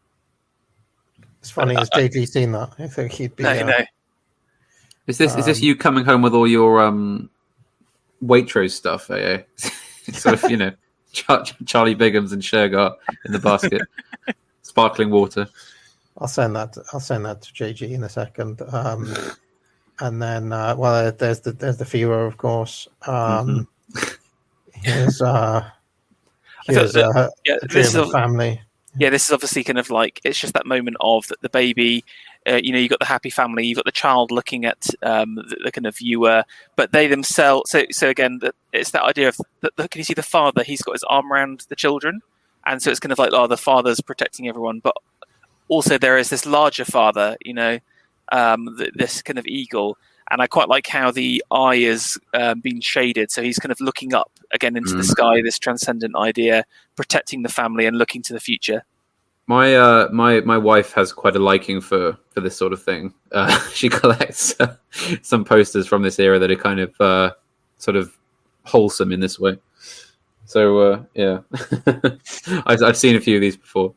Speaker 1: It's funny. Has J G seen that? I think he'd be.
Speaker 2: No,
Speaker 1: uh,
Speaker 2: no.
Speaker 3: Is this is this
Speaker 1: Um,
Speaker 3: you coming home with all your um Waitrose stuff? Eh? sort of, you know, Char- Charlie Bigham's and Shergar in the basket, sparkling water.
Speaker 1: I'll send that. I'll send that to J G in a second. Um, and then, uh, well, there's the there's the Führer, of course. Um, Here's uh,
Speaker 2: I thought
Speaker 1: here's
Speaker 2: that-
Speaker 1: uh,
Speaker 2: yeah,
Speaker 1: a
Speaker 2: this is
Speaker 1: German
Speaker 2: a-
Speaker 1: family.
Speaker 2: Yeah, this is obviously kind of like it's just that moment of the, the baby. Uh, you know, you've got the happy family, you've got the child looking at um, the, the kind of viewer, but they themselves. So, so again, the, it's that idea of the, the, can you see the father? He's got his arm around the children, and so it's kind of like, oh, the father's protecting everyone, but also there is this larger father. You know, um, th- this kind of eagle, and I quite like how the eye is um, being shaded, so he's kind of looking up again into the
Speaker 3: Mm.
Speaker 2: sky. This transcendent idea, protecting the family and looking to the future.
Speaker 3: My uh, my my wife has quite a liking for, for this sort of thing. Uh, she collects uh, some posters from this era that are kind of uh, sort of wholesome in this way. So uh, yeah, I've I've seen a few of these before.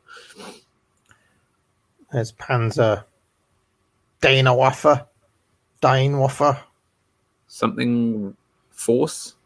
Speaker 1: There's Panzer Deinwaffe, Deinwaffe.
Speaker 3: Something force.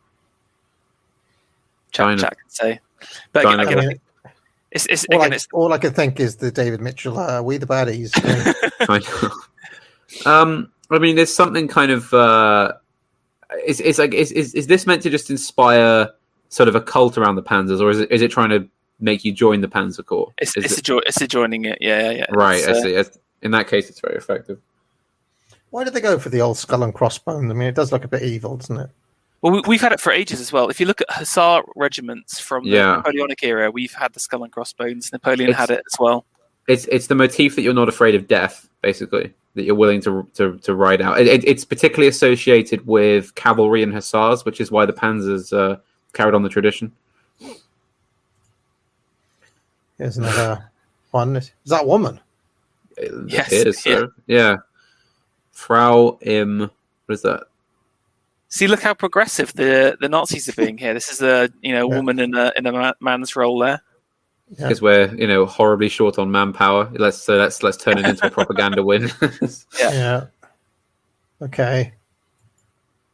Speaker 2: Chat,
Speaker 3: China.
Speaker 2: chat can say, but
Speaker 3: China.
Speaker 2: again,
Speaker 1: I
Speaker 2: again, I
Speaker 1: mean,
Speaker 2: think it's, it's
Speaker 1: all,
Speaker 2: again,
Speaker 1: I,
Speaker 2: it's
Speaker 1: all I can think is the David Mitchell. Uh, we the baddies.
Speaker 3: I know. Um, I mean, there's something kind of. Uh, it's it's like is, is is this meant to just inspire sort of a cult around the Panzers, or is it is it trying to make you join the Panzer Corps?
Speaker 2: it's
Speaker 3: Is
Speaker 2: it's,
Speaker 3: it-
Speaker 2: a jo- it's a joining it. Yeah, yeah, yeah.
Speaker 3: right.
Speaker 2: It's,
Speaker 3: I
Speaker 2: uh,
Speaker 3: see. It's- In that case, it's very effective.
Speaker 1: Why did they go for the old skull and crossbones? I mean, it does look a bit evil, doesn't it?
Speaker 2: Well, we, we've had it for ages as well. If you look at Hussar regiments from the
Speaker 3: Yeah.
Speaker 2: Napoleonic era, we've had the skull and crossbones. Napoleon
Speaker 3: It's-
Speaker 2: had it as well.
Speaker 3: It's it's the motif that you're not afraid of death, basically, that you're willing to to, to ride out. It, it, it's particularly associated with cavalry and hussars, which is why the Panzers uh, carried on the tradition.
Speaker 1: Here's another one. Is that woman?
Speaker 3: It
Speaker 2: Yes,
Speaker 3: appears
Speaker 2: yeah.
Speaker 3: so. Yeah. Frau im. What is that?
Speaker 2: See, look how progressive the, the Nazis are being here. This is a you know
Speaker 1: Yeah.
Speaker 2: woman in a in a ma- man's role there.
Speaker 1: Yeah.
Speaker 3: Because we're you know horribly short on manpower. Let's so let's let's turn it into a propaganda win.
Speaker 2: Yeah.
Speaker 1: Yeah. Okay.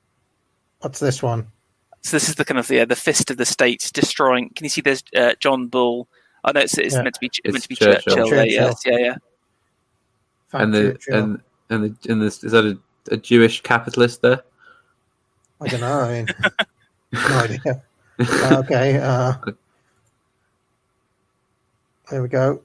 Speaker 1: What's this one?
Speaker 2: So this is the kind of the uh, the fist of the state destroying. Can you see? There's uh, John Bull. Oh no, it's, it's
Speaker 1: Yeah.
Speaker 2: meant to be
Speaker 3: It's
Speaker 2: meant to be
Speaker 3: Churchill.
Speaker 2: Churchill. there,
Speaker 1: Churchill.
Speaker 2: yes, yeah, yeah.
Speaker 1: Thank
Speaker 3: And the
Speaker 1: Churchill.
Speaker 3: and and the and this is that a, a Jewish capitalist there?
Speaker 1: I don't know. I mean, no idea. Uh, okay. Uh, there we go.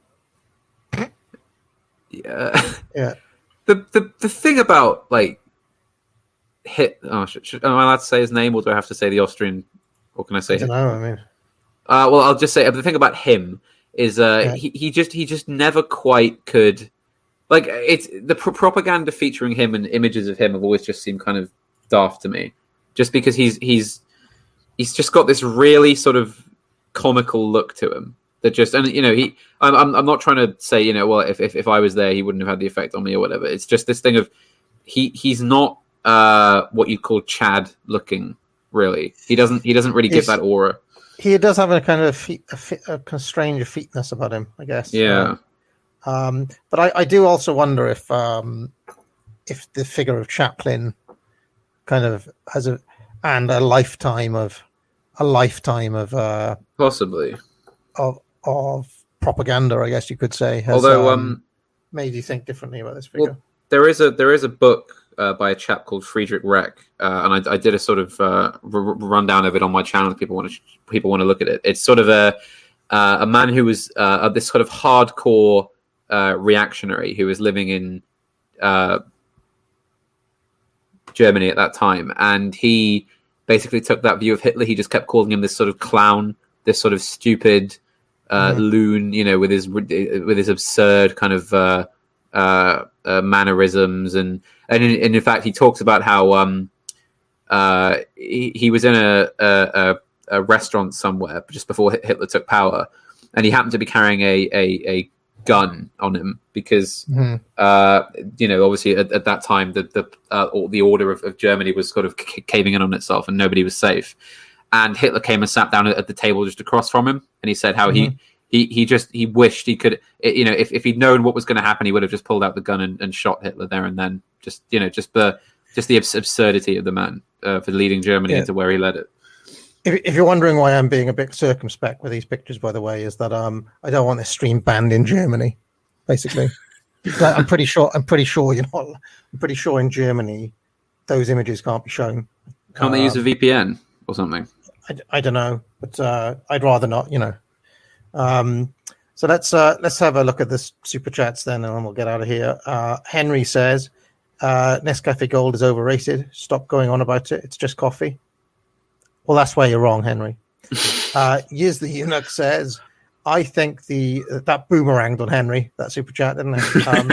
Speaker 3: Yeah.
Speaker 1: Yeah.
Speaker 3: The the the thing about like hit. Oh, should, should, am I allowed to say his name, or do I have to say the Austrian? Or can I say?
Speaker 1: I don't know. I mean,
Speaker 3: Uh, well, I'll just say the thing about him is uh,
Speaker 1: Yeah.
Speaker 3: he he just he just never quite could. Like it's the pro- propaganda featuring him and images of him have always just seemed kind of daft to me, just because he's he's he's just got this really sort of comical look to him that just and you know he I'm I'm, I'm not trying to say you know well if, if if I was there he wouldn't have had the effect on me or whatever. It's just this thing of he he's not uh, what you call Chad looking really. He doesn't he doesn't really give
Speaker 1: He's-
Speaker 3: that aura.
Speaker 1: he does have a kind of feet, a, fe- a kind of strange effeteness about him, I guess.
Speaker 3: Yeah.
Speaker 1: Um, but I, I do also wonder if um, if the figure of Chaplin kind of has a and a lifetime of a lifetime of uh,
Speaker 3: Possibly.
Speaker 1: of of propaganda, I guess you could say, has
Speaker 3: Although
Speaker 1: um,
Speaker 3: um,
Speaker 1: made you think differently about this figure.
Speaker 3: well, there is a there is a book uh, by a chap called Friedrich Reck, uh, and I, I did a sort of uh, r- rundown of it on my channel. If people want to people want to look at it. It's sort of a uh, a man who was uh, this sort of hardcore uh, reactionary who was living in uh, Germany at that time, and he basically took that view of Hitler. He just kept calling him this sort of clown, this sort of stupid uh,
Speaker 1: Mhm.
Speaker 3: loon, you know, with his with his absurd kind of uh, uh, uh, mannerisms, and and in, and in fact, he talks about how um, uh, he, he was in a, a, a restaurant somewhere just before Hitler took power, and he happened to be carrying a a, a gun on him because
Speaker 1: Mhm.
Speaker 3: uh, you know, obviously at, at that time the the uh, or the order of, of Germany was sort of c- caving in on itself, and nobody was safe. And Hitler came and sat down at the table just across from him, and he said how
Speaker 1: Mhm.
Speaker 3: he, he he just he wished he could, you know, if, if he'd known what was going to happen, he would have just pulled out the gun and, and shot Hitler there and then. Just you know, just the just the abs- absurdity of the man uh, for leading Germany
Speaker 1: Yeah.
Speaker 3: into where he led it.
Speaker 1: If, if you're wondering why I'm being a bit circumspect with these pictures, by the way, is that um I don't want this stream banned in Germany, basically. Like, I'm pretty sure. I'm pretty sure you're not. I'm pretty sure in Germany, those images can't be shown.
Speaker 3: Can't they use a
Speaker 1: Um,
Speaker 3: V P N or something?
Speaker 1: I, I don't know, but uh, I'd rather not. You know. Um, so let's uh, let's have a look at this super chats then, and then we'll get out of here. Uh, Henry says uh, Nescafe Gold is overrated. Stop going on about it. It's just coffee. Well, that's where you're wrong, Henry. uh, Years the Eunuch says, I think the that boomeranged on Henry, that super chat, didn't it? Um,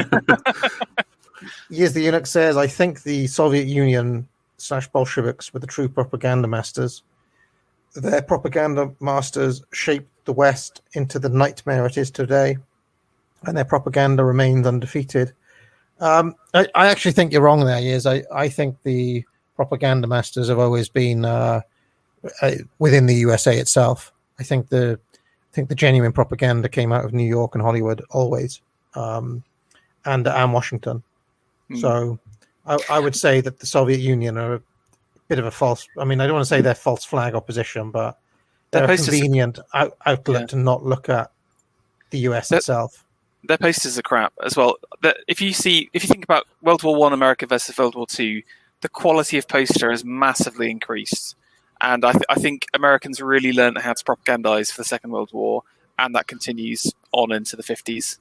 Speaker 1: Years the Eunuch says, I think the Soviet Union slash Bolsheviks were the true propaganda masters. Their propaganda masters shaped the West into the nightmare it is today, and their propaganda remains undefeated. Um, I, I actually think you're wrong there, Years. I, I think the propaganda masters have always been uh, uh, within the U S A itself. I think the I think the genuine propaganda came out of New York and Hollywood always, um, and and Washington.
Speaker 2: Hmm.
Speaker 1: So I, I would say that the Soviet Union are a bit of a false. I mean, I don't want to say they're false flag opposition, but
Speaker 2: Their
Speaker 1: they're a
Speaker 2: posters-
Speaker 1: convenient out, outlet
Speaker 2: Yeah.
Speaker 1: to not look at the U S
Speaker 2: That-
Speaker 1: itself.
Speaker 2: Their posters are crap as well. That if you see, if you think about World War One America versus World War Two, the quality of poster has massively increased, and I, th- I think Americans really learned how to propagandize for the Second World War, and that continues on into the fifties.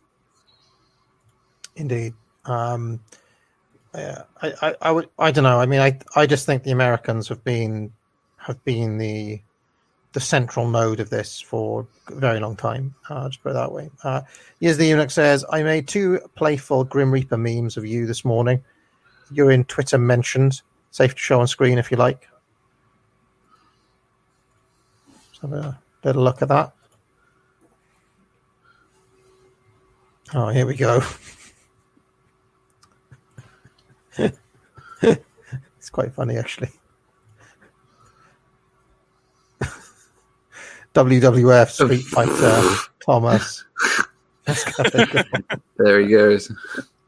Speaker 1: Indeed. Um, yeah, I, I, I would. I don't know. I mean, I, I just think the Americans have been have been the the central node of this for a very long time. Uh, just put it that way. Uh, here's the Eunuch says, I made two playful Grim Reaper memes of you this morning. You're in Twitter mentioned. Safe to show on screen if you like. Let's have a little look at that. Oh, here we go. It's quite funny, actually. W W F Street Fighter Thomas.
Speaker 3: There he goes.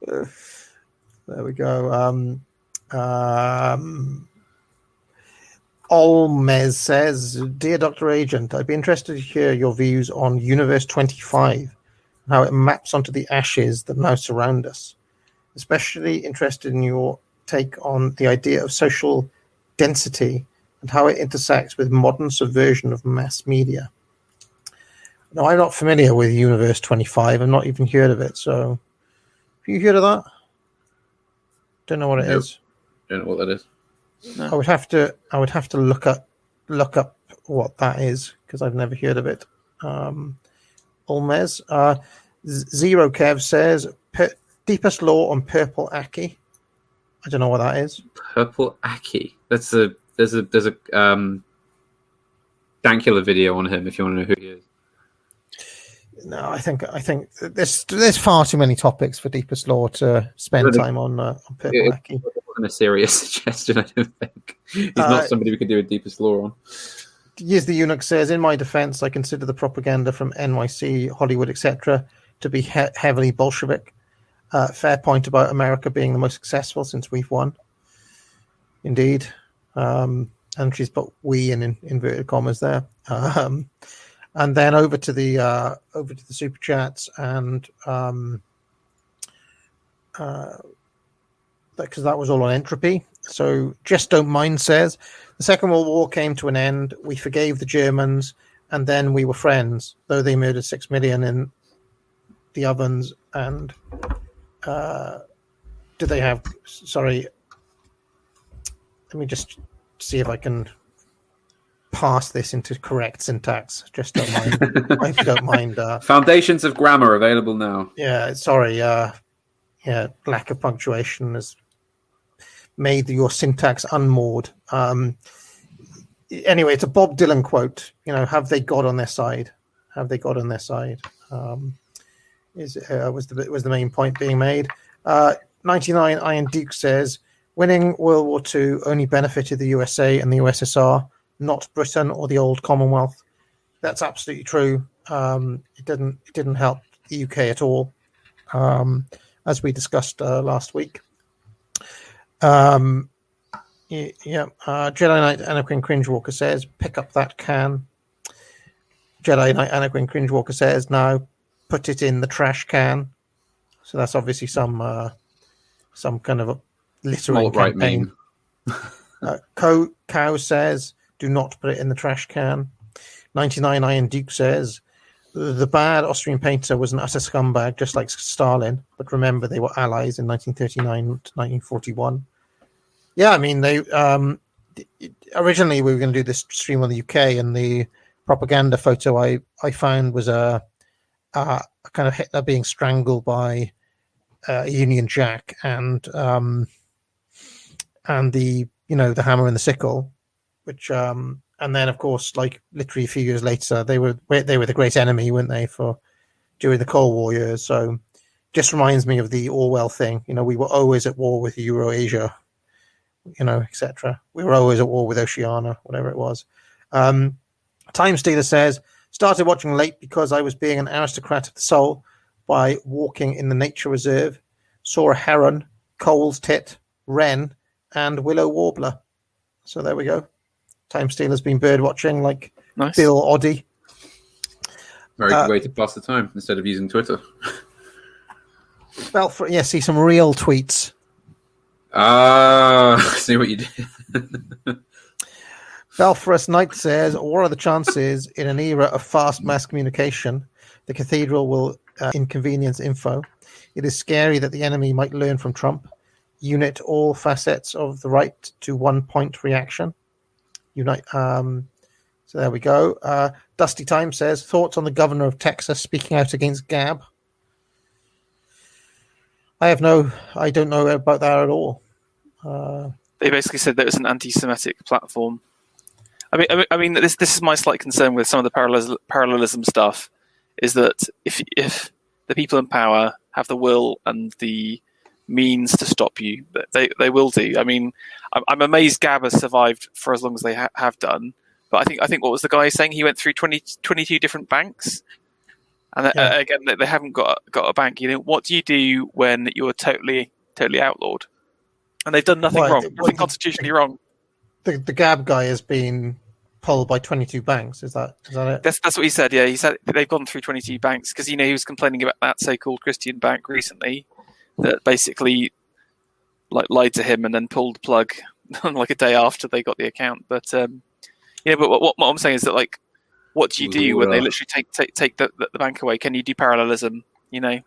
Speaker 1: There we go. Um, um, Olmez says, Dear Doctor Agent, I'd be interested to hear your views on Universe twenty-five and how it maps onto the ashes that now surround us. Especially interested in your take on the idea of social density and how it intersects with modern subversion of mass media. Now, I'm not familiar with Universe twenty-five. I've not even heard of it. So, have you heard of that? Don't know what it
Speaker 3: nope.
Speaker 1: is.
Speaker 3: Don't know what that is.
Speaker 2: No.
Speaker 1: I would have to. I would have to look up look up what that is because I've never heard of it. Um, Olmez, uh, Zero Kev says per, deepest law on Purple Aki. I don't know what that is.
Speaker 3: Purple Aki. That's a there's a there's a um, Dankula video on him if you want to know who he is.
Speaker 1: No, I think I think there's there's far too many topics for Deepest Law to spend time on, uh, on Purple
Speaker 3: it,
Speaker 1: Aki.
Speaker 3: It wasn't a serious suggestion, I don't think. He's
Speaker 1: Uh,
Speaker 3: not somebody we could do a Deepest Law on.
Speaker 1: Yes, the Eunuch says, in my defense, I consider the propaganda from N Y C, Hollywood, et cetera, to be he- heavily Bolshevik. Uh, fair point about America being the most successful since we've won. Indeed. Um, and she's put we in, in inverted commas there. Um, and then over to the uh, over to the super chats, and um, uh, because that was all on entropy. So Just Don't Mind says, the Second World War came to an end. We forgave the Germans, and then we were friends, though they murdered six million in the ovens. And uh, do they have? Sorry, let me just see if I can pass this into correct syntax. Just don't mind. I don't mind. Uh,
Speaker 3: Foundations of Grammar available now.
Speaker 1: yeah, sorry. Uh, yeah, lack of punctuation has made your syntax unmoored. Um, anyway, it's a Bob Dylan quote. You know, have they God on their side? Have they God on their side? Um, is uh, was the was the main point being made? Uh, ninety-nine Iron Duke says, winning World War Two only benefited the U S A and the U S S R, not Britain or the old Commonwealth. That's absolutely true. Um, it didn't it didn't help the U K at all, um, as we discussed uh, last week. Um, yeah, uh, Jedi Knight Anakin Cringewalker says, pick up that can. Jedi Knight Anakin Cringewalker says, now put it in the trash can. So that's obviously some uh, some kind of a littering
Speaker 3: Alt-right
Speaker 1: campaign. uh, Co- Cow says, do not put it in the trash can. ninety-nine Iron Duke says, the bad Austrian painter was an utter scumbag, just like Stalin. But remember, they were allies in nineteen thirty-nine to nineteen forty-one. Yeah, I mean, they um, originally we were going to do this stream on the U K, and the propaganda photo I, I found was a, a kind of Hitler being strangled by uh, a Union Jack, and um, and the you know the hammer and the sickle, which um, and then of course, like literally a few years later, they were they were the great enemy, weren't they, for during the Cold War years? So just reminds me of the Orwell thing. You know, we were always at war with Eurasia, you know, et cetera. We were always at war with Oceania, whatever it was. Um, Time Stealer says, started watching late because I was being an aristocrat of the soul by walking in the nature reserve, saw a heron, Cole's tit, wren, and willow warbler. So there we go. Time Stealer's been bird watching like
Speaker 2: Nice.
Speaker 1: Bill Oddie.
Speaker 3: Very
Speaker 1: Uh,
Speaker 3: good way to pass the time instead of using Twitter.
Speaker 1: Well, for, yeah, see some real tweets.
Speaker 3: Ah, uh, see what you did.
Speaker 1: Belfrust Knight says, what are the chances in an era of fast mass communication, the cathedral will uh, inconvenience info? It is scary that the enemy might learn from Trump. Unite all facets of the right to one point reaction. Unite. Um, so there we go. Uh, Dusty Time says, thoughts on the governor of Texas speaking out against Gab? I have no, I don't know about that at all. Uh,
Speaker 2: They basically said that it was an anti-Semitic platform. I mean, I mean, I mean, this this is my slight concern with some of the parallel, parallelism stuff, is that if if the people in power have the will and the means to stop you, they they will do. I mean, I'm, I'm amazed Gab has survived for as long as they ha- have done. But I think I think what was the guy saying? He went through twenty, twenty-two different banks, and
Speaker 1: Yeah.
Speaker 2: uh, again, they haven't got got a bank. You know, what do you do when you're totally totally outlawed? And they've done nothing
Speaker 1: Well,
Speaker 2: wrong,
Speaker 1: they-
Speaker 2: nothing constitutionally wrong.
Speaker 1: the the Gab guy has been pulled by twenty-two banks. Is that is that it?
Speaker 2: That's that's what he said. Yeah, he said they've gone through twenty-two banks because you know he was complaining about that so-called Christian bank recently that basically like lied to him and then pulled the plug like a day after they got the account. But um, yeah, but what, what I'm saying is that like, what do you do when they literally take take take the, the bank away? Can you do parallelism? You know?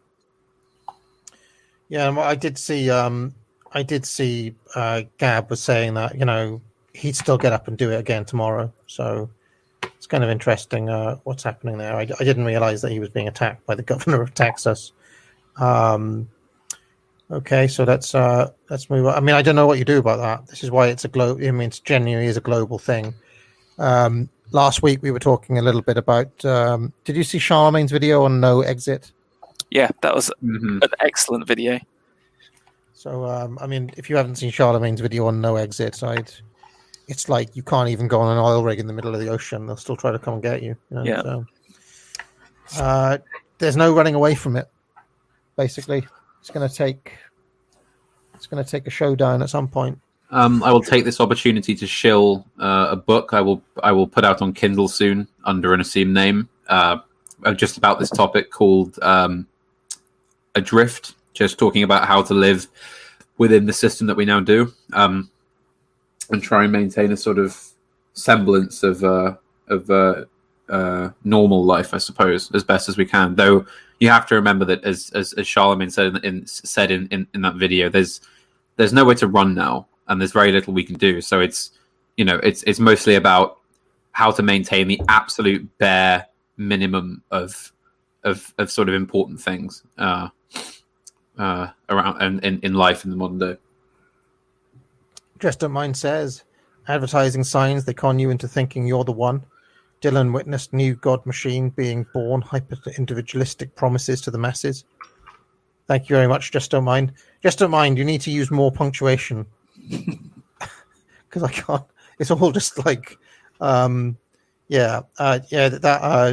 Speaker 1: Yeah, I did see. Um, I did see. Uh, Gab was saying that you know he'd still get up and do it again tomorrow. So it's kind of interesting uh, what's happening there. I, I didn't realize that he was being attacked by the governor of Texas. Um, okay, so let's uh, let's move on. I mean, I don't know what you do about that. This is why it's a global. I mean, it's genuinely is a global thing. Um, last week we were talking a little bit about. Um, did you see Charlemagne's video on No Exit?
Speaker 2: Yeah, that was
Speaker 3: Mm-hmm.
Speaker 2: an excellent video.
Speaker 1: So, um, I mean, if you haven't seen Charlemagne's video on No Exit, I'd, it's like you can't even go on an oil rig in the middle of the ocean. They'll still try to come and get you. you know?
Speaker 2: Yeah.
Speaker 1: So, uh, there's no running away from it. Basically, it's going to take it's going to take a showdown at some point.
Speaker 3: Um, I will take this opportunity to shill uh, a book I will I will put out on Kindle soon under an assumed name, uh, just about this topic called um, Adrift, just talking about how to live within the system that we now do, um, and try and maintain a sort of semblance of uh, of uh, uh, normal life, I suppose, as best as we can. Though you have to remember that, as as, as Charlemagne said in, in said in, in, in that video, there's there's nowhere to run now. And there's very little we can do. So it's, you know, it's it's mostly about how to maintain the absolute bare minimum of of of sort of important things uh, uh, around and in, in life in the modern day.
Speaker 1: Just Don't Mind says, advertising signs, they con you into thinking you're the one. Dylan witnessed new God machine being born, hyper-individualistic promises to the masses. Thank you very much, Just Don't Mind. Just Don't Mind, you need to use more punctuation. Because I can't. It's all just like, um, yeah, uh, yeah. That uh,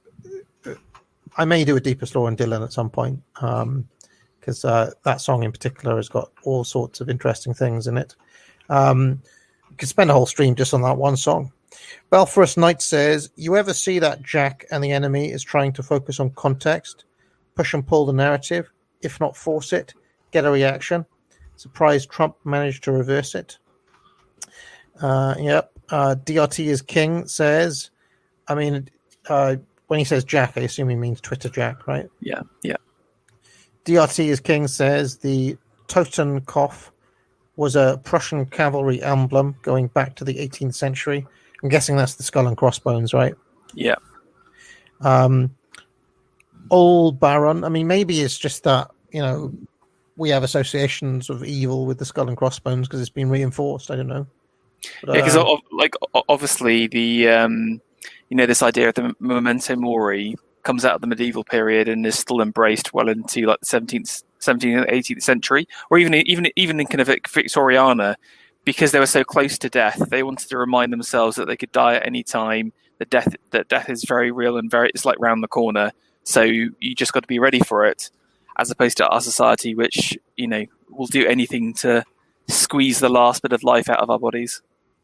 Speaker 1: I may do a Deepest Law on Dylan at some point, because um, uh, that song in particular has got all sorts of interesting things in it. Um, you could spend a whole stream just on that one song. Belforest Knight says, "You ever see that Jack and the enemy is trying to focus on context, push and pull the narrative, if not force it, get a reaction? Surprised Trump managed to reverse it." Uh, yep. Uh, D R T is king says, I mean, uh, when he says Jack, I assume he means Twitter Jack, right?
Speaker 2: Yeah, yeah.
Speaker 1: D R T is king says the Totenkopf was a Prussian cavalry emblem going back to the eighteenth century. I'm guessing that's the skull and crossbones, right?
Speaker 2: Yeah.
Speaker 1: Um, Old Baron, I mean, maybe it's just that, you know, we have associations of evil with the skull and crossbones because it's been reinforced. I don't know. But,
Speaker 2: yeah, because
Speaker 1: uh,
Speaker 2: like obviously the um, you know, this idea of the memento mori comes out of the medieval period and is still embraced well into like the seventeenth, seventeenth and eighteenth century, or even even even in kind of Victoriana, because they were so close to death. They wanted to remind themselves that they could die at any time. That death that death is very real and very it's like round the corner. So you just got to be ready for it. As opposed to our society, which, you know, will do anything to squeeze the last bit of life out of our bodies.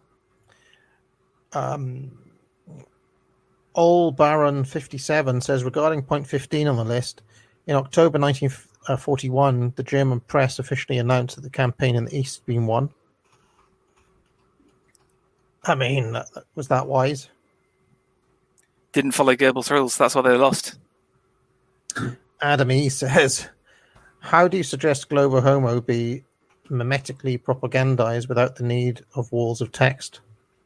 Speaker 1: Um, Old Baron fifty-seven says, regarding point fifteen on the list, in October nineteen forty-one, the German press officially announced that the campaign in the East had been won. I mean, was that wise?
Speaker 2: Didn't follow Goebbels' rules, that's why they lost.
Speaker 1: Adam E. says, how do you suggest Global Homo be mimetically propagandized without the need of walls of text?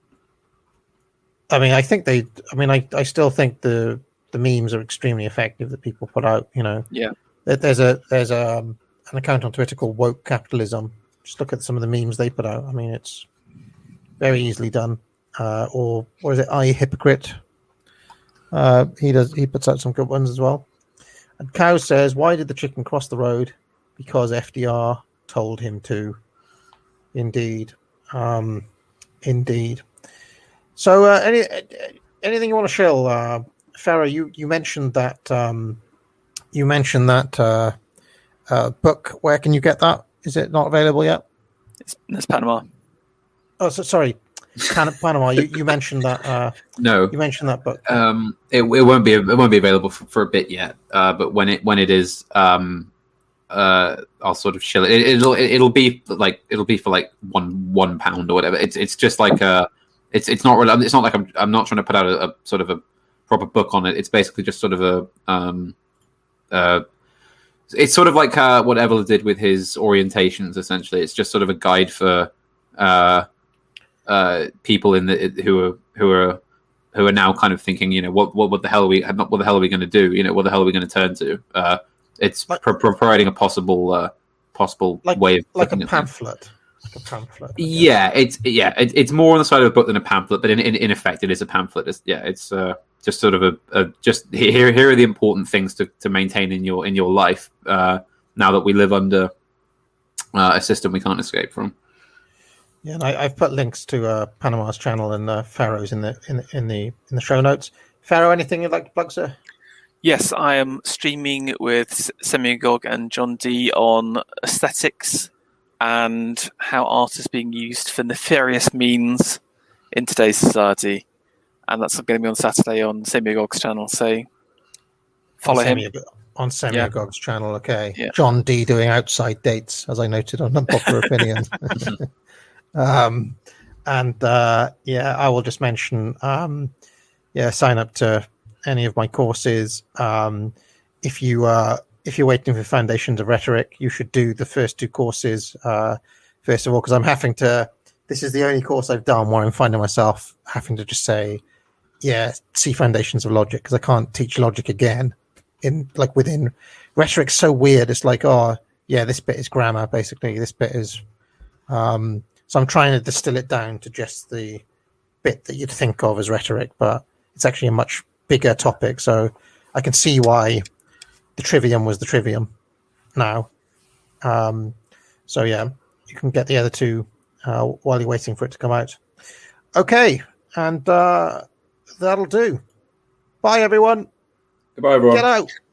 Speaker 1: I mean, I think they, I mean, I, I still think the, the memes are extremely effective that people put out, you know.
Speaker 2: Yeah.
Speaker 1: There's a, there's a, an account on Twitter called Woke Capitalism. Just look at some of the memes they put out. I mean, it's very easily done. Uh, or, or is it I Hypocrite? Uh, he does, he puts out some good ones as well. And Cow says, why did the chicken cross the road? Because F D R told him to. Indeed. Um, indeed. So, uh, any anything you want to show, uh, Farah? You, you mentioned that um, you mentioned that uh, uh, book. Where can you get that? Is it not available yet?
Speaker 2: It's, it's Panama.
Speaker 1: Oh, so, sorry. Pan- Panama. You, you mentioned that. Uh,
Speaker 3: no,
Speaker 1: you mentioned that book.
Speaker 3: Um, it, it won't be it won't be available for, for a bit yet. Uh, but when it when it is, um, uh, I'll sort of chill it. it. It'll it'll be like it'll be for like one one pound or whatever. It's it's just like a. It's it's not really. It's not like I'm I'm not trying to put out a, a sort of a proper book on it. It's basically just sort of a. Um, uh, it's sort of like uh, what Evola did with his orientations. Essentially, it's just sort of a guide for. Uh, Uh, people in the who are who are who are now kind of thinking, you know, what what, what the hell are we what the hell are we going to do? You know, what the hell are we going to turn to? Uh, it's like, pro- providing a possible uh, possible
Speaker 1: like,
Speaker 3: way of
Speaker 1: like a pamphlet. Like a pamphlet.
Speaker 3: Yeah, it's yeah, it, it's more on the side of a book than a pamphlet, but in in, in effect, it is a pamphlet. It's, yeah, it's uh, just sort of a, a just here here are the important things to, to maintain in your in your life uh, now that we live under uh, a system we can't escape from.
Speaker 1: Yeah, and I, I've put links to uh, Panama's channel and uh, Pharaoh's in the in the in the in the show notes. Pharaoh, anything you'd like to plug, sir?
Speaker 2: Yes, I am streaming with Semigog and John D on aesthetics and how art is being used for nefarious means in today's society, and that's going to be on Saturday on Semigog's channel. So follow
Speaker 1: on
Speaker 2: him
Speaker 1: Semi- on Semigog's yeah. channel. Okay,
Speaker 2: yeah.
Speaker 1: John D doing outside dates, as I noted on Unpopular Opinion. Um, and uh, yeah, I will just mention, um, yeah, sign up to any of my courses. Um, if you uh, if you're waiting for Foundations of Rhetoric, you should do the first two courses uh, first of all, because I'm having to. This is the only course I've done where I'm finding myself having to just say, yeah, see Foundations of Logic, because I can't teach logic again. In like within rhetoric's so weird. It's like, oh yeah, this bit is grammar basically. This bit is. Um, So I'm trying to distill it down to just the bit that you'd think of as rhetoric, but it's actually a much bigger topic. So I can see why the trivium was the trivium now. Um, so yeah, you can get the other two uh, while you're waiting for it to come out. Okay, and uh, that'll do. Bye, everyone.
Speaker 3: Goodbye, everyone.
Speaker 1: Get out.